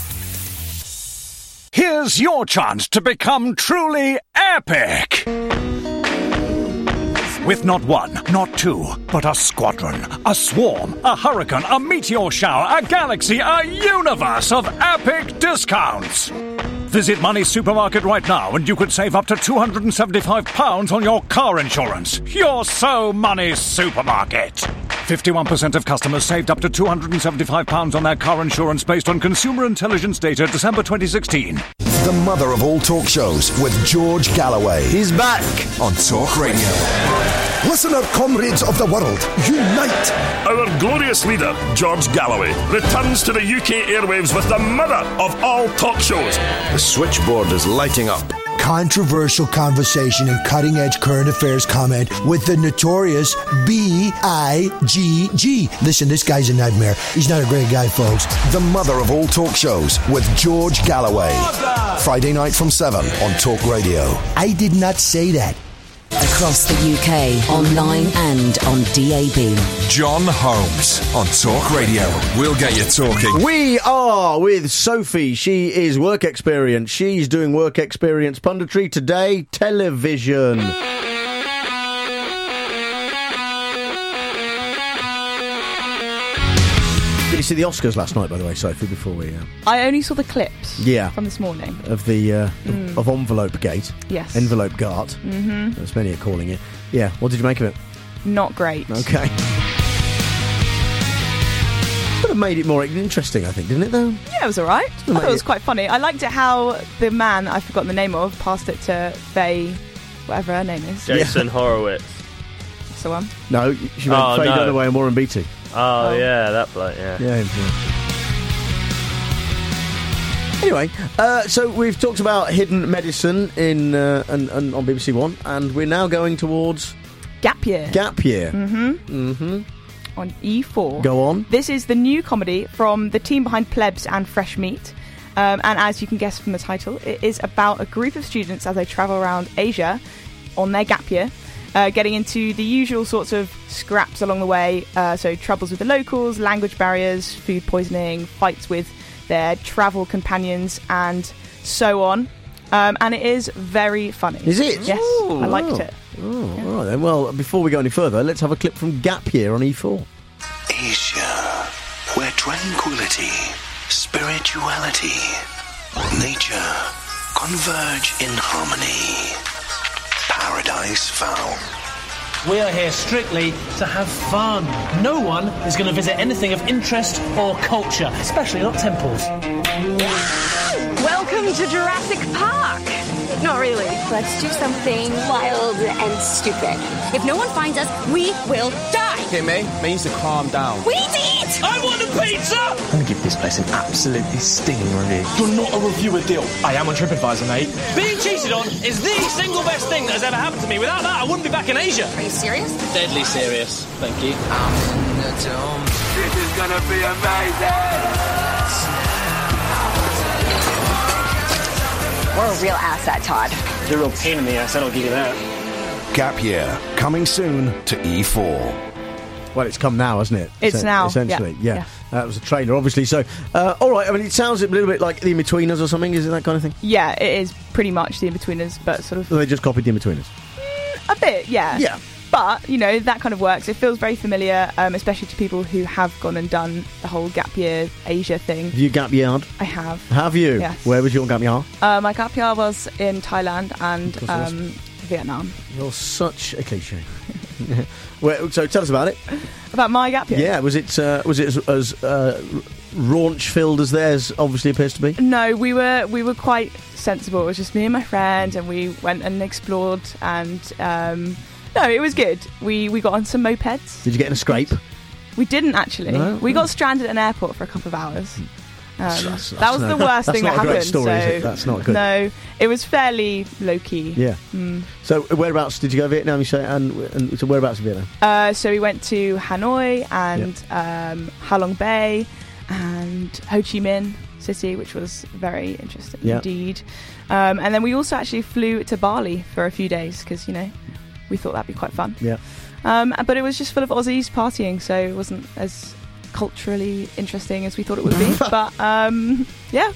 Here's your chance to become truly epic. With not one, not two, but a squadron, a swarm, a hurricane, a meteor shower, a galaxy, a universe of epic discounts. Visit Money's Supermarket right now and you could save up to two hundred seventy-five pounds on your car insurance. You're so Money's Supermarket. fifty-one percent of customers saved up to two hundred seventy-five pounds on their car insurance based on consumer intelligence data December twenty sixteen. The mother of all talk shows with George Galloway. He's back on Talk Radio. Listen up, comrades of the world. Unite! Our glorious leader, George Galloway, returns to the U K airwaves with the mother of all talk shows. The switchboard is lighting up. Controversial conversation and cutting-edge current affairs comment with the notorious B I G G. Listen, this guy's a nightmare. He's not a great guy, folks. The mother of all talk shows with George Galloway. Friday night from seven on Talk Radio. I did not say that. Across the U K, online and on D A B. John Holmes on Talk Radio. We'll get you talking. We are with Sophie. She is work experience. She's doing work experience punditry today, television. Did you see the Oscars last night, by the way, Sophie, before we... Uh... I only saw the clips yeah. from this morning. Of the... Uh, mm. Of Envelope Gate. Yes. Envelope Gate. Mm-hmm. As many are calling it. Yeah, what did you make of it? Not great. Okay. Could have made it more interesting, I think, didn't it, though? Yeah, it was all right. I thought it was quite funny. I liked it how the man, I've forgotten the name of, passed it to Faye, whatever her name is. Jason yeah. Horowitz. That's the one. No, she went oh, Faye no. Dunaway and Warren Beatty. Oh, oh, yeah, that bloke, yeah. Yeah, yeah. Anyway, uh, so we've talked about hidden medicine in uh, and, and on B B C One, and we're now going towards... Gap Year. Gap Year. Mm-hmm. Mm-hmm. On E four. Go on. This is the new comedy from the team behind Plebs and Fresh Meat. Um, and as you can guess from the title, it is about a group of students as they travel around Asia on their gap year, uh, getting into the usual sorts of scraps along the way. Uh, so troubles with the locals, language barriers, food poisoning, fights with their travel companions, and so on. Um, and it is very funny. Is it? Yes, Ooh, I liked wow. it. Oh, yeah. All right then. Well, before we go any further, let's have a clip from Gap Year on E four. Asia, where tranquility, spirituality, nature converge in harmony. Paradise found. We are here strictly to have fun. No one is going to visit anything of interest or culture, especially not temples. Welcome to Jurassic Park. Not really. Let's do something wild and stupid. If no one finds us, we will die. Okay, May. May needs to calm down. We need to eat! I want a pizza! I'm going to give this place an absolutely stinging review. You're not a reviewer, deal. I am on TripAdvisor, mate. Being cheated on is the single best thing that has ever happened to me. Without that, I wouldn't be back in Asia. Are you serious? Deadly serious. Thank you. I'm in the dome. This is going to be amazing. We're a real asset, Todd. You're a real pain in the ass, I'll give you that. Gap Year, coming soon to E four. Well, it's come now, hasn't it? It's Es- now. Essentially, yeah. yeah. yeah. That was a trailer, obviously. So, uh, all right. I mean, it sounds a little bit like The In-Betweeners or something. Is it that kind of thing? Yeah, it is pretty much The In-Betweeners, but sort of... Well, they just copied The In-Betweeners. A bit, yeah. Yeah. But, you know, that kind of works. It feels very familiar, um, especially to people who have gone and done the whole gap year Asia thing. Have you gap yeared? I have. Have you? Yes. Where was your gap year? Uh, my gap year was in Thailand and um, Vietnam. You're such a cliche. Well, so tell us about it. About my gap year? Yeah, was it uh, was it as, as uh, raunch filled as theirs obviously appears to be? No, we were we were quite sensible. It was just me and my friend, and we went and explored. And um, no, it was good. We we got on some mopeds. Did you get in a scrape? We didn't actually. No? We got stranded at an airport for a couple of hours. Um, That's- that was that's the no- worst that's thing not that a great happened. story, so is it? That's not good. No, it was fairly low key. Yeah. Mm. So whereabouts did you go? Vietnam, you say, and, and so whereabouts in Vietnam? Uh, so we went to Hanoi and um, Halong Bay and Ho Chi Minh City, which was very interesting Yeah. indeed. Um, and then we also actually flew to Bali for a few days because, you know, we thought that'd be quite fun. Yeah. Um, but it was just full of Aussies partying, so it wasn't as culturally interesting as we thought it would be. But um, yeah,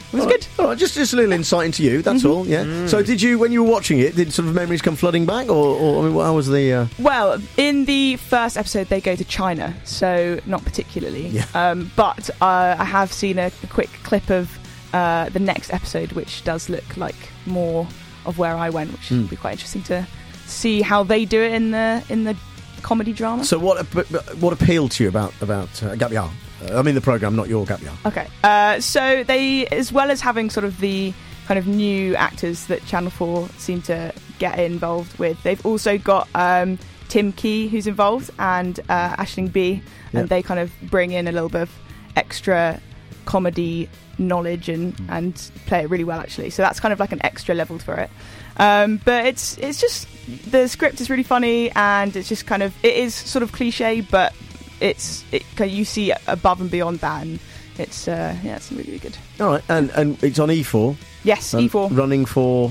It was all good. Right. All right, just, just a little insight into you, that's Mhm. all, yeah. Mm. So did you, when you were watching it, did sort of memories come flooding back, or, or I mean, how was the... Uh... Well, in the first episode, they go to China, so not particularly. Yeah. Um, but uh, I have seen a, a quick clip of uh, the next episode, which does look like more of where I went, which Mm. would be quite interesting to see how they do it in the in the comedy drama. So what what appealed to you about, about uh, Gap Year? Uh, I mean the programme, not your Gap Year. Okay. Uh, so they, as well as having sort of the kind of new actors that Channel four seem to get involved with, they've also got um, Tim Key, who's involved, and uh, Aisling B, Yeah. and they kind of bring in a little bit of extra comedy knowledge and, Mm. and play it really well, actually. So that's kind of like an extra level for it. Um, but it's it's just, the script is really funny, and it's just kind of, it is sort of cliche, but it's it, you see above and beyond that, and it's uh, yeah, it's really, really good. All right, and, and it's on E four. Yes, um, E four. Running for...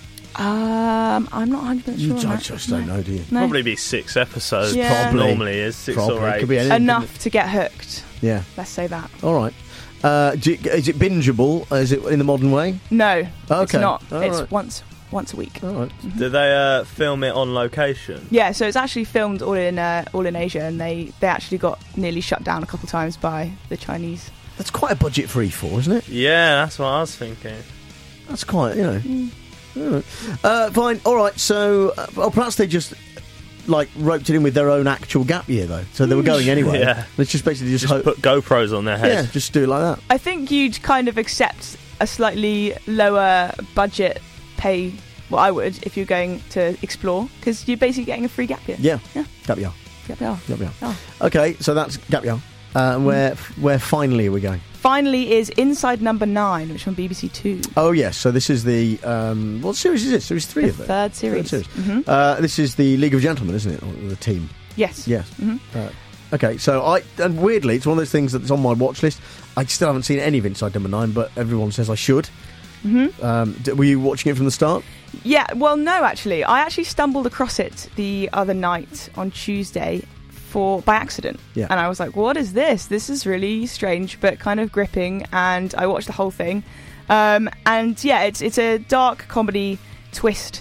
Um, I'm not one hundred percent sure. You on just, that. just don't know, do you? No. Probably be six episodes. Yeah. Probably. Normally is six Probably. or eight. Could be anything, Enough to get hooked. Yeah. Let's say that. All right. Uh, do you, is it bingeable? Is it in the modern way? No, it's Okay. not. All it's right. once once a week. All right. Do they uh, film it on location? Yeah, so it's actually filmed all in uh, all in Asia, and they, they actually got nearly shut down a couple of times by the Chinese. That's quite a budget for E four, isn't it? Yeah, that's what I was thinking. That's quite, you know. Mm. All right. Uh, fine. All right. So, uh, well, perhaps they just like roped it in with their own actual gap year, though. So they were going anyway. Yeah. Let's just basically just, Just hope. put GoPros on their Yeah, heads. just do it like that. I think you'd kind of accept a slightly lower budget pay. Well, I would if you're going to explore, because you're basically getting a free gap year. Yeah. Yeah. Gap year. Gap year. Gap year. Oh. Okay. So that's gap year. Uh, and where where finally are we going? Finally is Inside Number Nine, which is on B B C Two. Oh yes, so this is the um, what series is it? Series three The of it. third series. Third Mhm. Uh, this is the League of Gentlemen, isn't it? Or the team. Yes. Yes. Mhm. Uh, okay, so I and weirdly, it's one of those things that's on my watch list. I still haven't seen any of Inside Number Nine, but everyone says I should. Mhm. Um, d- were you watching it from the start? Yeah, well, no, actually. I actually stumbled across it the other night on Tuesday for by accident. Yeah. And I was like, what is this? This is really strange, but kind of gripping. And I watched the whole thing. Um, and yeah, it's it's a dark comedy twist.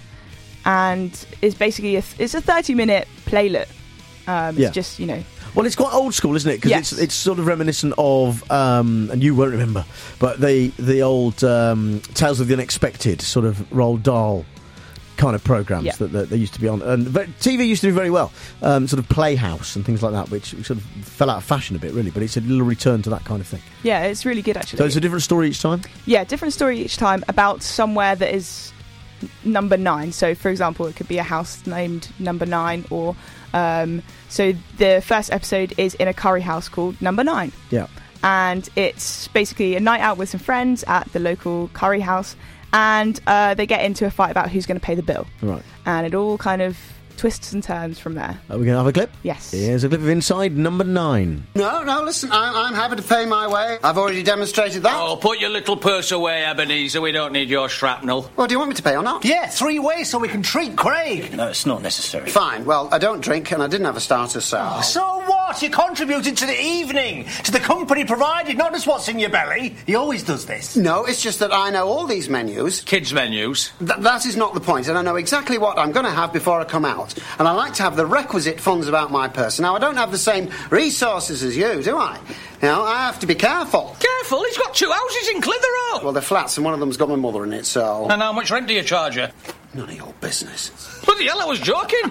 And it's basically, a th- it's a thirty-minute playlet. Um, Yeah. It's just, you know... Well, it's quite old school, isn't it? Because Yes. it's it's sort of reminiscent of, um, and you won't remember, but the the old um, Tales of the Unexpected sort of Roald Dahl kind of programs Yeah. that, that they used to be on, and ve- T V used to do very well, um, sort of Playhouse and things like that, which sort of fell out of fashion a bit, really. But it's a little return to that kind of thing. Yeah, it's really good, actually. So it's a different story each time. Yeah, different story each time about somewhere that is n- number nine. So, for example, it could be a house named Number Nine, or um, so the first episode is in a curry house called Number Nine, Yeah. and it's basically a night out with some friends at the local curry house, and uh, they get into a fight about who's going to pay the bill, Right. and it all kind of twists and turns from there. Are we going to have a clip? Yes. Here's a clip of Inside Number Nine. No, no, listen, I, I'm happy to pay my way. I've already demonstrated that. Oh, put your little purse away, Ebenezer. We don't need your shrapnel. Well, do you want me to pay or not? Yeah, three ways so we can treat Craig. No, it's not necessary. Fine. Well, I don't drink and I didn't have a starter, so... So what? You contributed to the evening, to the company provided, not just what's in your belly. He always does this. No, it's just that I know all these menus. Kids' menus. Th- that is not the point, and I know exactly what I'm going to have before I come out. And I like to have the requisite funds about my person. Now, I don't have the same resources as you, do I? You know, I have to be careful. Careful, he's got two houses in Clitheroe. Well, they're flats, and one of them's got my mother in it, so... And how much rent do you charge her? None of your business. Bloody hell, I was joking.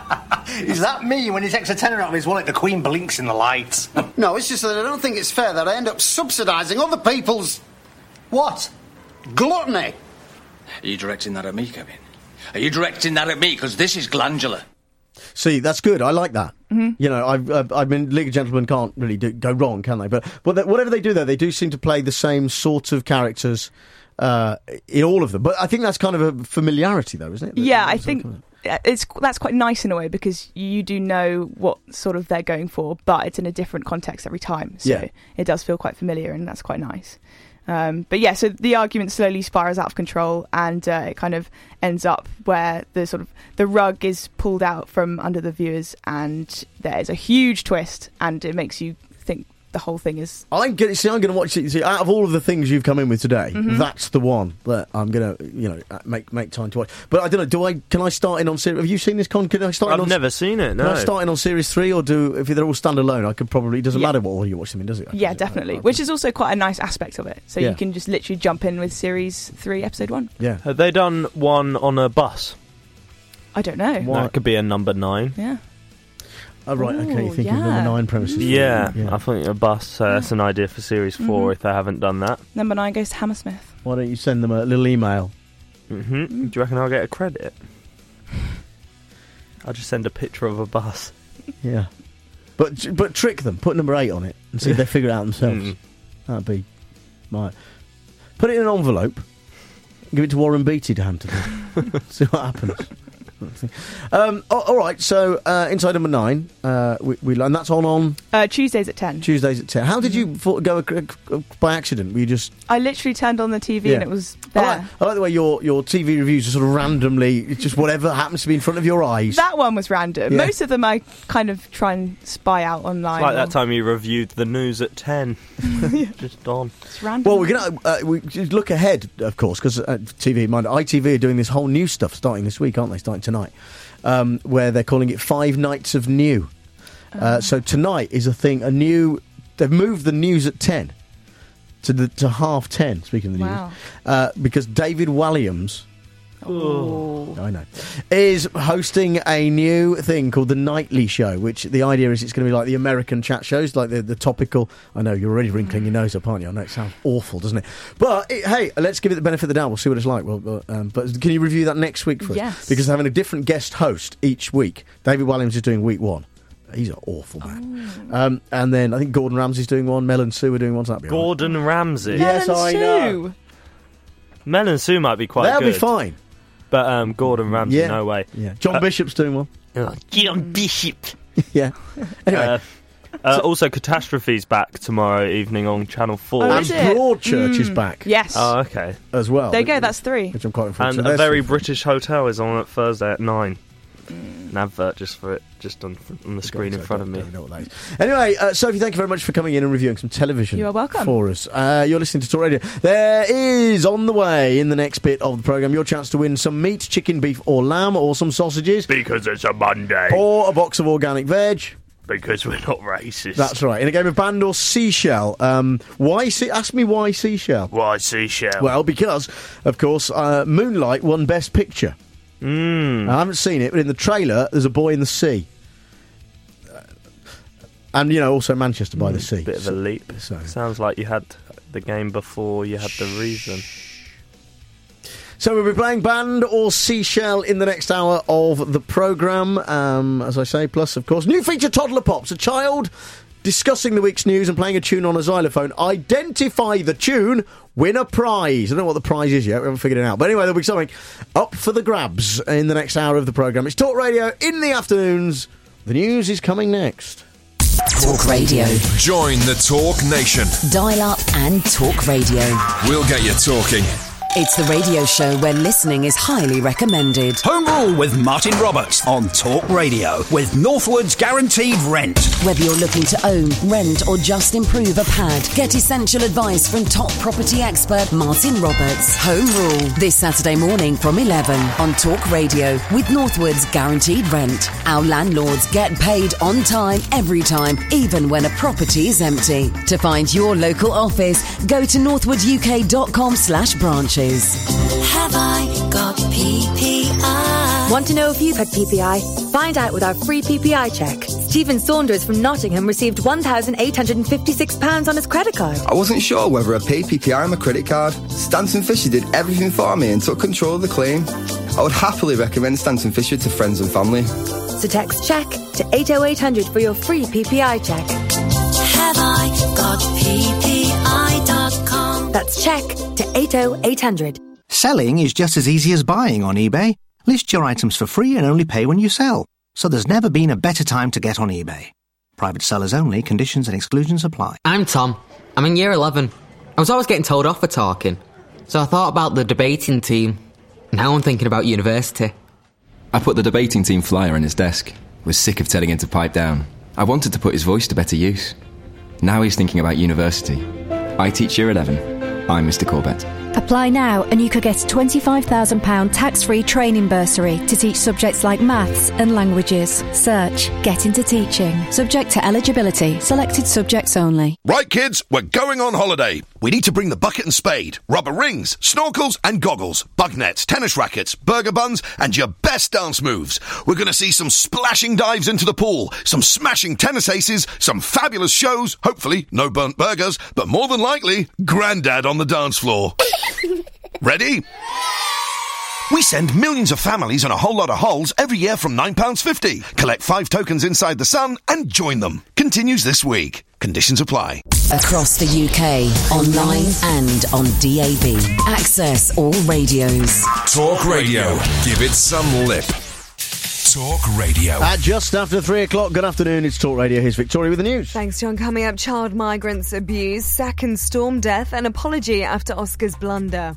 Is that me when he takes a tenner out of his wallet, the Queen blinks in the lights? No, it's just that I don't think it's fair that I end up subsidising other people's... What? Gluttony. Are you directing that at me, Kevin? Are you directing that at me? Because this is glandular. See, that's good. I like that. Mhm. You know, I've, I've, I mean, League of Gentlemen can't really do, go wrong, can they? But, but they, whatever they do, though, they do seem to play the same sort of characters uh, in all of them. But I think that's kind of a familiarity, though, isn't it? That- Yeah, I that's think kind of- it's that's quite nice in a way, because you do know what sort of they're going for, but it's in a different context every time. So Yeah. it does feel quite familiar, and that's quite nice. Um, but yeah, so the argument slowly spirals out of control, and uh, it kind of ends up where the sort of the rug is pulled out from under the viewers, and there's a huge twist, and it makes you think the whole thing is. I'm going. See, I'm going to watch it. See, out of all of the things you've come in with today, Mhm. that's the one that I'm going to, you know, make make time to watch. But I don't know. Do I? Can I start in on series? Have you seen this? Con? Can I start? in I've on, never seen it. No. Can I start in on series three, or do if they're all standalone? I could probably. It doesn't Yeah. matter what order you watch them in, does it? Yeah, definitely. Which is also quite a nice aspect of it. So Yeah. you can just literally jump in with series three, episode one. Yeah. Have they done one on a bus? I don't know. That could be a number nine. Yeah. Oh, right, okay, you're Ooh, thinking yeah. number nine premises. Yeah, Yeah. I think a bus. Uh, That's an idea for series four Mhm. if they haven't done that. Number nine goes to Hammersmith. Why don't you send them a little email? hmm Do you reckon I'll get a credit? I'll just send a picture of a bus. Yeah. But but trick them. Put number eight on it and see if they figure it out themselves. Mm. That'd be right. Put it in an envelope. Give it to Warren Beatty to hand to them. See what happens. Um, oh, all right, so uh, Inside Number Nine, uh, we, we learned that's on on Uh, Tuesdays at ten. Tuesdays at ten. How did you for, go ac- ac- by accident? Were you just? I literally turned on the T V and Yeah. it was I there. like, I like the way your, your T V reviews are sort of randomly, it's just whatever happens to be in front of your eyes. That one was random. Yeah. Most of them I kind of try and spy out online. It's like or- that time you reviewed the news at ten. Just on. It's random. Well, we're gonna uh, we just look ahead, of course, because uh, T V, mind, I T V are doing this whole new stuff starting this week, aren't they? Starting tonight, um, where they're calling it Five Nights of New. Uh, so tonight is a thing, a new. They've moved the news at ten to the to half ten. Speaking of the Wow. news, uh, because David Walliams. Oh. I know. Is hosting a new thing called The Nightly Show, which the idea is it's going to be like the American chat shows, like the, the topical... I know, you're already wrinkling your nose up, aren't you? I know, it sounds awful, doesn't it? But, it, hey, let's give it the benefit of the doubt. We'll see what it's like. Well, uh, um, but can you review that next week for us? Yes. Because they're having a different guest host each week. David Walliams is doing week one. He's an awful man. Oh. Um, and then I think Gordon Ramsay's doing one, Mel and Sue are doing one. So that'll be all right. Gordon Ramsay. Yes, Mel and I Sue. know. Mel and Sue might be quite They'll good. be fine. But um, Gordon Ramsay, Yeah. no way. Yeah. John Uh, Bishop's doing one. Oh, John Bishop. Yeah. Anyway. Uh, uh, also, Catastrophe's back tomorrow evening on Channel four. Oh, and is it? Broadchurch is Mm. back Yes. Oh, okay. as well. There you go, that's three. Which I'm quite looking forward And to. A There's Very some- British Hotel is on at Thursday at nine. An advert just for it, just on, on the screen in I front of don't- me. don't know what that is. Anyway, uh, Sophie, thank you very much for coming in and reviewing some television. You are welcome. For us. Uh, you're listening to Talk Radio. There is on the way in the next bit of the programme your chance to win some meat, chicken, beef, or lamb, or some sausages, Because it's a Monday. or a box of organic veg. Because we're not racist. That's right. In a game of band or seashell. Um, why? Se- ask me why seashell. Why seashell? Well, because of course, uh, Moonlight won Best Picture. Mm. I haven't seen it, but in the trailer, there's a boy in the sea. Uh, And, you know, also Manchester by the sea. Bit of a leap. So- Sounds like you had the game before you had the reason. So we'll be playing Band or Seashell in the next hour of the programme, um, as I say, plus, of course, new feature Toddler Pops, a child discussing the week's news and playing a tune on a xylophone. Identify the tune, win a prize. I don't know what the prize is yet, we haven't figured it out. But anyway, there'll be something up for the grabs in the next hour of the programme. It's Talk Radio in the afternoons. The news is coming next. Talk Radio. Join the Talk Nation. Dial up and talk radio. We'll get you talking. It's the radio show where listening is highly recommended. Home Rule with Martin Roberts on Talk Radio with Northwood's Guaranteed Rent. Whether you're looking to own, rent, or just improve a pad, get essential advice from top property expert Martin Roberts. Home Rule this Saturday morning from eleven on Talk Radio with Northwood's Guaranteed Rent. Our landlords get paid on time, every time, even when a property is empty. To find your local office, go to northwooduk.com slash branches. Have I got P P I? Want to know if you've had P P I? Find out with our free P P I check. Stephen Saunders from Nottingham received one thousand eight hundred fifty-six pounds on his credit card. I wasn't sure whether I'd pay P P I on my credit card. Stanton Fisher did everything for me and took control of the claim. I would happily recommend Stanton Fisher to friends and family. So text check to eight oh eight hundred for your free P P I check. Have I got P P I dot com? That's check to eight oh eight hundred. Selling is just as easy as buying on eBay. List your items for free and only pay when you sell. So there's never been a better time to get on eBay. Private sellers only, conditions and exclusions apply. I'm Tom. I'm in year eleven. I was always getting told off for talking. So I thought about the debating team. Now I'm thinking about university. I put the debating team flyer on his desk. Was sick of telling him to pipe down. I wanted to put his voice to better use. Now he's thinking about university. I teach year eleven. I'm Mister Corbett. Apply now and you could get a twenty-five thousand pounds tax-free training bursary to teach subjects like maths and languages. Search Get Into Teaching. Subject to eligibility. Selected subjects only. Right, kids, we're going on holiday. We need to bring the bucket and spade, rubber rings, snorkels and goggles, bug nets, tennis rackets, burger buns, and your best dance moves. We're going to see some splashing dives into the pool, some smashing tennis aces, some fabulous shows, hopefully no burnt burgers, but more than likely, Grandad on the dance floor. Ready? We send millions of families and a whole lot of holes every year from nine pounds fifty. Collect five tokens inside the sun and join them. Continues this week. Conditions apply. Across the U K, online and on D A B. Access all radios. Talk Radio. Give it some lip. Talk Radio. At just after three o'clock, good afternoon, it's Talk Radio. Here's Victoria with the news. Thanks, John. Coming up, child migrants abused, second storm death, and apology after Oscar's blunder.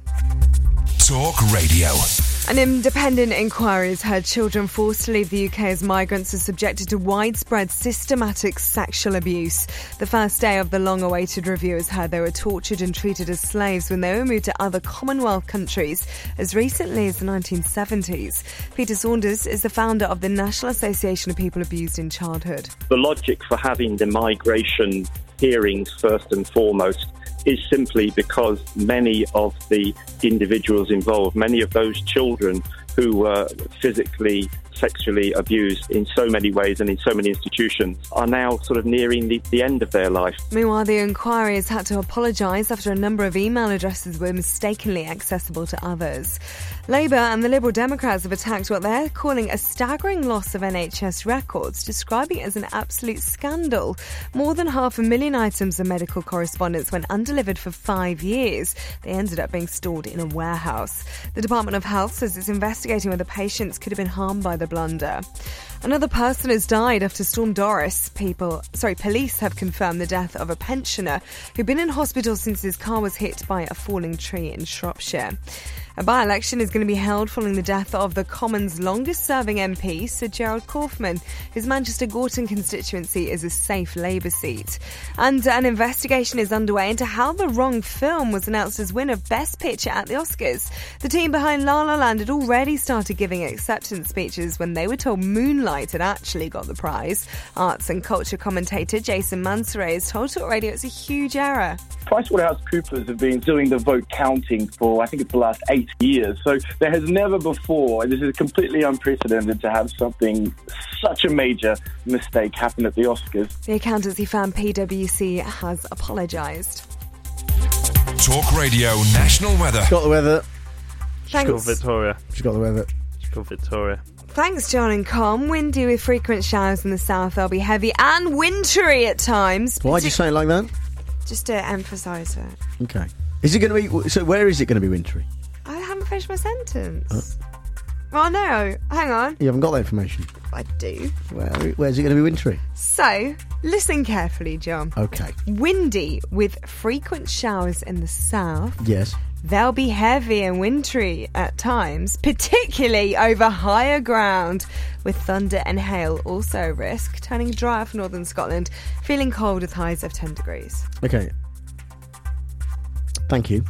Talk Radio. An independent inquiry has heard children forced to leave the U K as migrants are subjected to widespread systematic sexual abuse. The first day of the long-awaited review has heard they were tortured and treated as slaves when they were moved to other Commonwealth countries as recently as the nineteen seventies. Peter Saunders is the founder of the National Association of People Abused in Childhood. The logic for having the migration hearings first and foremost is simply because many of the individuals involved, many of those children who were physically, sexually abused in so many ways and in so many institutions are now sort of nearing the, the end of their life. Meanwhile, the inquiry has had to apologise after a number of email addresses were mistakenly accessible to others. Labour and the Liberal Democrats have attacked what they're calling a staggering loss of N H S records, describing it as an absolute scandal. More than half a million items of medical correspondence went undelivered for five years. They ended up being stored in a warehouse. The Department of Health says it's investigating whether patients could have been harmed by the blunder. Another person has died after Storm Doris. People, sorry, police have confirmed the death of a pensioner who'd been in hospital since his car was hit by a falling tree in Shropshire. A by-election is going to be held following the death of the Commons' longest-serving M P, Sir Gerald Kaufman. His Manchester Gorton constituency is a safe Labour seat. And an investigation is underway into how The Wrong Film was announced as winner of Best Picture at the Oscars. The team behind La La Land had already started giving acceptance speeches when they were told Moonlight had actually got the prize. Arts and culture commentator Jason Mansoray has told Talk Radio it's a huge error. PricewaterhouseCoopers have been doing the vote counting for, I think it's the last eight years. So there has never before, and this is completely unprecedented, to have something, such a major mistake happen at the Oscars. The accountancy firm PwC has apologised. Talk Radio National Weather. She's got the weather. Thanks. She's called Victoria. She's got the weather. She's called Victoria. Thanks, John and Com. Windy with frequent showers in the south. They'll be heavy and wintry at times. Why'd you say it like that? Just to emphasise it. Okay. Is it going to be... So where is it going to be wintry? I haven't finished my sentence. Uh, well, no. Hang on. You haven't got that information? I do. Where, where's it going to be wintry? So, listen carefully, John. Okay. Windy with frequent showers in the south. Yes. They'll be heavy and wintry at times, particularly over higher ground, with thunder and hail also a risk, turning dry off northern Scotland, feeling cold with highs of ten degrees. Okay. Thank you.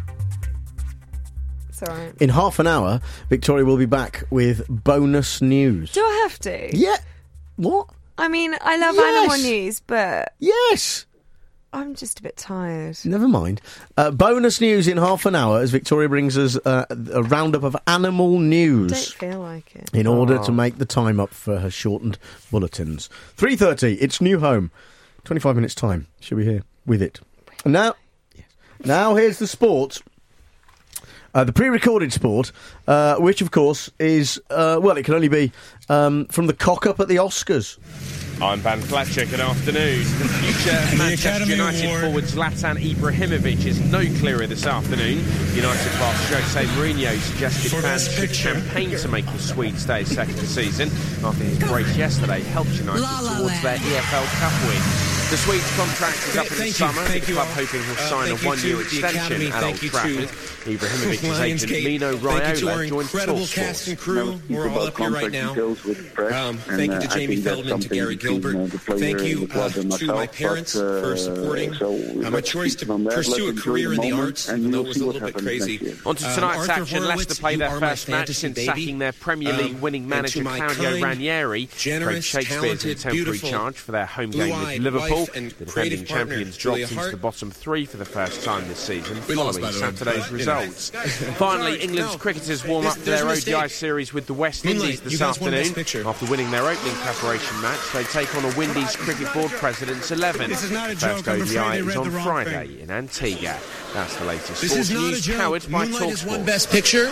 It's all right. In half an hour, Victoria will be back with bonus news. Do I have to? Yeah. What? I mean, I love yes. animal news, but... Yes! I'm just a bit tired. Never mind. Uh, bonus news in half an hour as Victoria brings us uh, a roundup of animal news. I don't feel like it. In order oh. to make the time up for her shortened bulletins. three thirty, it's New Home. twenty-five minutes time. She'll be here with it. And now, yes. now here's the sport. Uh, the pre-recorded sport, uh, which of course is, uh, well, it can only be um, from the cock-up at the Oscars. I'm Ben Fletcher, good afternoon. The future Manchester United Award. forward Zlatan Ibrahimovic is no clearer this afternoon. United boss Jose Mourinho suggested For fans should campaign to make the Swede stay his second season after his brace yesterday helped United La La towards Land. their E F L Cup win. The Swede's contract is up in the Thank you, summer. thank The you club all. hoping he'll Uh, sign a thank you one-year to the extension Academy, at thank Old you Trafford. to Ibrahimovic's agent Lionsgate, Mino thank you to our Raiola joined incredible TalkSport. cast and crew. We're all up here right now. Um, thank you to Jamie Feldman, to Gary Gilbert. Thank you uh, to my parents for supporting uh, my choice to pursue a career in the arts, even though it was a little bit crazy. On to Um, tonight's Arthur action, Horowitz, Leicester play you their are my first match fantasy since baby. sacking their Premier League Um, winning and manager to my Claudio kind, Ranieri. generous, Craig Shakespeare's in talented, temporary beautiful, charge for their home game with blue-eyed Liverpool. wife and The creative defending partner, champions Julia dropped into Hart. the bottom three for the first time this season, We lost, following by the way, Saturday's but, you know. results. Finally, England's No, cricketers warm there's- up there's their a O D I mistake. series with the West Moonlight, Indies this you guys won Best afternoon. Picture. After winning their opening preparation match, they take on a Windies Cricket Board President's eleven. This is not a The joke. first I'm O D afraid I they is read on the wrong Friday thing. in Antigua. That's the latest This sports is not a news joke. powered by Moonlight has won TalkSport. Best Picture.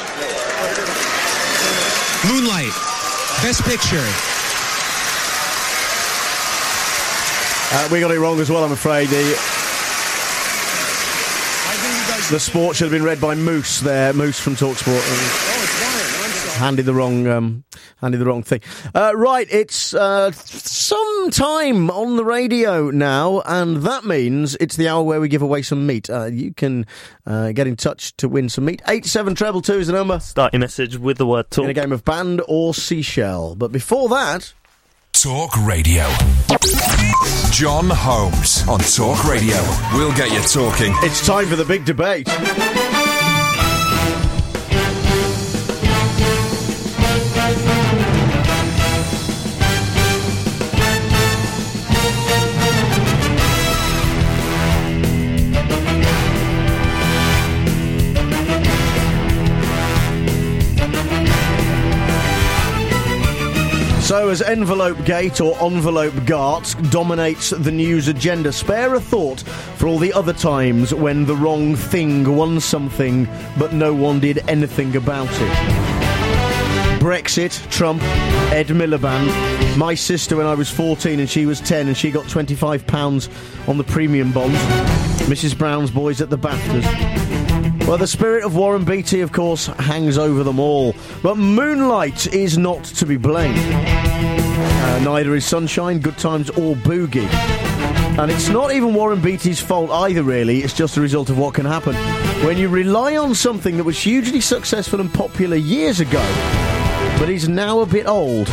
Moonlight, Best Picture. Uh, we got it wrong as well, I'm afraid. The, the sport should have been read by Moose there, Moose from TalkSport. Handed the wrong, um, handed the wrong thing. Uh, right, it's uh, some time on the radio now, and that means it's the hour where we give away some meat. Uh, you can uh, get in touch to win some meat. Eight seven treble two is the number. Start your message with the word talk. In a game of band or seashell. But before that, Talk Radio. John Holmes on Talk Radio. We'll get you talking. it's time for the big debate. So as Envelope Gate or Envelope Gart dominates the news agenda, spare a thought for all the other times when the wrong thing won something but no one did anything about it. Brexit, Trump, Ed Miliband, my sister when I was fourteen and she was ten and she got twenty-five pounds on the premium bonds, Missus Brown's boys at the BAFTAs. Well, the spirit of Warren Beatty, of course, hangs over them all. But Moonlight is not to be blamed. Uh, neither is Sunshine, Good Times or Boogie. And it's not even Warren Beatty's fault either, really. It's just a result of what can happen when you rely on something that was hugely successful and popular years ago, but is now a bit old,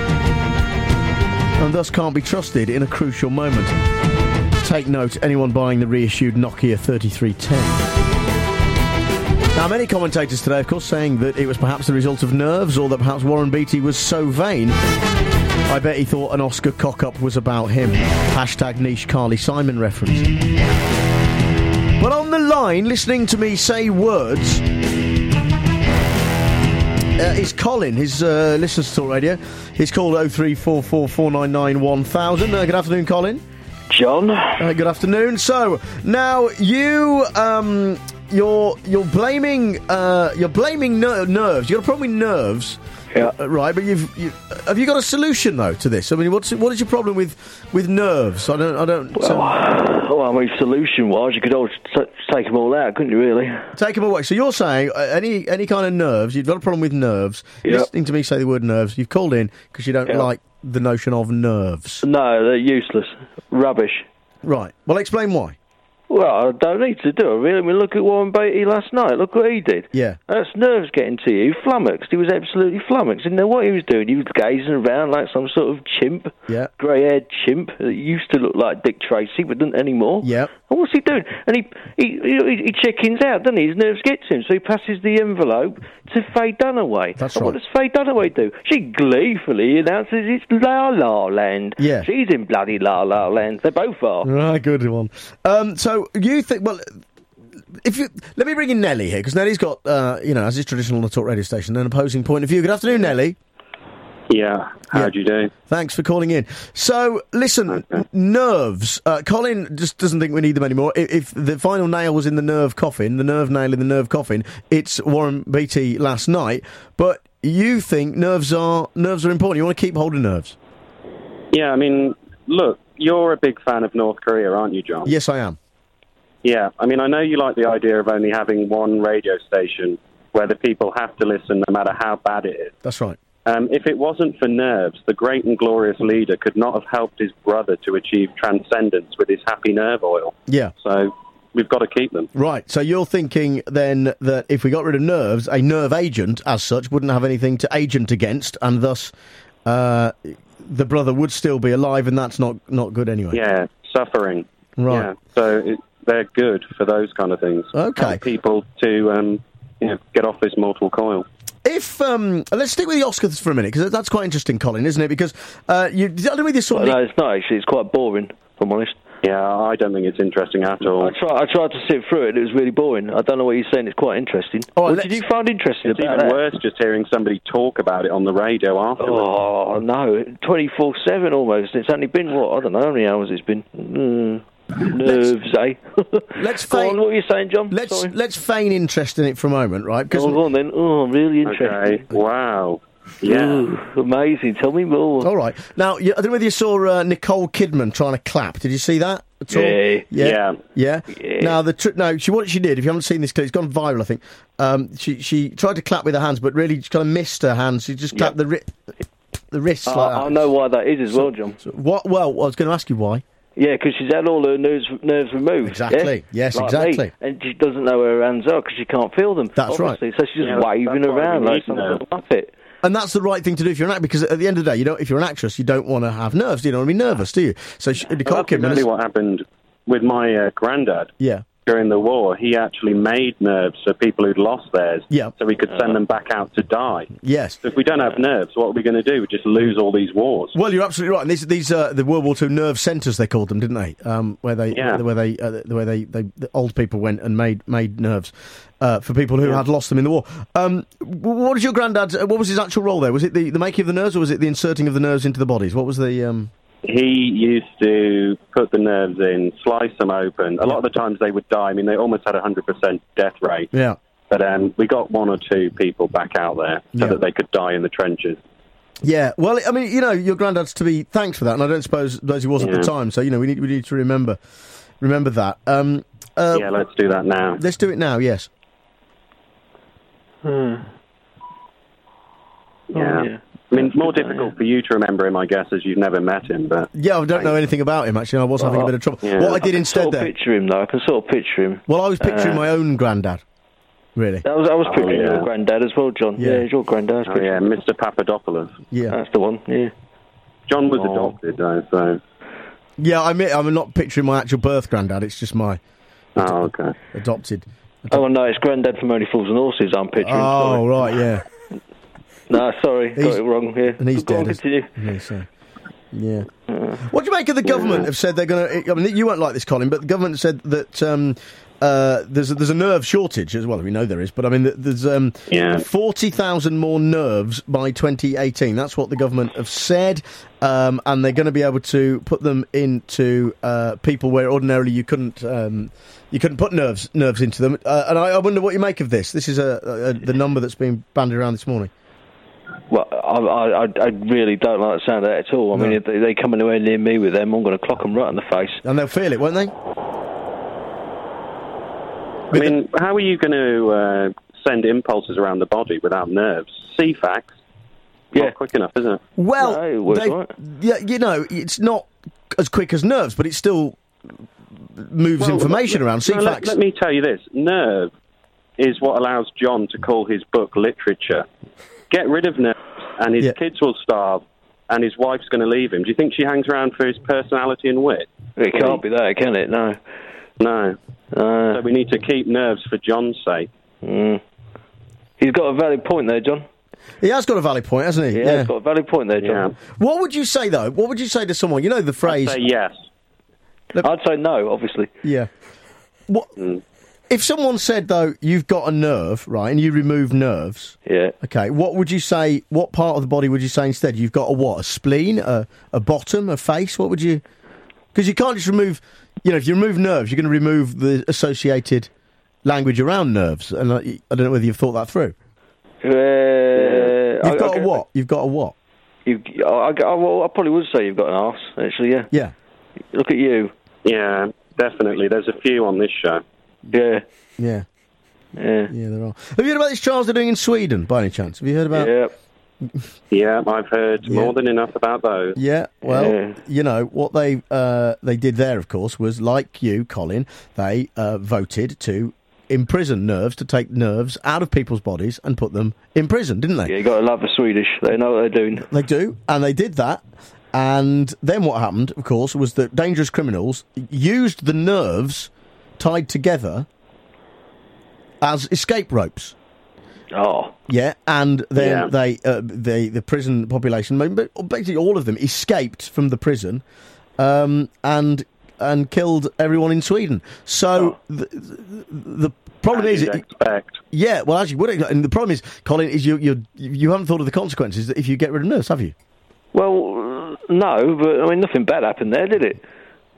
and thus can't be trusted in a crucial moment. Take note, anyone buying the reissued Nokia thirty-three ten. Now, many commentators today, of course, saying that it was perhaps the result of nerves or that perhaps Warren Beatty was so vain, I bet he thought an Oscar cock-up was about him. Hashtag niche Carly Simon reference. But on the line, listening to me say words, uh, is Colin. His uh, listens to Talk Radio. He's called oh three four four, four nine nine, one thousand. Uh, good afternoon, Colin. John. Uh, good afternoon. So, now, you... Um, You're you're blaming uh, you're blaming ner- nerves. You got a problem with nerves, yeah, uh, right? But you've you, have you got a solution though to this? I mean, what's what is your problem with, with nerves? I don't I don't. Well, so, well I mean, solution wise, you could always t- take them all out, couldn't you? Really? Take them away. So you're saying uh, any any kind of nerves? You've got a problem with nerves. Yep. Listening to me say the word nerves, you've called in because you don't Yep. like the notion of nerves. No, they're useless, rubbish. Right. Well, explain why. Well, I don't need to do it, really. I mean, look at Warren Beatty last night. Look what he did. Yeah. That's nerves getting to you. He flummoxed. He was absolutely flummoxed. Didn't know what he was doing. He was gazing around like some sort of chimp. Yeah. Grey-haired chimp that used to look like Dick Tracy, but doesn't anymore. Yeah. And what's he doing? And he he, he he chickens out, doesn't he? His nerves get to him, so he passes the envelope to Faye Dunaway. That's and right. what does Faye Dunaway do? She gleefully announces it's La La Land. Yeah. She's in bloody La La Land. They both are. Right, good one. Um, so you think? Well, if you let me bring in Nelly here because Nelly's got, uh, you know, as is traditional on the Talk Radio station, an opposing point of view. Good afternoon, Nelly. Yeah, how'd you do? Thanks for calling in. So, listen, Okay. n- nerves. Uh, Colin just doesn't think we need them anymore. If, if the final nail was in the nerve coffin, the nerve nail in the nerve coffin, it's Warren Beatty last night. But you think nerves are nerves are important. You want to keep hold of nerves. Yeah, I mean, look, you're a big fan of North Korea, aren't you, John? Yes, I am. Yeah, I mean, I know you like the idea of only having one radio station where the people have to listen no matter how bad it is. That's right. Um, if it wasn't for nerves, the great and glorious leader could not have helped his brother to achieve transcendence with his happy nerve oil. Yeah. So we've got to keep them. Right, so you're thinking then that if we got rid of nerves, a nerve agent, as such, wouldn't have anything to agent against, and thus uh, the brother would still be alive, and that's not, not good anyway. Yeah, suffering. Right. Yeah, so it, they're good for those kind of things. Okay. Help people to um, you know, get off this mortal coil. If um, let's stick with the Oscars for a minute, because that's quite interesting, Colin, isn't it? Because uh, you, I don't know whether you saw. Well, no, it's not actually. It's quite boring, if I'm honest. Yeah, I don't think it's interesting at all. I, try, I tried to sit through it. It was really boring. I don't know what you're saying. It's quite interesting. Oh, what did you find interesting it's about even that? worse just hearing somebody talk about it on the radio afterwards. Oh, no. twenty-four seven almost. It's only been, what, I don't know how many hours it's been. Mm. Nerves, let's, eh? let's Go feign, on, what are you saying, John? Let's Sorry. let's feign interest in it for a moment, right? Oh, go on then. Oh, I'm really interested. Okay, wow. Yeah. Ooh, amazing. Tell me more. All right. Now, you, I don't know whether you saw uh, Nicole Kidman trying to clap. Did you see that at all? Yeah. Yeah. Yeah. Yeah. Now, the tr- no, she what she did, if you haven't seen this clip, it's gone viral, I think. Um, she she tried to clap with her hands, but really she kind of missed her hands. She just clapped Yep. the ri- the wrists Uh, like that. I know why that is as So- well, John. So what? Well, I was going to ask you why. Yeah, because she's had all her nerves, nerves removed. Exactly. Yeah? Yes, Like exactly. me. And she doesn't know where her hands are because she can't feel them. That's obviously. right. So she's just Yeah, waving that's why around we like need some nerves. sort of muppet. And that's the right thing to do if you're an actor, because at the end of the day, you don't. If you're an actress, you don't want to have nerves. You don't want to be nervous, do you? So she, Nicole Well, that's Kidman. exactly what happened with my uh, granddad. Yeah. During the war, he actually made nerves for people who'd lost theirs, Yeah. so we could send them back out to die. Yes. So if we don't have nerves, what are we going to do? We just lose all these wars. Well, you're absolutely right. And these, these uh, the World War Two nerve centres, they called them, didn't they? Um, where they, Yeah. where they, uh, where they, they, the old people went and made made nerves uh, for people who Yeah. had lost them in the war. Um, what was your granddad? What was his actual role there? Was it the, the making of the nerves, or was it the inserting of the nerves into the bodies? What was the? Um... He used to put the nerves in, slice them open. A lot of the times they would die. I mean, they almost had a one hundred percent death rate. Yeah. But um, we got one or two people back out there so Yeah. that they could die in the trenches. Yeah, well, I mean, you know, your granddad's to be thanked for that, and I don't suppose those he was at Yeah. the time. So, you know, we need we need to remember remember that. Um, uh, yeah, let's do that now. Let's do it now. Yes. Hmm. Yeah. Oh, yeah. I mean, it's more difficult for you to remember him, I guess, as you've never met him. But Yeah, I don't know anything about him, actually. I was having a bit of trouble. Yeah. What I did I can instead sort of there... picture him, though. I can sort of picture him. Well, I was picturing Uh, my own granddad, really. That was, I was Oh, picturing yeah. your granddad as well, John. Yeah. Yeah, it's your granddad. oh yeah, Mister Papadopoulos. Yeah. That's the one, yeah. John was Oh. adopted, though, so... Yeah, I admit, I'm not picturing my actual birth granddad, it's just my Oh, okay. adopted... Oh, no, it's Granddad from Only Fools and Horses I'm picturing. Oh, sorry. right, yeah. No, sorry, He's- got it wrong here. And he's Go on, dead. is- continue. Yeah, so, yeah. What do you make of the government have said they're going to... I mean, you won't like this, Colin, but the government said that um, uh, there's, a, there's a nerve shortage as well. We know there is, but I mean, there's um, Yeah. forty thousand more nerves by twenty eighteen. That's what the government have said, um, and they're going to be able to put them into uh, people where ordinarily you couldn't... Um, You couldn't put nerves nerves into them, uh, and I, I wonder what you make of this. This is a, a, the number that's been bandied around this morning. Well, I, I, I really don't like the sound of that at all. I No. mean, if they, they come anywhere near me with them, I'm going to clock them right in the face. And they'll feel it, won't they? I mean, how are you going to uh, send impulses around the body without nerves? C FAX. Yeah. Not quick enough, is it? Well, No, it works they- right. yeah, you know, it's not as quick as nerves, but it still moves Well, information let- around. no, let, C FAX. let me tell you this. Nerve is what allows John to call his book literature. Get rid of nerves, and his Yeah. kids will starve, and his wife's going to leave him. Do you think she hangs around for his personality and wit? It can't be that, can it? No. No. Uh, So we need to keep nerves for John's sake. mm. He's got a valid point there, John. He has got a valid point, hasn't he? Yeah, he's got a valid point there, Yeah. John. What would you say, though? What would you say to someone? You know the phrase... Say yes. I'd say no, obviously. Yeah. What... Mm. If someone said, though, you've got a nerve, right, and you remove nerves... Yeah. Okay, what would you say... What part of the body would you say instead? You've got a what? A spleen? A, a bottom? A face? What would you... Because you can't just remove... You know, if you remove nerves, you're going to remove the associated language around nerves. And I, I don't know whether you've thought that through. Uh, You've I- got I- a what? You've got a what? You, I, I, I, well, I probably would say you've got an arse, actually, yeah. Yeah. Look at you. Yeah, definitely. There's a few on this show. Yeah. Yeah. Yeah. Yeah, there are. Have you heard about this trials they're doing in Sweden, by any chance? Have you heard about... Yeah. Yeah, I've heard Yeah. more than enough about those. Yeah, well, Yeah. you know, what they uh, they did there, of course, was, like you, Colin, they uh, voted to imprison nerves, to take nerves out of people's bodies and put them in prison, didn't they? Yeah, you got to love the Swedish. They know what they're doing. They do, and they did that. And then what happened, of course, was that dangerous criminals used the nerves tied together as escape ropes. Oh. Yeah, and then Yeah. they, uh, they, the prison population, but basically all of them, escaped from the prison um, and and killed everyone in Sweden. So the, the, the problem As is, you'd expect. yeah, well, as you would, and the problem is, Colin, is you you you haven't thought of the consequences if you get rid of nerves, have you? Well, no, but I mean, nothing bad happened there, did it?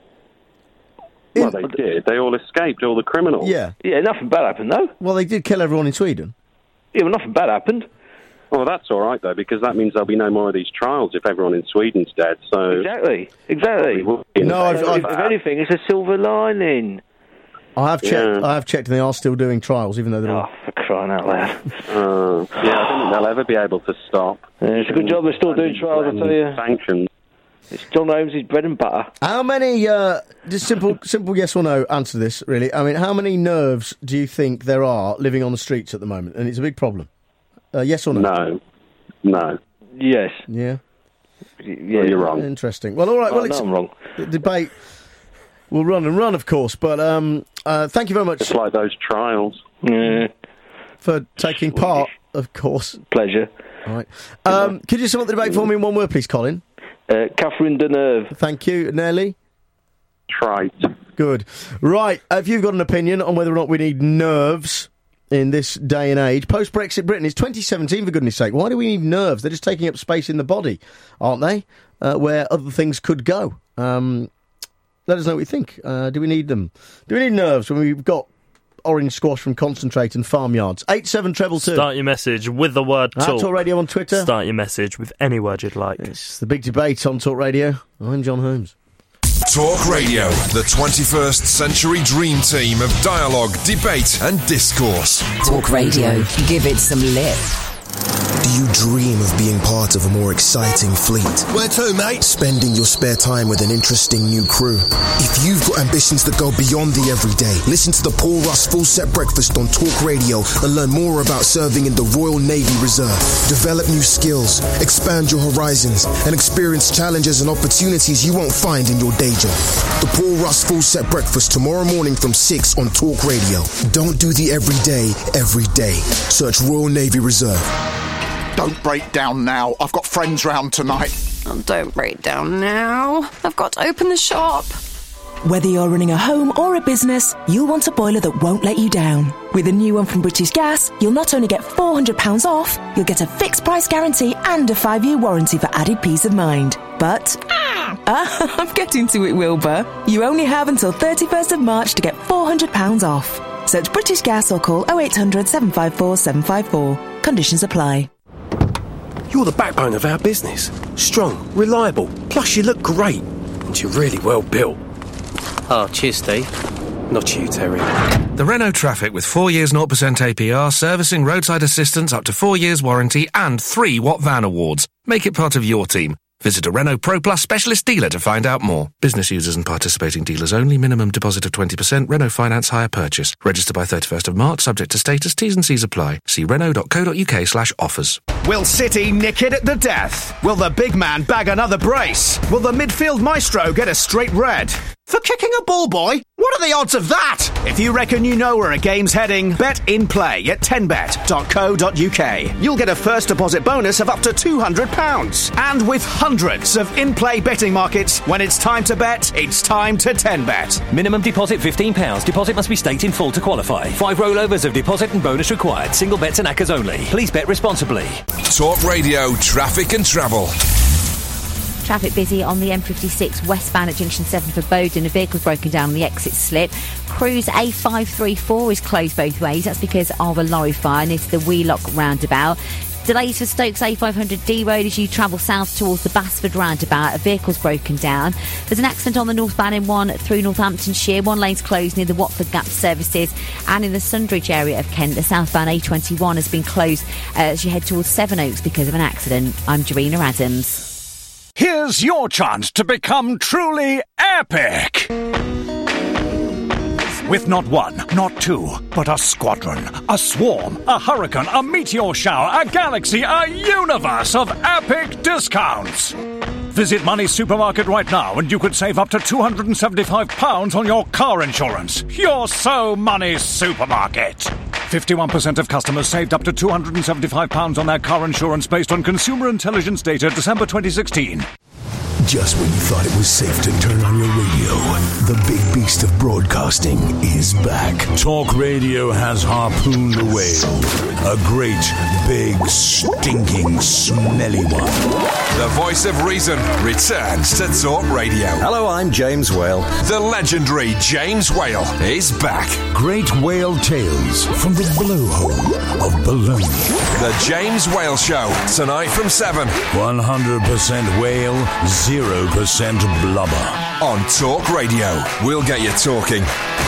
Well, they did. They all escaped, all the criminals. Yeah. Yeah, nothing bad happened, though. Well, they did kill everyone in Sweden. Yeah, well, nothing bad happened. Well, that's all right, though, because that means there'll be no more of these trials if everyone in Sweden's dead. So Exactly, exactly. No, I've- if, I've- if anything, it's a silver lining. I have checked. Yeah. I have checked, and they are still doing trials, even though they're all. Oh, for crying out loud. Uh, yeah, I don't think they'll ever be able to stop. Yeah, it's a good job they're still doing trials, I tell you. Sanctions. It's John Holmes' bread and butter. How many? Uh, just simple, simple yes or no answer to this. Really, I mean, how many nerves do you think there are living on the streets at the moment? And it's a big problem. Uh, yes or no? No. No. Yes. Yeah. Yeah, you're wrong. Interesting. Well, all right. Oh, Well, no, it's I'm wrong. the debate will run and run, of course. But um, uh, thank you very much. It's like those trials. Yeah. For taking part, of course. Pleasure. All right. Um, could you sum up the debate for me in one word, please, Colin? Uh, Catherine Deneuve. Thank you, Nelly. Trite. Good. Right. If you've got an opinion on whether or not we need nerves in this day and age, post-Brexit Britain, it's twenty seventeen, for goodness sake. Why do we need nerves? They're just taking up space in the body, aren't they? Uh, where other things could go. Um, let us know what you think. Uh, do we need them? Do we need nerves when we've got orange squash from Concentrate and farmyards? eight seven treble two. Start your message with the word At talk. Talk Radio on Twitter. Start your message with any word you'd like. It's the big debate on Talk Radio. I'm John Holmes. Talk Radio, the twenty-first century dream team of dialogue, debate and discourse. Talk Radio. Give it some lip. Do you dream of being part of a more exciting fleet? Where to, mate? Spending your spare time with an interesting new crew? If you've got ambitions that go beyond the everyday, listen to the Paul Russ Full Set Breakfast on Talk Radio and learn more about serving in the Royal Navy Reserve. Develop new skills, expand your horizons, and experience challenges and opportunities you won't find in your day job. The Paul Russ Full Set Breakfast tomorrow morning from six on Talk Radio. Don't do the everyday every day. Search Royal Navy Reserve. Don't break down now. I've got friends round tonight. Oh, don't break down now. I've got to open the shop. Whether you're running a home or a business, you'll want a boiler that won't let you down. With a new one from British Gas, you'll not only get four hundred pounds off, you'll get a fixed price guarantee and a five-year warranty for added peace of mind. But, ah, I'm getting to it, Wilbur. You only have until thirty-first of March to get four hundred pounds off. Search British Gas or call oh eight hundred, seven five four, seven five four. Conditions apply. You're the backbone of our business. Strong, reliable, plus you look great. And you're really well built. Oh, cheers, Steve. Not you, Terry. The Renault Traffic with four years zero percent A P R, servicing, roadside assistance, up to four years warranty and three Watt Van Awards. Make it part of your team. Visit a Renault Pro Plus specialist dealer to find out more. Business users and participating dealers only. Minimum deposit of twenty percent. Renault Finance hire purchase. Register by thirty-first of March, subject to status. T's and C's apply. See renault.co.uk slash offers. Will City nick it at the death? Will the big man bag another brace? Will the midfield maestro get a straight red? For kicking a ball boy? What are the odds of that? If you reckon you know where a game's heading, bet in play at ten bet dot co dot uk. You'll get a first deposit bonus of up to two hundred pounds. And with hundreds of in-play betting markets, when it's time to bet, it's time to ten bet. Minimum deposit fifteen pounds. Deposit must be staked in full to qualify. Five rollovers of deposit and bonus required. Single bets and accas only. Please bet responsibly. Talk Radio, traffic and travel. Traffic busy on the M fifty-six westbound at junction seven for Bowden. A vehicle's broken down on the exit slip. Cruise A five three four is closed both ways. That's because of a lorry fire near to the Wheelock roundabout. Delays for Stokes A five hundred D road as you travel south towards the Basford roundabout. A vehicle's broken down. There's an accident on the northbound M one through Northamptonshire. One lane's closed near the Watford Gap services, and in the Sundridge area of Kent, the southbound A twenty-one has been closed uh, as you head towards Sevenoaks because of an accident. I'm Jarina Adams. Here's your chance to become truly epic. With not one, not two, but a squadron, a swarm, a hurricane, a meteor shower, a galaxy, a universe of epic discounts. Visit Money Supermarket right now and you could save up to two hundred seventy-five pounds on your car insurance. You're so Money Supermarket. fifty-one percent of customers saved up to two hundred seventy-five pounds on their car insurance based on consumer intelligence data December twenty sixteen. Just when you thought it was safe to turn on your radio, the big beast of broadcasting is back. Talk Radio has harpooned the whale. A great, big, stinking, smelly one. The voice of reason returns to Talk Radio. Hello, I'm James Whale. The legendary James Whale is back. Great whale tales from the blowhole of Bologna. The James Whale Show, tonight from seven. one hundred percent whale, zero percent blubber. On Talk Radio, we'll get you talking.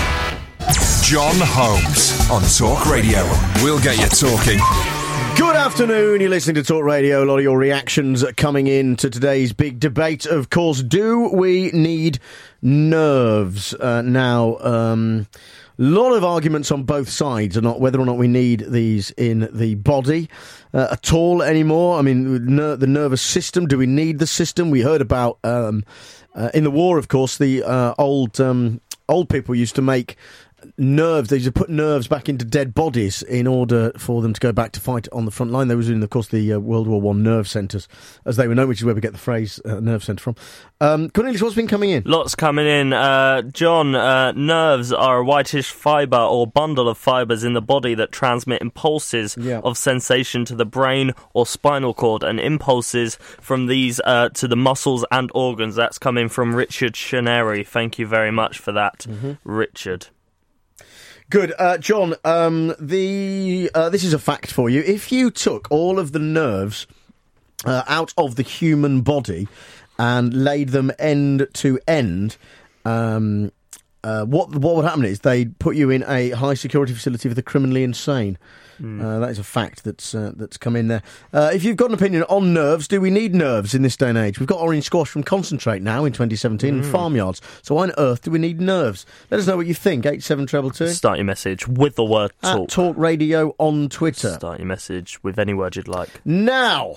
John Holmes on Talk Radio. We'll get you talking. Good afternoon, you're listening to Talk Radio. A lot of your reactions are coming in to today's big debate, of course. Do we need nerves? Uh, now, um, a lot of arguments on both sides are not whether or not we need these in the body uh, at all anymore. I mean, ner- the nervous system, do we need the system? We heard about, um, uh, in the war, of course, the uh, old um, old people used to make nerves. They used to put nerves back into dead bodies in order for them to go back to fight on the front line. They was in, of course, the uh, World War One nerve centres, as they were known, which is where we get the phrase uh, nerve centre from. Um, Cornelius, what's been coming in? Lots coming in. Uh, John, uh, nerves are a whitish fibre or bundle of fibres in the body that transmit impulses yeah. of sensation to the brain or spinal cord, and impulses from these uh, to the muscles and organs. That's coming from Richard Shaneri. Thank you very much for that, mm-hmm. Richard. Good. Uh, John, um, the uh, this is a fact for you. If you took all of the nerves uh, out of the human body and laid them end to end, um, uh, what what would happen is they'd put you in a high security facility for the criminally insane. Mm. Uh, that is a fact that's uh, that's come in there. Uh, if you've got an opinion on nerves, do we need nerves in this day and age? We've got orange squash from Concentrate now in twenty seventeen mm. and farmyards. So why on earth do we need nerves? Let us know what you think. eight seven two two. Start your message with the word talk. At Talk Radio on Twitter. Start your message with any word you'd like. Now,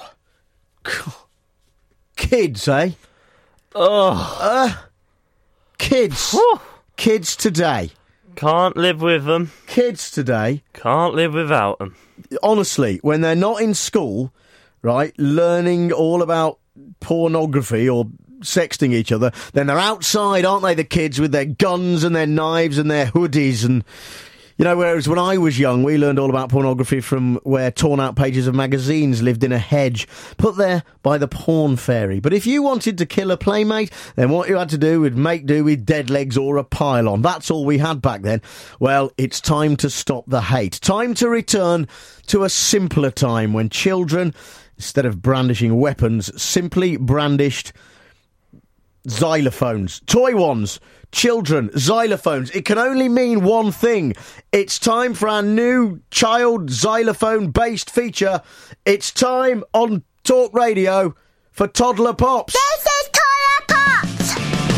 kids, eh? Oh, uh, kids, kids today. Can't live with them. Kids today. Can't live without them. Honestly, when they're not in school, right, learning all about pornography or sexting each other, then they're outside, aren't they, the kids, with their guns and their knives and their hoodies and... You know, whereas when I was young, we learned all about pornography from where torn-out pages of magazines lived in a hedge, put there by the porn fairy. But if you wanted to kill a playmate, then what you had to do would make do with dead legs or a pylon. That's all we had back then. Well, it's time to stop the hate. Time to return to a simpler time when children, instead of brandishing weapons, simply brandished xylophones. Toy ones. Children, xylophones. It can only mean one thing. It's time for our new child xylophone-based feature. It's time on Talk Radio for Toddler Pops. This is Toddler Pops!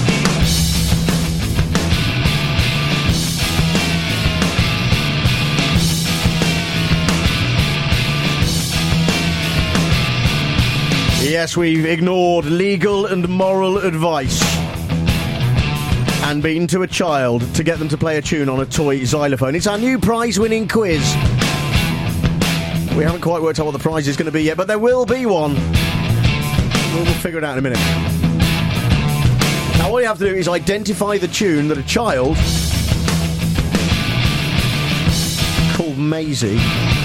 Yes, we've ignored legal and moral advice and been to a child to get them to play a tune on a toy xylophone. It's our new prize-winning quiz. We haven't quite worked out what the prize is going to be yet, but there will be one. We'll, we'll figure it out in a minute. Now, all you have to do is identify the tune that a child called Maisie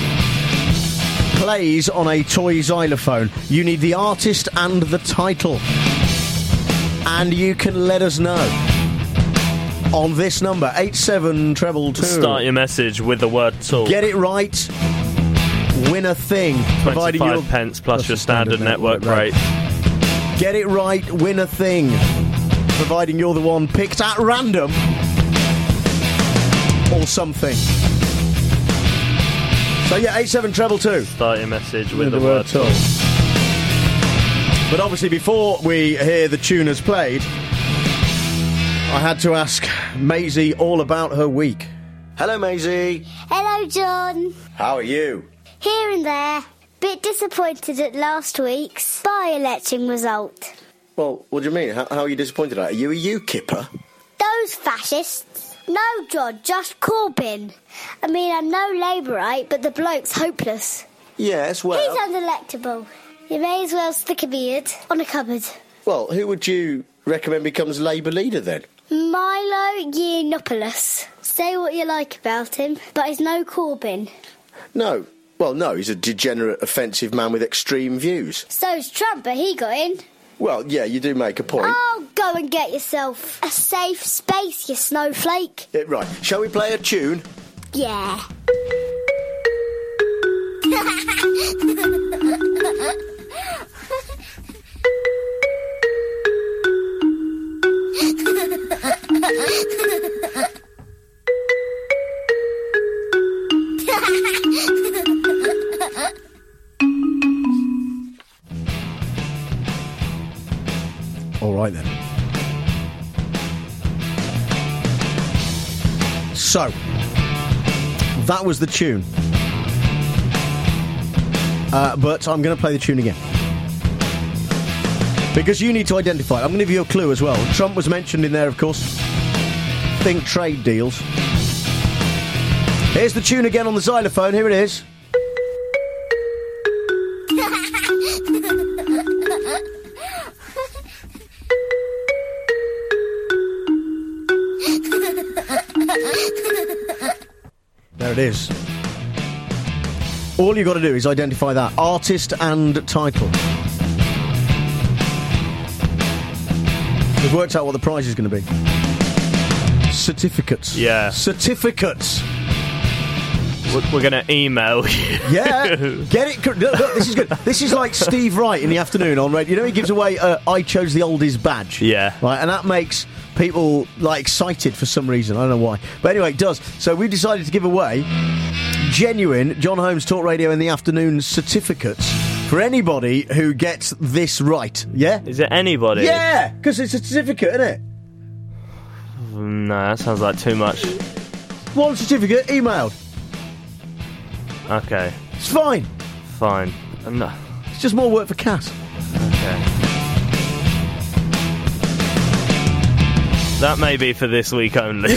plays on a toy xylophone. You need the artist and the title. And you can let us know on this number, eight seven two two. Start your message with the word talk. Get it right. Win win a thing. Providing twenty-five you're- pence plus Plus your standard, network rate. Get it right, win a thing. Providing you're the one picked at random. Or something. So yeah, eight seven treble two. Start your message with, With the, the word word talk. But obviously, before we hear the tuners played, I had to ask Maisie all about her week. Hello, Maisie. Hello, John. How are you? Here and there. Bit disappointed at last week's by-election result. Well, what do you mean? How, how are you disappointed at it? Are you a UKIPper? Those fascists. No, John, just Corbyn. I mean, I'm no Labourite, but the bloke's hopeless. Yes, well... He's unelectable. You may as well stick a beard on a cupboard. Well, who would you recommend becomes Labour leader then? Milo Yiannopoulos. Say what you like about him, but he's no Corbyn. No. Well, no, he's a degenerate, offensive man with extreme views. So's Trump, but he got in. Well, yeah, you do make a point. Oh, go and get yourself a safe space, you snowflake. Yeah, right, shall we play a tune? Yeah. All right, then. So, that was the tune. Uh, but I'm going to play the tune again. Because you need to identify it. I'm going to give you a clue as well. Trump was mentioned in there, of course. Think trade deals. Here's the tune again on the xylophone. Here it is. There it is. All you got to do is identify that artist and title. We've worked out what the prize is going to be. Certificates. Yeah. Certificates. We're, we're going to email you. Yeah. Get it. Look, look, this is good. This is like Steve Wright in the afternoon on radio. You know, he gives away uh, I chose the oldies badge. Yeah. Right, and that makes people like excited for some reason. I don't know why. But anyway, it does. So we decided to give away genuine John Holmes Talk Radio in the afternoon certificates for anybody who gets this right. Yeah? Is it anybody? Yeah, because it's a certificate, isn't it? No, that sounds like too much. One certificate emailed. Okay. It's fine. Fine. No. It's just more work for Cass. Okay. That may be for this week only.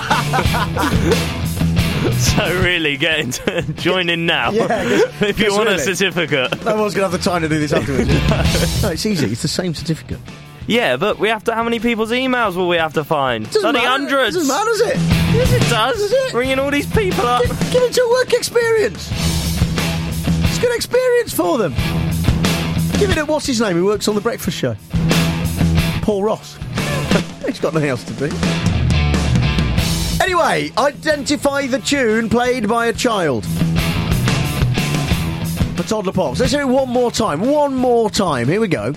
So really, get into join in now. Yeah, if you want really, a certificate. No one's going to have the time to do this afterwards. No, it's easy. It's the same certificate. Yeah, but we have to. How many people's emails will we have to find? Doesn't Bloody matter. hundreds. Doesn't matter, does it? Yes, it does. Does it? Ringing all these people up. Give, give it a work experience. It's good experience for them. Give it a what's his name? Who works on the Breakfast Show? Paul Ross. He's got nothing else to do. Anyway, identify the tune played by a child. For Toddler Pops. Let's do it one more time. One more time. Here we go.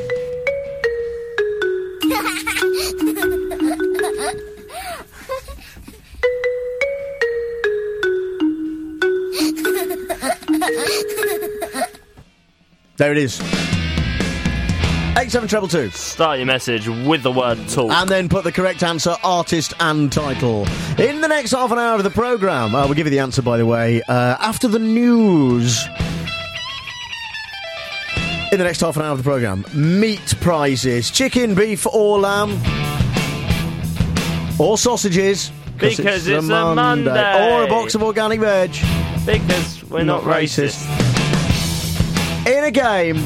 There it is. eight seven treble two. Start your message with the word talk. And then put the correct answer, artist and title. In the next half an hour of the programme, uh, we'll give you the answer, by the way, uh, after the news. In the next half an hour of the programme, meat prizes. Chicken, beef or lamb. Or sausages. Because it's, it's a Monday. Monday. Or a box of organic veg. Because we're not, not racist. racist. In a game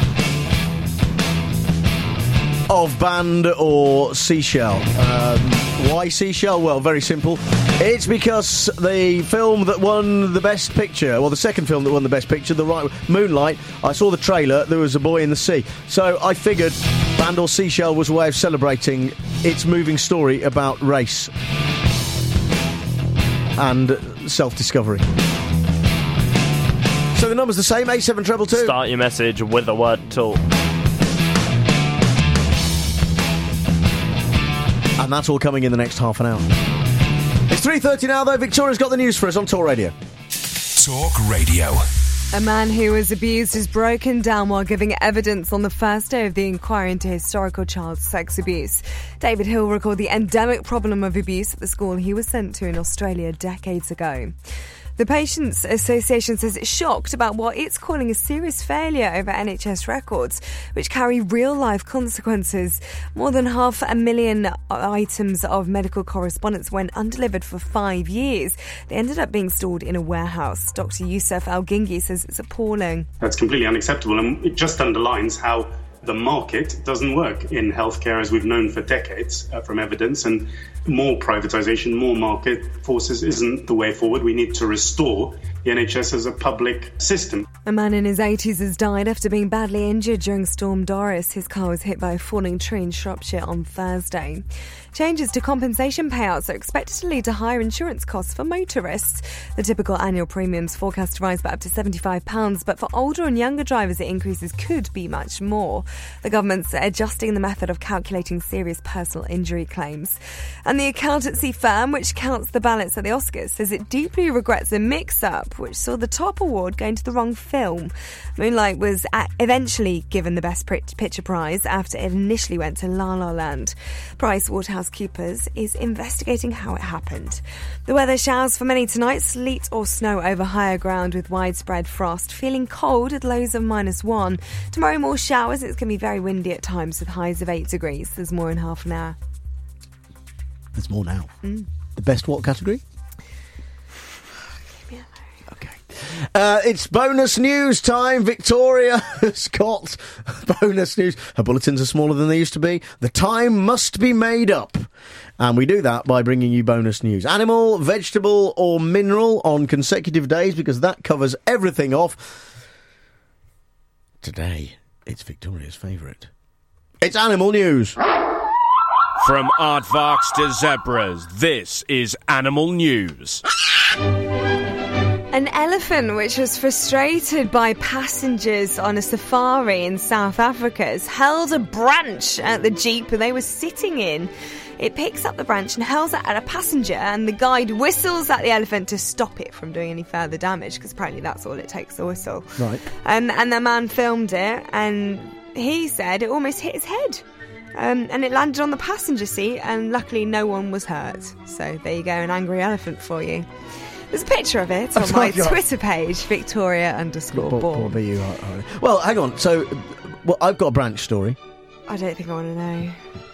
of band or seashell. Um, why seashell? Well, very simple. It's because the film that won the best picture, well, the second film that won the best picture, the right Moonlight, I saw the trailer, there was a boy in the sea. So I figured band or seashell was a way of celebrating its moving story about race and self-discovery. So So the number's the same, A seven two two. Start your message with the word talk. And that's all coming in the next half an hour. It's three thirty now, though. Victoria's got the news for us on Talk Radio. Talk Radio. A man who was abused is broken down while giving evidence on the first day of the inquiry into historical child sex abuse. David Hill recalled the endemic problem of abuse at the school he was sent to in Australia decades ago. The Patients Association says it's shocked about what it's calling a serious failure over N H S records, which carry real-life consequences. More than half a million items of medical correspondence went undelivered for five years. They ended up being stored in a warehouse. Doctor Youssef Al-Gingi says it's appalling. That's completely unacceptable, and it just underlines how the market doesn't work in healthcare, as we've known for decades uh, from evidence, and more privatisation, more market forces isn't the way forward. We need to restore the N H S as a public system. A man in his eighties has died after being badly injured during Storm Doris. His car was hit by a falling tree in Shropshire on Thursday. Changes to compensation payouts are expected to lead to higher insurance costs for motorists. The typical annual premiums forecast to rise by up to seventy-five pounds, but for older and younger drivers the increases could be much more. The government's adjusting the method of calculating serious personal injury claims. And the accountancy firm, which counts the ballots at the Oscars, says it deeply regrets a mix-up which saw the top award going to the wrong film. Moonlight was at eventually given the Best Picture prize after it initially went to La La Land. PricewaterhouseCoopers is investigating how it happened. The weather: showers for many tonight, sleet or snow over higher ground with widespread frost. Feeling cold at lows of minus one. Tomorrow more showers. It's going to be very windy at times with highs of eight degrees. There's more in half an hour. There's more now. Mm. The best what category? Okay. Uh, it's bonus news time. Victoria has got bonus news. Her bulletins are smaller than they used to be. The time must be made up. And we do that by bringing you bonus news. Animal, vegetable or mineral on consecutive days, because that covers everything off. Today, it's Victoria's favourite. It's animal news. From aardvarks to zebras, this is Animal News. An elephant which was frustrated by passengers on a safari in South Africa has hurled a branch at the jeep they were sitting in. It picks up the branch and hurls it at a passenger, and the guide whistles at the elephant to stop it from doing any further damage, because apparently that's all it takes, a whistle. Right. And, and the man filmed it, and he said it almost hit his head. Um, and it landed on the passenger seat, and luckily no one was hurt. So there you go, an angry elephant for you. There's a picture of it on Oh, my God. Twitter page, Victoria underscore Poor- poor Born. be you, are- are- Well, hang on. So, well, I've got a branch story. I don't think I want to know.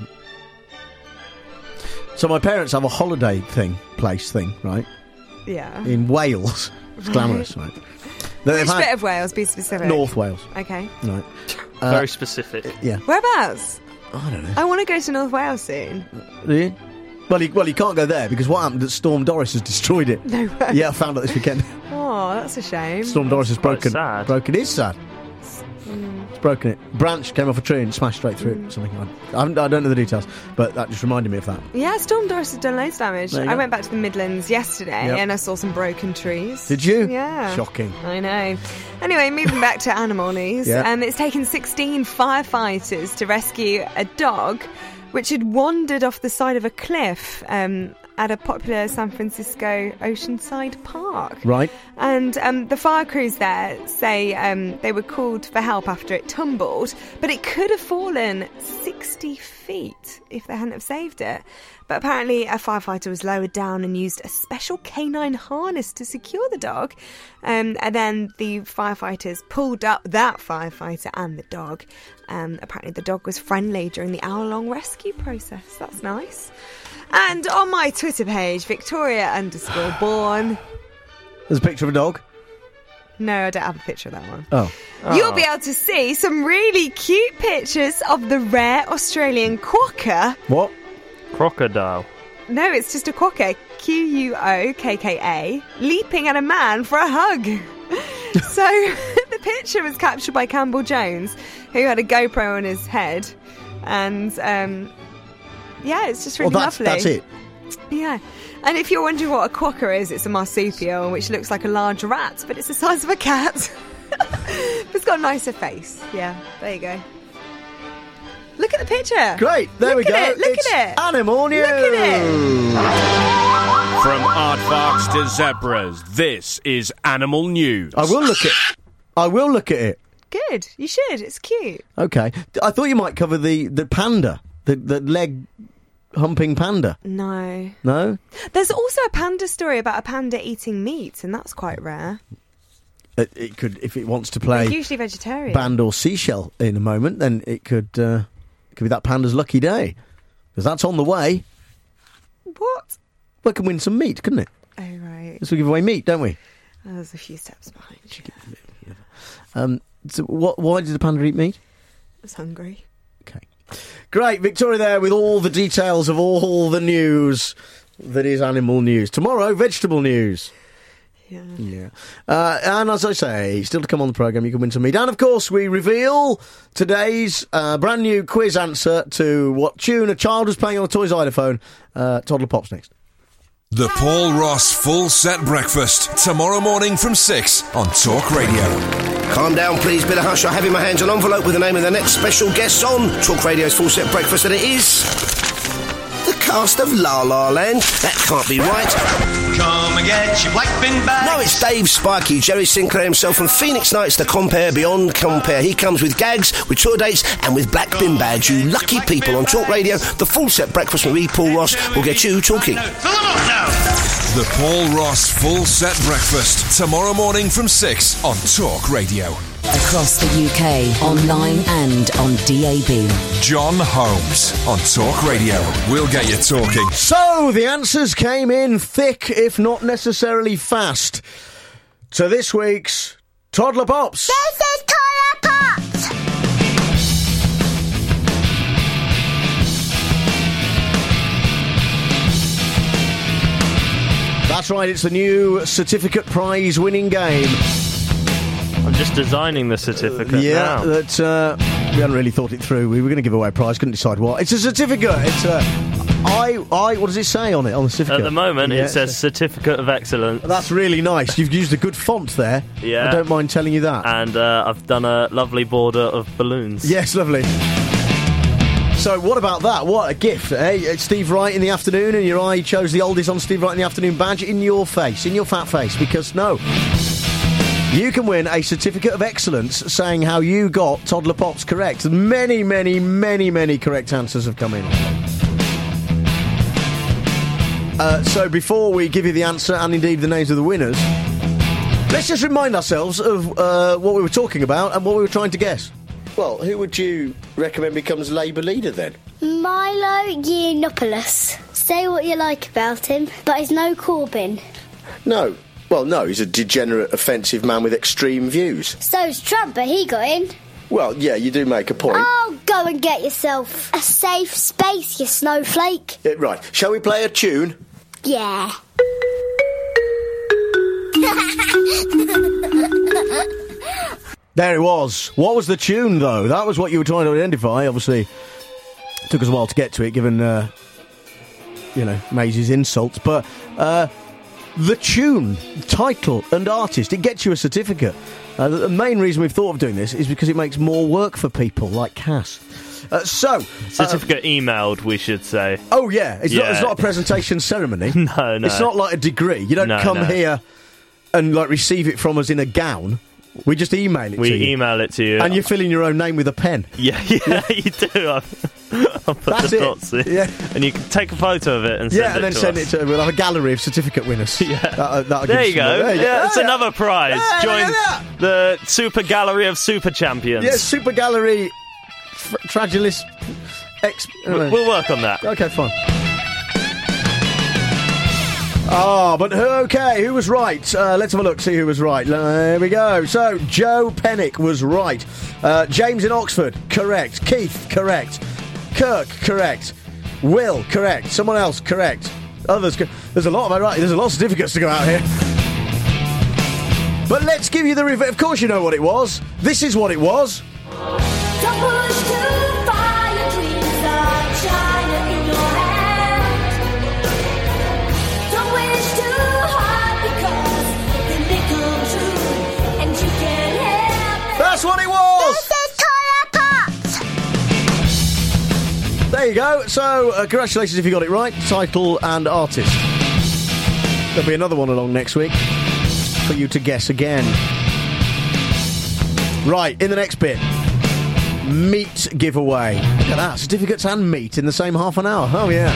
So my parents have a holiday thing, place thing, right? Yeah. In Wales. It's glamorous, right? That Which they've had- bit of Wales? Be specific. North Wales. Okay. Right. Very specific. Yeah. Whereabouts? I don't know. I want to go to North Wales soon. Do you? Well, you, well, you can't go there because what happened is Storm Doris has destroyed it. No way. Yeah, I found out this weekend. Oh, that's a shame. Storm Doris has quite broken. sad. Broken. It is sad. Mm. It's broken it. Branch came off a tree and smashed straight through it. Something. I, I, haven't- I don't know the details, but that just reminded me of that. Yeah, Storm Doris has done loads of damage. There you I go. went back to the Midlands yesterday Yep. and I saw some broken trees. Did you? Yeah. Shocking. I know. Anyway, moving back to animal news. Yeah. Um, it's taken sixteen firefighters to rescue a dog which had wandered off the side of a cliff um, at a popular San Francisco Oceanside park. Right. And um, the fire crews there say um, they were called for help after it tumbled, but it could have fallen sixty feet if they hadn't have saved it. But apparently a firefighter was lowered down and used a special canine harness to secure the dog. Um, and then the firefighters pulled up that firefighter and the dog. Um, apparently the dog was friendly during the hour-long rescue process. That's nice. And on my Twitter page, Victoria underscore Born. There's a picture of a dog. No, I don't have a picture of that one. Oh. You'll be able to see some really cute pictures of the rare Australian quokka. What? Crocodile. No, it's just a quokka, Q U O K K A, leaping at a man for a hug. So the picture was captured by Campbell Jones, who had a GoPro on his head. And, um, yeah, it's just really well, that's, lovely. that's it. Yeah. And if you're wondering what a quokka is, it's a marsupial, which looks like a large rat, but it's the size of a cat. It's got a nicer face. Yeah, there you go. Look at the picture. Great, there Look we go. At it. Look It's at it. Animal News. Look at it. From aardvarks to zebras, this is Animal News. I will look at I will look at it. Good. You should. It's cute. Okay. I thought you might cover the, the panda, the, the leg humping panda. No. No? There's also a panda story about a panda eating meat, and that's quite rare. It, it could, if it wants to play They're usually vegetarian. band or seashell in a moment, then it could uh, it could be that panda's lucky day. Because that's on the way. What? Well, it can win some meat, couldn't it? Oh, right. Because we give away meat, don't we? Oh, there's a few steps behind. Um, so what, why did the panda eat meat? I was hungry. Okay. Great, Victoria there with all the details of all the news that is Animal News. Tomorrow, vegetable news. Yeah. Yeah. Uh, and as I say, still to come on the programme, you can win some meat. And of course, we reveal today's uh, brand new quiz answer to what tune a child was playing on a toy xylophone. Uh, Toddler Pops next. The Paul Ross Full Set Breakfast, tomorrow morning from six on Talk Radio. Calm down, please. Bit of hush. I have in my hands an envelope with the name of the next special guest on Talk Radio's Full Set Breakfast, and it is the cast of La La Land. That can't be right. Come and get your black bin bag. No, it's Dave Sparky, Jerry Sinclair himself from Phoenix Nights, the compare beyond compare. He comes with gags, with tour dates, and with black bin bags. You lucky people on Talk Radio. The Full Set Breakfast with me, Paul Ross, will get you talking. The Paul Ross Full Set Breakfast, tomorrow morning from six on Talk Radio. Across the U K, online and on D A B. John Holmes on Talk Radio. We'll get you talking. So, the answers came in thick, if not necessarily fast, to this week's Toddler Pops. This is Toddler Pops! That's right, it's the new certificate prize winning game. I'm just designing the certificate Yeah, now. that uh, we hadn't really thought it through. We were going to give away a prize, couldn't decide what. It's a certificate. It's a I I. What does it say on it on the certificate? At the moment, Yeah, it says Certificate of Excellence. That's really nice. You've used a good font there. Yeah. I don't mind telling you that. And uh, I've done a lovely border of balloons. Yes, lovely. So what about that? What a gift, eh? It's Steve Wright in the afternoon, and your eye chose the oldest on Steve Wright in the afternoon badge in your face, in your fat face, because no. You can win a certificate of excellence saying how you got Toddler Pops correct. Many, many, many, many correct answers have come in. Uh, so before we give you the answer and indeed the names of the winners, let's just remind ourselves of uh, what we were talking about and what we were trying to guess. Well, who would you recommend becomes Labour leader then? Milo Yiannopoulos. Say what you like about him, but he's no Corbyn. No. Well, no, he's a degenerate, offensive man with extreme views. So's Trump, but he got in. Well, yeah, you do make a point. Oh, go and get yourself a safe space, you snowflake. Yeah, right. Shall we play a tune? Yeah. There it was. What was the tune, though? That was what you were trying to identify. Obviously, it took us a while to get to it, given, uh, you know, Maisie's insults. But uh, the tune, title and artist, it gets you a certificate. Uh, the main reason we've thought of doing this is because it makes more work for people like Cass. Uh, so... Certificate uh, emailed, we should say. Oh, yeah. It's, yeah. Not, it's not a presentation ceremony. No, no. It's not like a degree. You don't no, come no. here and, like, receive it from us in a gown. We just email it we to you. We email it to you. And you fill in your own name with a pen. Yeah, yeah, yeah. You do. I'll, I'll put That's the it. dots in. Yeah. And you can take a photo of it and send yeah, it and then to send us. it to... We'll have a gallery of certificate winners. Yeah. That'll, that'll there, give you some, there there you you go. go. It's Yeah, another prize. yeah, Join yeah. the Super Gallery of Super Champions. Yeah, Super Gallery... Fr- Fragilis... Ex- we'll, we'll work on that. Okay, fine. Ah, oh, but who, okay, who was right? Uh, let's have a look, see who was right. Uh, there we go. So, Joe Pennick was right. Uh, James in Oxford, correct. Keith, correct. Kirk, correct. Will, correct. Someone else, correct. Others, co- there's a lot of right. There's a lot of certificates to go out here. But let's give you the review. Of course, you know what it was. This is what it was. Don't push too far, your dreams are China in your hand. go. So, uh, congratulations if you got it right. Title and artist. There'll be another one along next week for you to guess again. Right, in the next bit, meat giveaway. Look at that, certificates and meat in the same half an hour. Oh, yeah.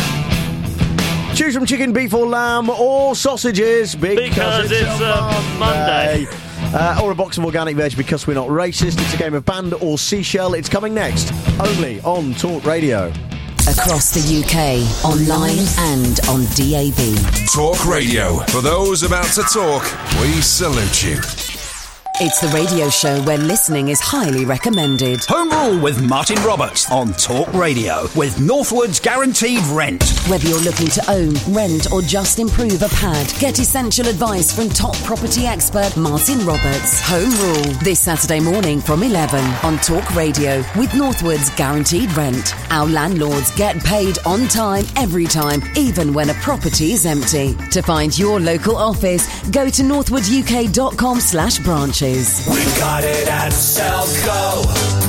Choose from chicken, beef or lamb or sausages because, because it's, it's a Monday. Monday. Uh, or a box of organic veg because we're not racist. It's a game of band or seashell. It's coming next, only on Talk Radio. Across the U K, online and on D A B. Talk Radio. For those about to talk, we salute you. It's the radio show where listening is highly recommended. Home Rule with Martin Roberts on Talk Radio with Northwood's Guaranteed Rent. Whether you're looking to own, rent or just improve a pad, get essential advice from top property expert Martin Roberts. Home Rule, this Saturday morning from eleven on Talk Radio with Northwood's Guaranteed Rent. Our landlords get paid on time, every time, even when a property is empty. To find your local office, go to northwooduk.com slash branches. We got it at Selco.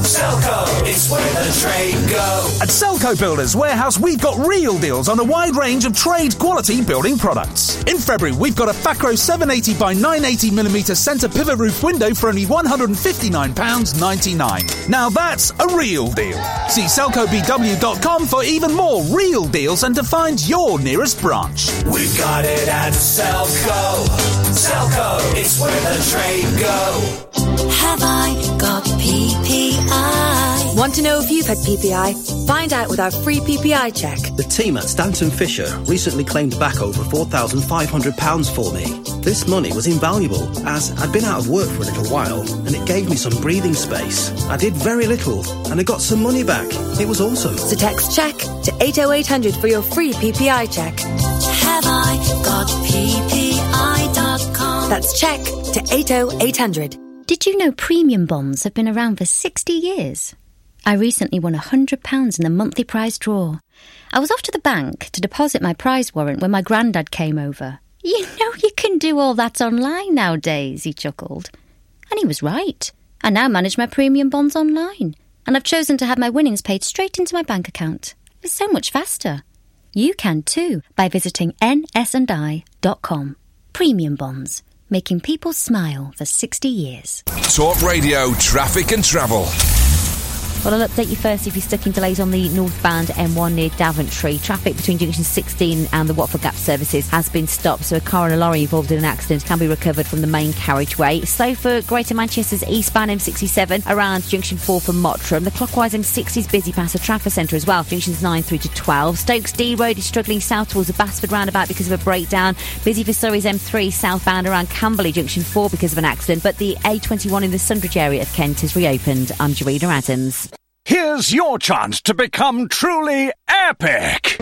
Selco, it's where the trade go. At Selco Builders Warehouse, we've got real deals on a wide range of trade quality building products. In February, we've got a Facro seven eighty by nine eighty millimetre centre pivot roof window for only one hundred fifty-nine pounds ninety-nine. Now that's a real deal. See selco b w dot com for even more real deals and to find your nearest branch. We got it at Selco. Selco, it's where the trade go. Have I got P P I? Want to know if you've had P P I? Find out with our free P P I check. The team at Stanton Fisher recently claimed back over four thousand five hundred pounds for me. This money was invaluable, as I'd been out of work for a little while, and it gave me some breathing space. I did very little, and I got some money back. It was awesome. So text check to eight oh eight hundred for your free P P I check. Have I got P P I dot com? That's check to eight oh eight hundred. Did you know premium bonds have been around for sixty years? I recently won one hundred pounds in the monthly prize draw. I was off to the bank to deposit my prize warrant when my granddad came over. You know you can do all that online nowadays, he chuckled. And he was right. I now manage my premium bonds online, and I've chosen to have my winnings paid straight into my bank account. It's so much faster. You can too by visiting n s and i dot com. Premium bonds, making people smile for sixty years. Talk Radio, traffic and travel. Well, I'll update you first if you're stuck in delays on the northbound M one near Daventry. Traffic between junction sixteen and the Watford Gap services has been stopped, so a car and a lorry involved in an accident can be recovered from the main carriageway. So for Greater Manchester's eastbound M sixty-seven around junction four for Mottram. The clockwise M sixty is busy past the Trafford Centre as well, junctions nine through to twelve. Stokes D Road is struggling south towards the Basford roundabout because of a breakdown. Busy for Surrey's M three southbound around Camberley junction four because of an accident, but the A twenty-one in the Sundridge area of Kent is reopened. I'm Jarina Adams. Here's your chance to become truly epic!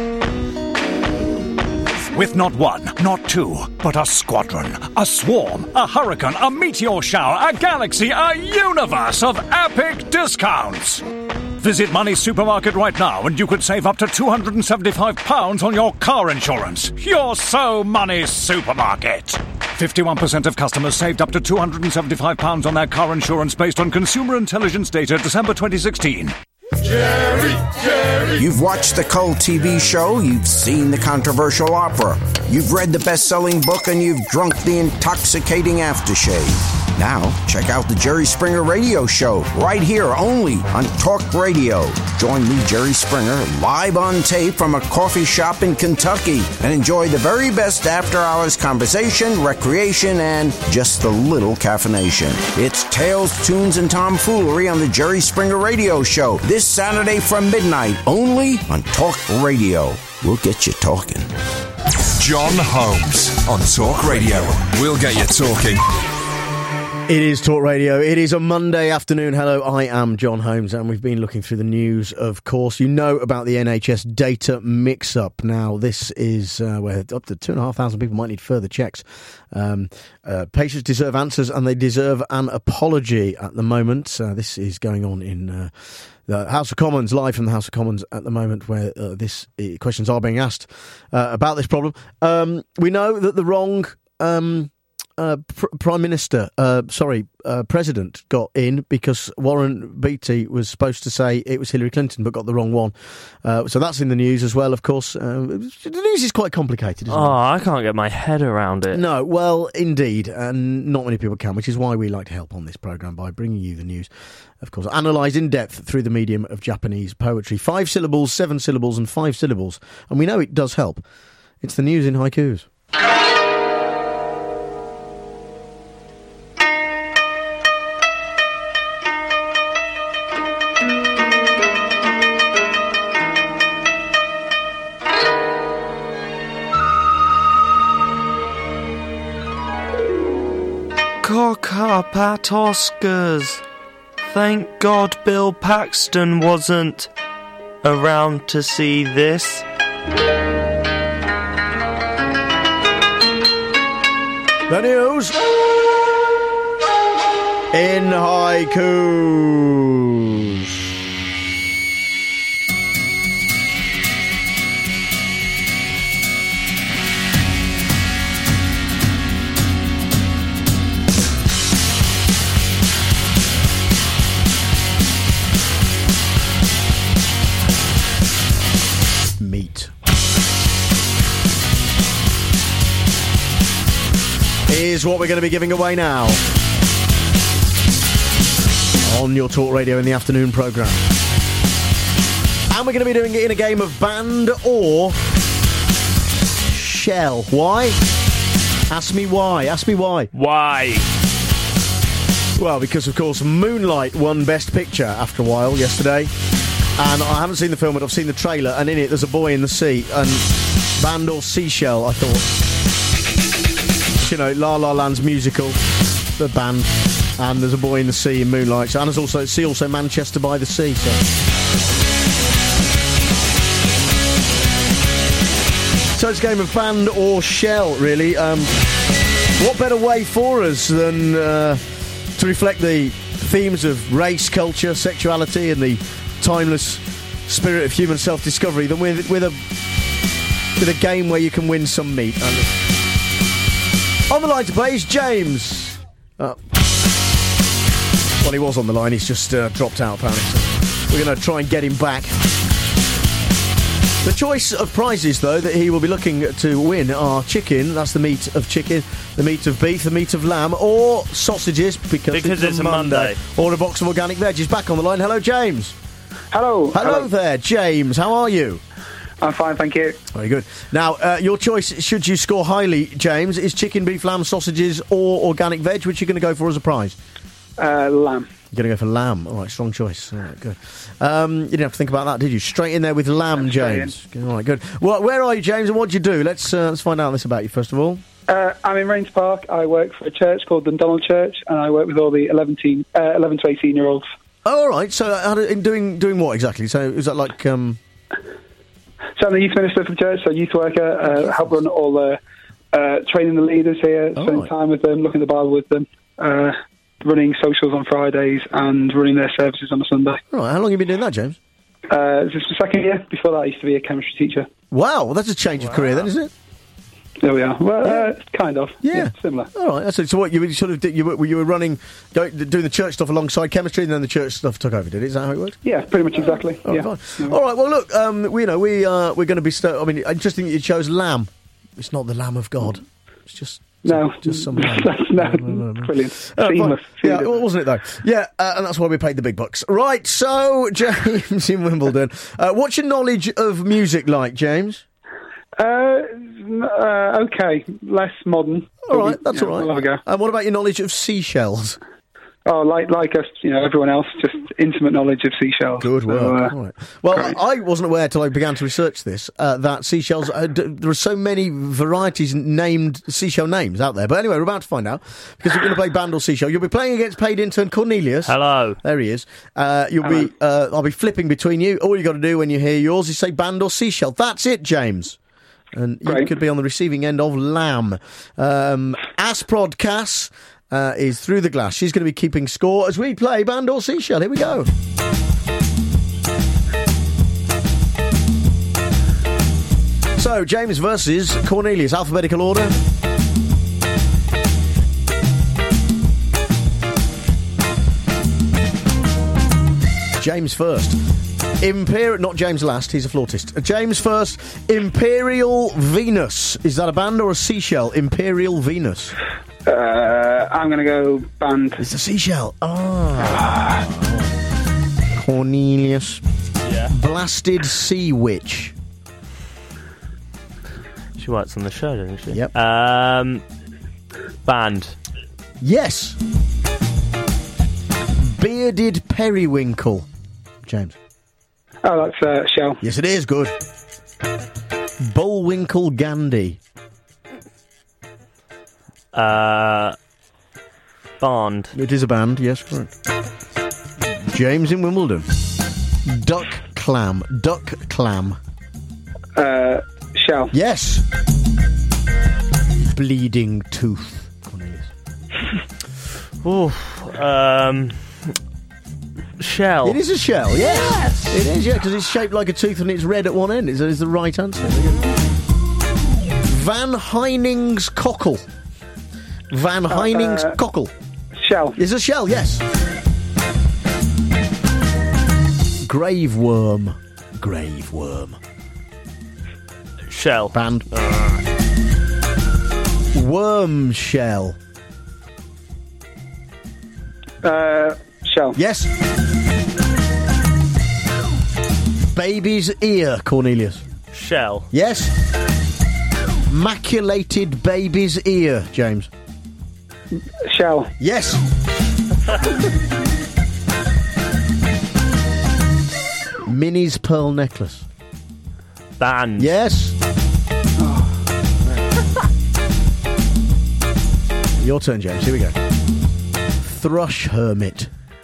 With not one, not two, but a squadron, a swarm, a hurricane, a meteor shower, a galaxy, a universe of epic discounts! Visit Money Supermarket right now and you could save up to two hundred seventy-five pounds on your car insurance. You're so Money Supermarket! fifty-one percent of customers saved up to two hundred seventy-five pounds on their car insurance based on consumer intelligence data December twenty sixteen. Jerry, Jerry. You've watched the cult T V show, you've seen the controversial opera, you've read the best-selling book, and you've drunk the intoxicating aftershave. Now, check out the Jerry Springer Radio Show, right here only on Talk Radio. Join me, Jerry Springer, live on tape from a coffee shop in Kentucky, and enjoy the very best after-hours conversation, recreation, and just a little caffeination. It's Tales, Tunes, and Tomfoolery on the Jerry Springer Radio Show, this Saturday from midnight, only on Talk Radio. We'll get you talking. John Holmes on Talk Radio. We'll get you talking. It is Talk Radio. It is a Monday afternoon. Hello, I am John Holmes, and we've been looking through the news, of course. You know about the N H S data mix-up. Now, this is uh, where up to two and a half thousand people might need further checks. Um, uh, patients deserve answers, and they deserve an apology at the moment. Uh, this is going on in uh, the House of Commons, live from the House of Commons at the moment, where uh, this uh, questions are being asked uh, about this problem. Um, we know that the wrong... Um, uh, pr- Prime Minister, uh, sorry, uh, President got in because Warren Beatty was supposed to say it was Hillary Clinton but got the wrong one. Uh, so that's in the news as well, of course. Uh, the news is quite complicated, isn't oh, it? Oh, I can't get my head around it. No, well, indeed, and not many people can, which is why we like to help on this programme by bringing you the news, of course, analysed in depth through the medium of Japanese poetry. Five syllables, seven syllables and five syllables. And we know it does help. It's the news in haikus. Cockpat Oscars. Thank God Bill Paxton wasn't around to see this. The news in haikus. Meat is what we're going to be giving away now on your Talk Radio in the afternoon programme. And we're going to be doing it in a game of band or shell. Why? Ask me why. Ask me why. Why? Well, because, of course, Moonlight won Best Picture after a while yesterday. And I haven't seen the film, but I've seen the trailer, and in it there's a boy in the sea, and band or seashell, I thought. You know, La La Land's musical, the band, and there's a boy in the sea in Moonlight, and there's also, see also Manchester by the Sea, so... So it's a game of band or shell, really. Um, what better way for us than uh, to reflect the themes of race, culture, sexuality, and the timeless spirit of human self-discovery than with with a with a game where you can win some meat. On the line to play is James. Uh, well, he was on the line. He's just uh, dropped out apparently. So we're going to try and get him back. The choice of prizes, though, that he will be looking to win are chicken. That's the meat of chicken, the meat of beef, the meat of lamb, or sausages because, because it's, it's a a Monday, Monday, or a box of organic veg. He's back on the line. Hello, James. Hello. Hello. Hello there, James. How are you? I'm fine, thank you. Very good. Now, uh, your choice, should you score highly, James, is chicken, beef, lamb, sausages, or organic veg. Which are you going to go for as a prize? Uh, lamb. You're going to go for lamb. All right, strong choice. All right, good. Um, you didn't have to think about that, did you? Straight in there with lamb, That's James. All right, good. Well, where are you, James, and what do you do? Let's uh, let's find out this about you first of all. Uh, I'm in Rains Park. I work for a church called Dundonald Church, and I work with all the eleven, teen, uh, eleven to eighteen year olds. Oh, all right. So, uh, in doing doing what exactly? So, is that like? Um... So, I'm the youth minister for the church, so youth worker. Uh, help run all the uh, training the leaders here, Oh, spending right. time with them, looking at the Bible with them, uh, running socials on Fridays, and running their services on a Sunday. All right. How long have you been doing that, James? Uh, this is the second year. Before that, I used to be a chemistry teacher. Wow. Well, that's a change of career, then, isn't it? There we are. Well, uh, kind of. Yeah. yeah similar. All right. So, so what you were sort of did- you were, you were running, going, doing the church stuff alongside chemistry, and then the church stuff took over. Did it? Is that how it worked? Yeah, pretty much exactly. Oh, yeah. fine. All right. Well, look. Um, we you know we uh, we're going to be. Sto- I mean, interesting that you chose lamb. It's not the Lamb of God. It's just No, just some lamb. no, brilliant. Uh, Seamless. fine. Yeah, well, wasn't it though? Yeah, uh, and that's why we paid the big bucks. Right. So, James in Wimbledon. Uh, what's your knowledge of music like, James? Uh, uh, okay, less modern. All right, that's yeah, all right. We'll have a go. And what about your knowledge of seashells? Oh, like like us, you know, everyone else, just intimate knowledge of seashells. Good work. So, uh, All right. Well, I wasn't aware till I began to research this uh, that seashells. Uh, d- there are so many varieties named seashell names out there. But anyway, we're about to find out because we're going to play band or seashell. You'll be playing against paid intern Cornelius. Hello. There he is. Uh, you'll Hello. be. Uh, I'll be flipping between you. All you got to do when you hear yours is say band or seashell. That's it, James. And you Great. could be on the receiving end of lamb. Um, Asprod Cass uh, is through the glass. She's going to be keeping score as we play band or seashell. Here we go. So, James versus Cornelius. Alphabetical order. James first. Imperial, not James last, he's a flautist. Uh, James first, Imperial Venus. Is that a band or a seashell? Imperial Venus. Uh, I'm going to go band. It's a seashell. Ah. Cornelius. Yeah. Blasted Sea Witch. She works on the show, doesn't she? Yep. Um, band. Yes. Bearded Periwinkle. James. Oh, that's uh, shell. Yes, it is. Good. Bullwinkle Gandhi. Uh, band. It is a band, yes, correct. James in Wimbledon. Duck Clam. Duck Clam. Uh, shell. Yes. Bleeding Tooth. Cornelius. Oof. Um, shell. It is a shell, yes. yes. It is, yeah, because it's shaped like a tooth and it's red at one end. Is, is the right answer. Van Heining's Cockle. Van Heining's uh, Cockle. Shell. It's a shell, yes. Grave Worm. Grave Worm. Shell. Band. Uh. Worm Shell. Uh, shell. Yes. Baby's Ear, Cornelius. Shell. Yes. Maculated Baby's Ear, James. Shell. Yes. Minnie's Pearl Necklace. Band. Yes. Your turn, James. Here we go. Thrush Hermit.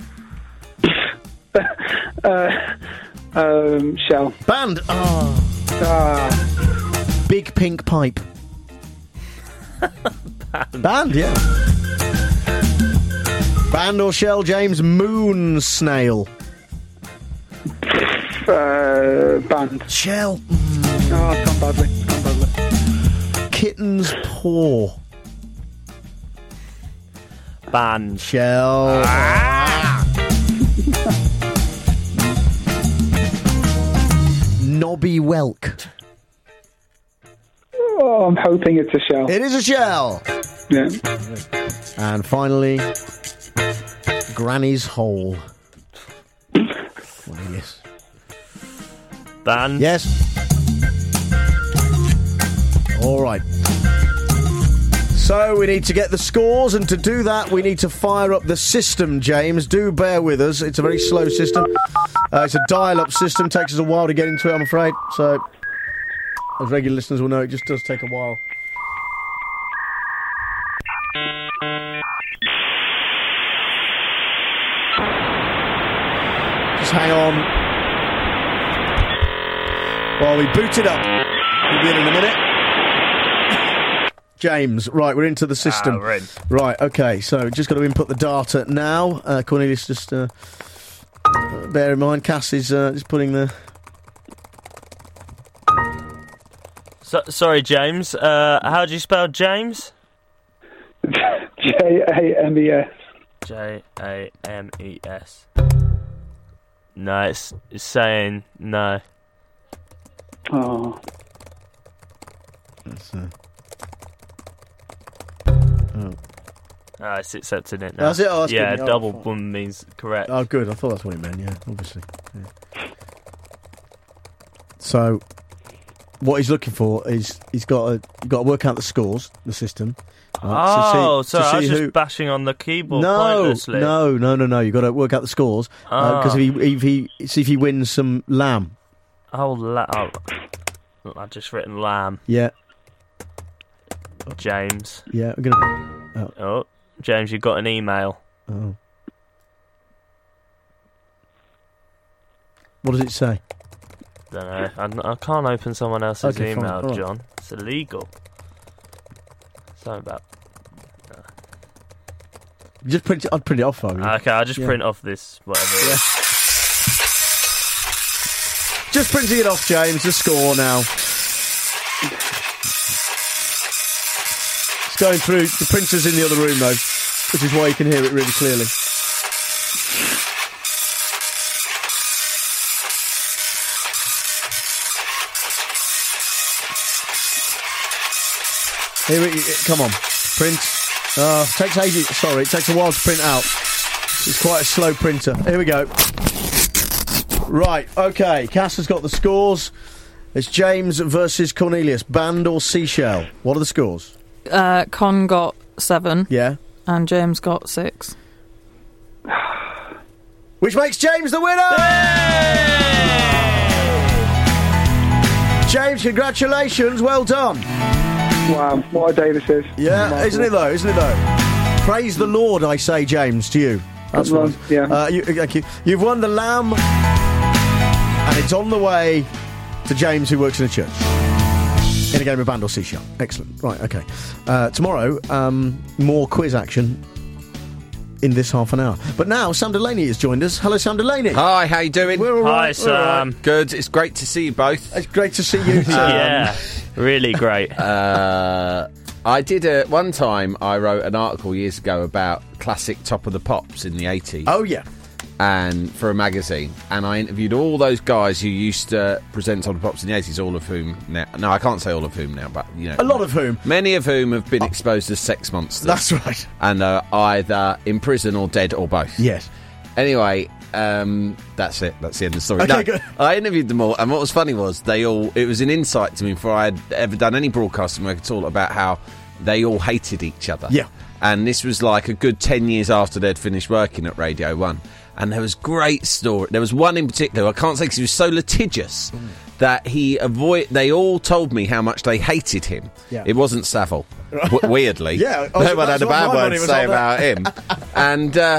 uh, um, shell. Band. Oh. Ah. Big Pink Pipe. Band. Band, yeah. Band or shell, James? Moon Snail. Uh, band. Shell. Oh, it's gone badly. It's gone badly. Kitten's Paw. Band. Shell. Ah. Nobby Welk. Oh, I'm hoping it's a shell. It is a shell. Yeah. And finally, Granny's Hole. Well, yes. Band. Yes. All right. So we need to get the scores, and to do that we need to fire up the system, James. Do bear with us. It's a very slow system. Uh, it's a dial-up system. Takes us a while to get into it, I'm afraid. So, as regular listeners will know, it just does take a while. Just hang on while we boot it up. We'll be in in a minute. James, right, we're into the system. Ah, we're in. Right, okay, so just got to input the data now. Uh, Cornelius, just uh, bear in mind, Cass is uh, just putting the... So, sorry, James. Uh, how do you spell James? J A M E S. J A M E S. No, it's, it's saying no. Oh. That's, uh... Oh. Oh, it's accepting it now. That's it? Oh, that's yeah, good. Oh, double fine. one means correct. Oh, good. I thought that's what it meant, yeah, obviously. Yeah. So, what he's looking for is he's got to got to work out the scores, the system. Right, oh, to see, so to I see was just who... bashing on the keyboard no, pointlessly. No, no, no, no. You've got to work out the scores because Oh. uh, if he if he see if he wins some lamb. Oh, la- oh. I've just written lamb. Yeah. James. Yeah, we're gonna. Oh, Oh, James, you got an email. oh. What does it say? Don't know. I, I can't open someone else's Okay, fine. email, All right. John. It's illegal. Something about. Just print it. I'd print it off for you. Okay, I'll just Yeah. print off this whatever. it Yeah. is. Just printing it off, James. The score now. It's going through. The printer's in the other room, though, which is why you can hear it really clearly. Here we, come on, print. Uh, takes ages. Sorry, it takes a while to print out. It's quite a slow printer. Here we go. Right, okay. Cass has got the scores. It's James versus Cornelius. Band or seashell? What are the scores? Uh, Con got seven. Yeah. And James got six. Which makes James the winner! James, congratulations. Well done. Wow, what a day this is. Yeah, Remarkable. isn't it though? Isn't it though? Praise the Lord, I say, James, to you. That's Well, right. yeah. Uh, you, thank you. You've won the lamb, and it's on the way to James, who works in a church. In a game of band or seashell. Excellent. Right, okay. Uh, tomorrow, um, more quiz action in this half an hour. But now, Sam Delaney has joined us. Hello, Sam Delaney. Hi, how you doing? We're all right. Hi, Sam. We're all right. Good. It's great to see you both. It's great to see you too. Yeah, really great. Uh, I did a one time. I wrote an article years ago about classic Top of the Pops in the eighties. Oh yeah. And for a magazine, and I interviewed all those guys who used to present Top of the Pops in the eighties, all of whom now, no, I can't say all of whom now, but you know, A lot of whom. many of whom have been exposed as sex monsters. That's right. And are either in prison or dead or both. Yes. Anyway, um, that's it. That's the end of the story. Okay, No, good. I interviewed them all, and what was funny was they all. It was an insight to me before I had ever done any broadcasting work at all about how they all hated each other. Yeah. And this was like a good ten years after they'd finished working at Radio One. And there was great story. There was one in particular, I can't say because he was so litigious mm. that he avoid. They all told me how much they hated him. Yeah. It wasn't Savile, w- weirdly. Yeah, no one that's had a what bad my word money to was say on about him. and uh,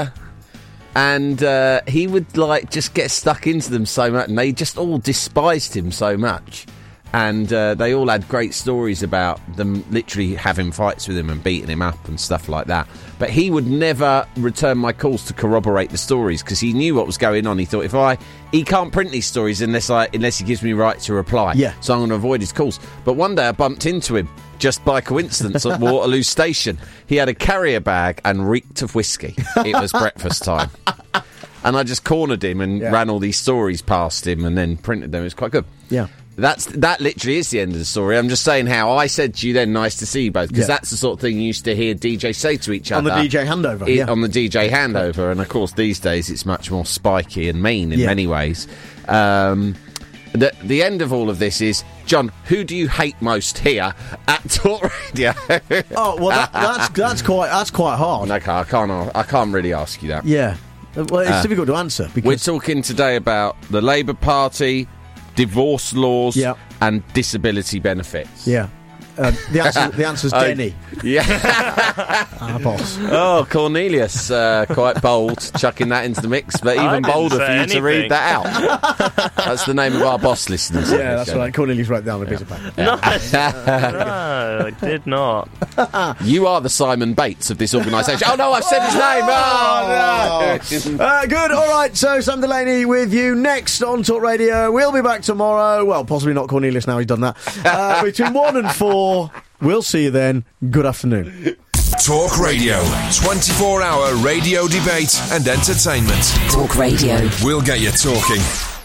and uh, he would like just get stuck into them so much, and they just all despised him so much. And uh, they all had great stories about them literally having fights with him and beating him up and stuff like that. But he would never return my calls to corroborate the stories because he knew what was going on. He thought, if I... He can't print these stories unless I unless he gives me right to reply. Yeah. So I'm going to avoid his calls. But one day I bumped into him just by coincidence at Waterloo Station. He had a carrier bag and reeked of whiskey. It was breakfast time. And I just cornered him and Yeah. ran all these stories past him and then printed them. It was quite good. Yeah. That's that. Literally is the end of the story. I'm just saying how I said to you then, "Nice to see you both," because Yeah. that's the sort of thing you used to hear D J say to each On other the D J handover, I- yeah. On the D J handover, and of course these days it's much more spiky and mean in Yeah. many ways. Um, the the end of all of this is, John, who do you hate most here at Talk Radio? Oh well, that, that's that's quite that's quite hard. Okay, I can't I can't really ask you that. Yeah. Well, it's Uh, difficult to answer because We're talking today about the Labour Party, divorce laws, Yeah. and disability benefits. yeah. Uh, the answer the answer's Oh, Denny. Yeah. Our boss. Oh, Cornelius, uh, quite bold, chucking that into the mix, but I even didn't bolder for say you anything. to read that out. That's the name of our boss, listeners. Yeah, that's right. Cornelius wrote down a piece of paper. No, no, I did not. You are the Simon Bates of this organisation. Oh no, I've said his name. Oh no. Uh, good. All right. So Sam Delaney with you next on Talk Radio. We'll be back tomorrow. Well, possibly not Cornelius now. He's done that. Uh, between one and four. We'll see you then. Good afternoon. Talk Radio. twenty-four hour radio debate and entertainment. Talk Radio. We'll get you talking.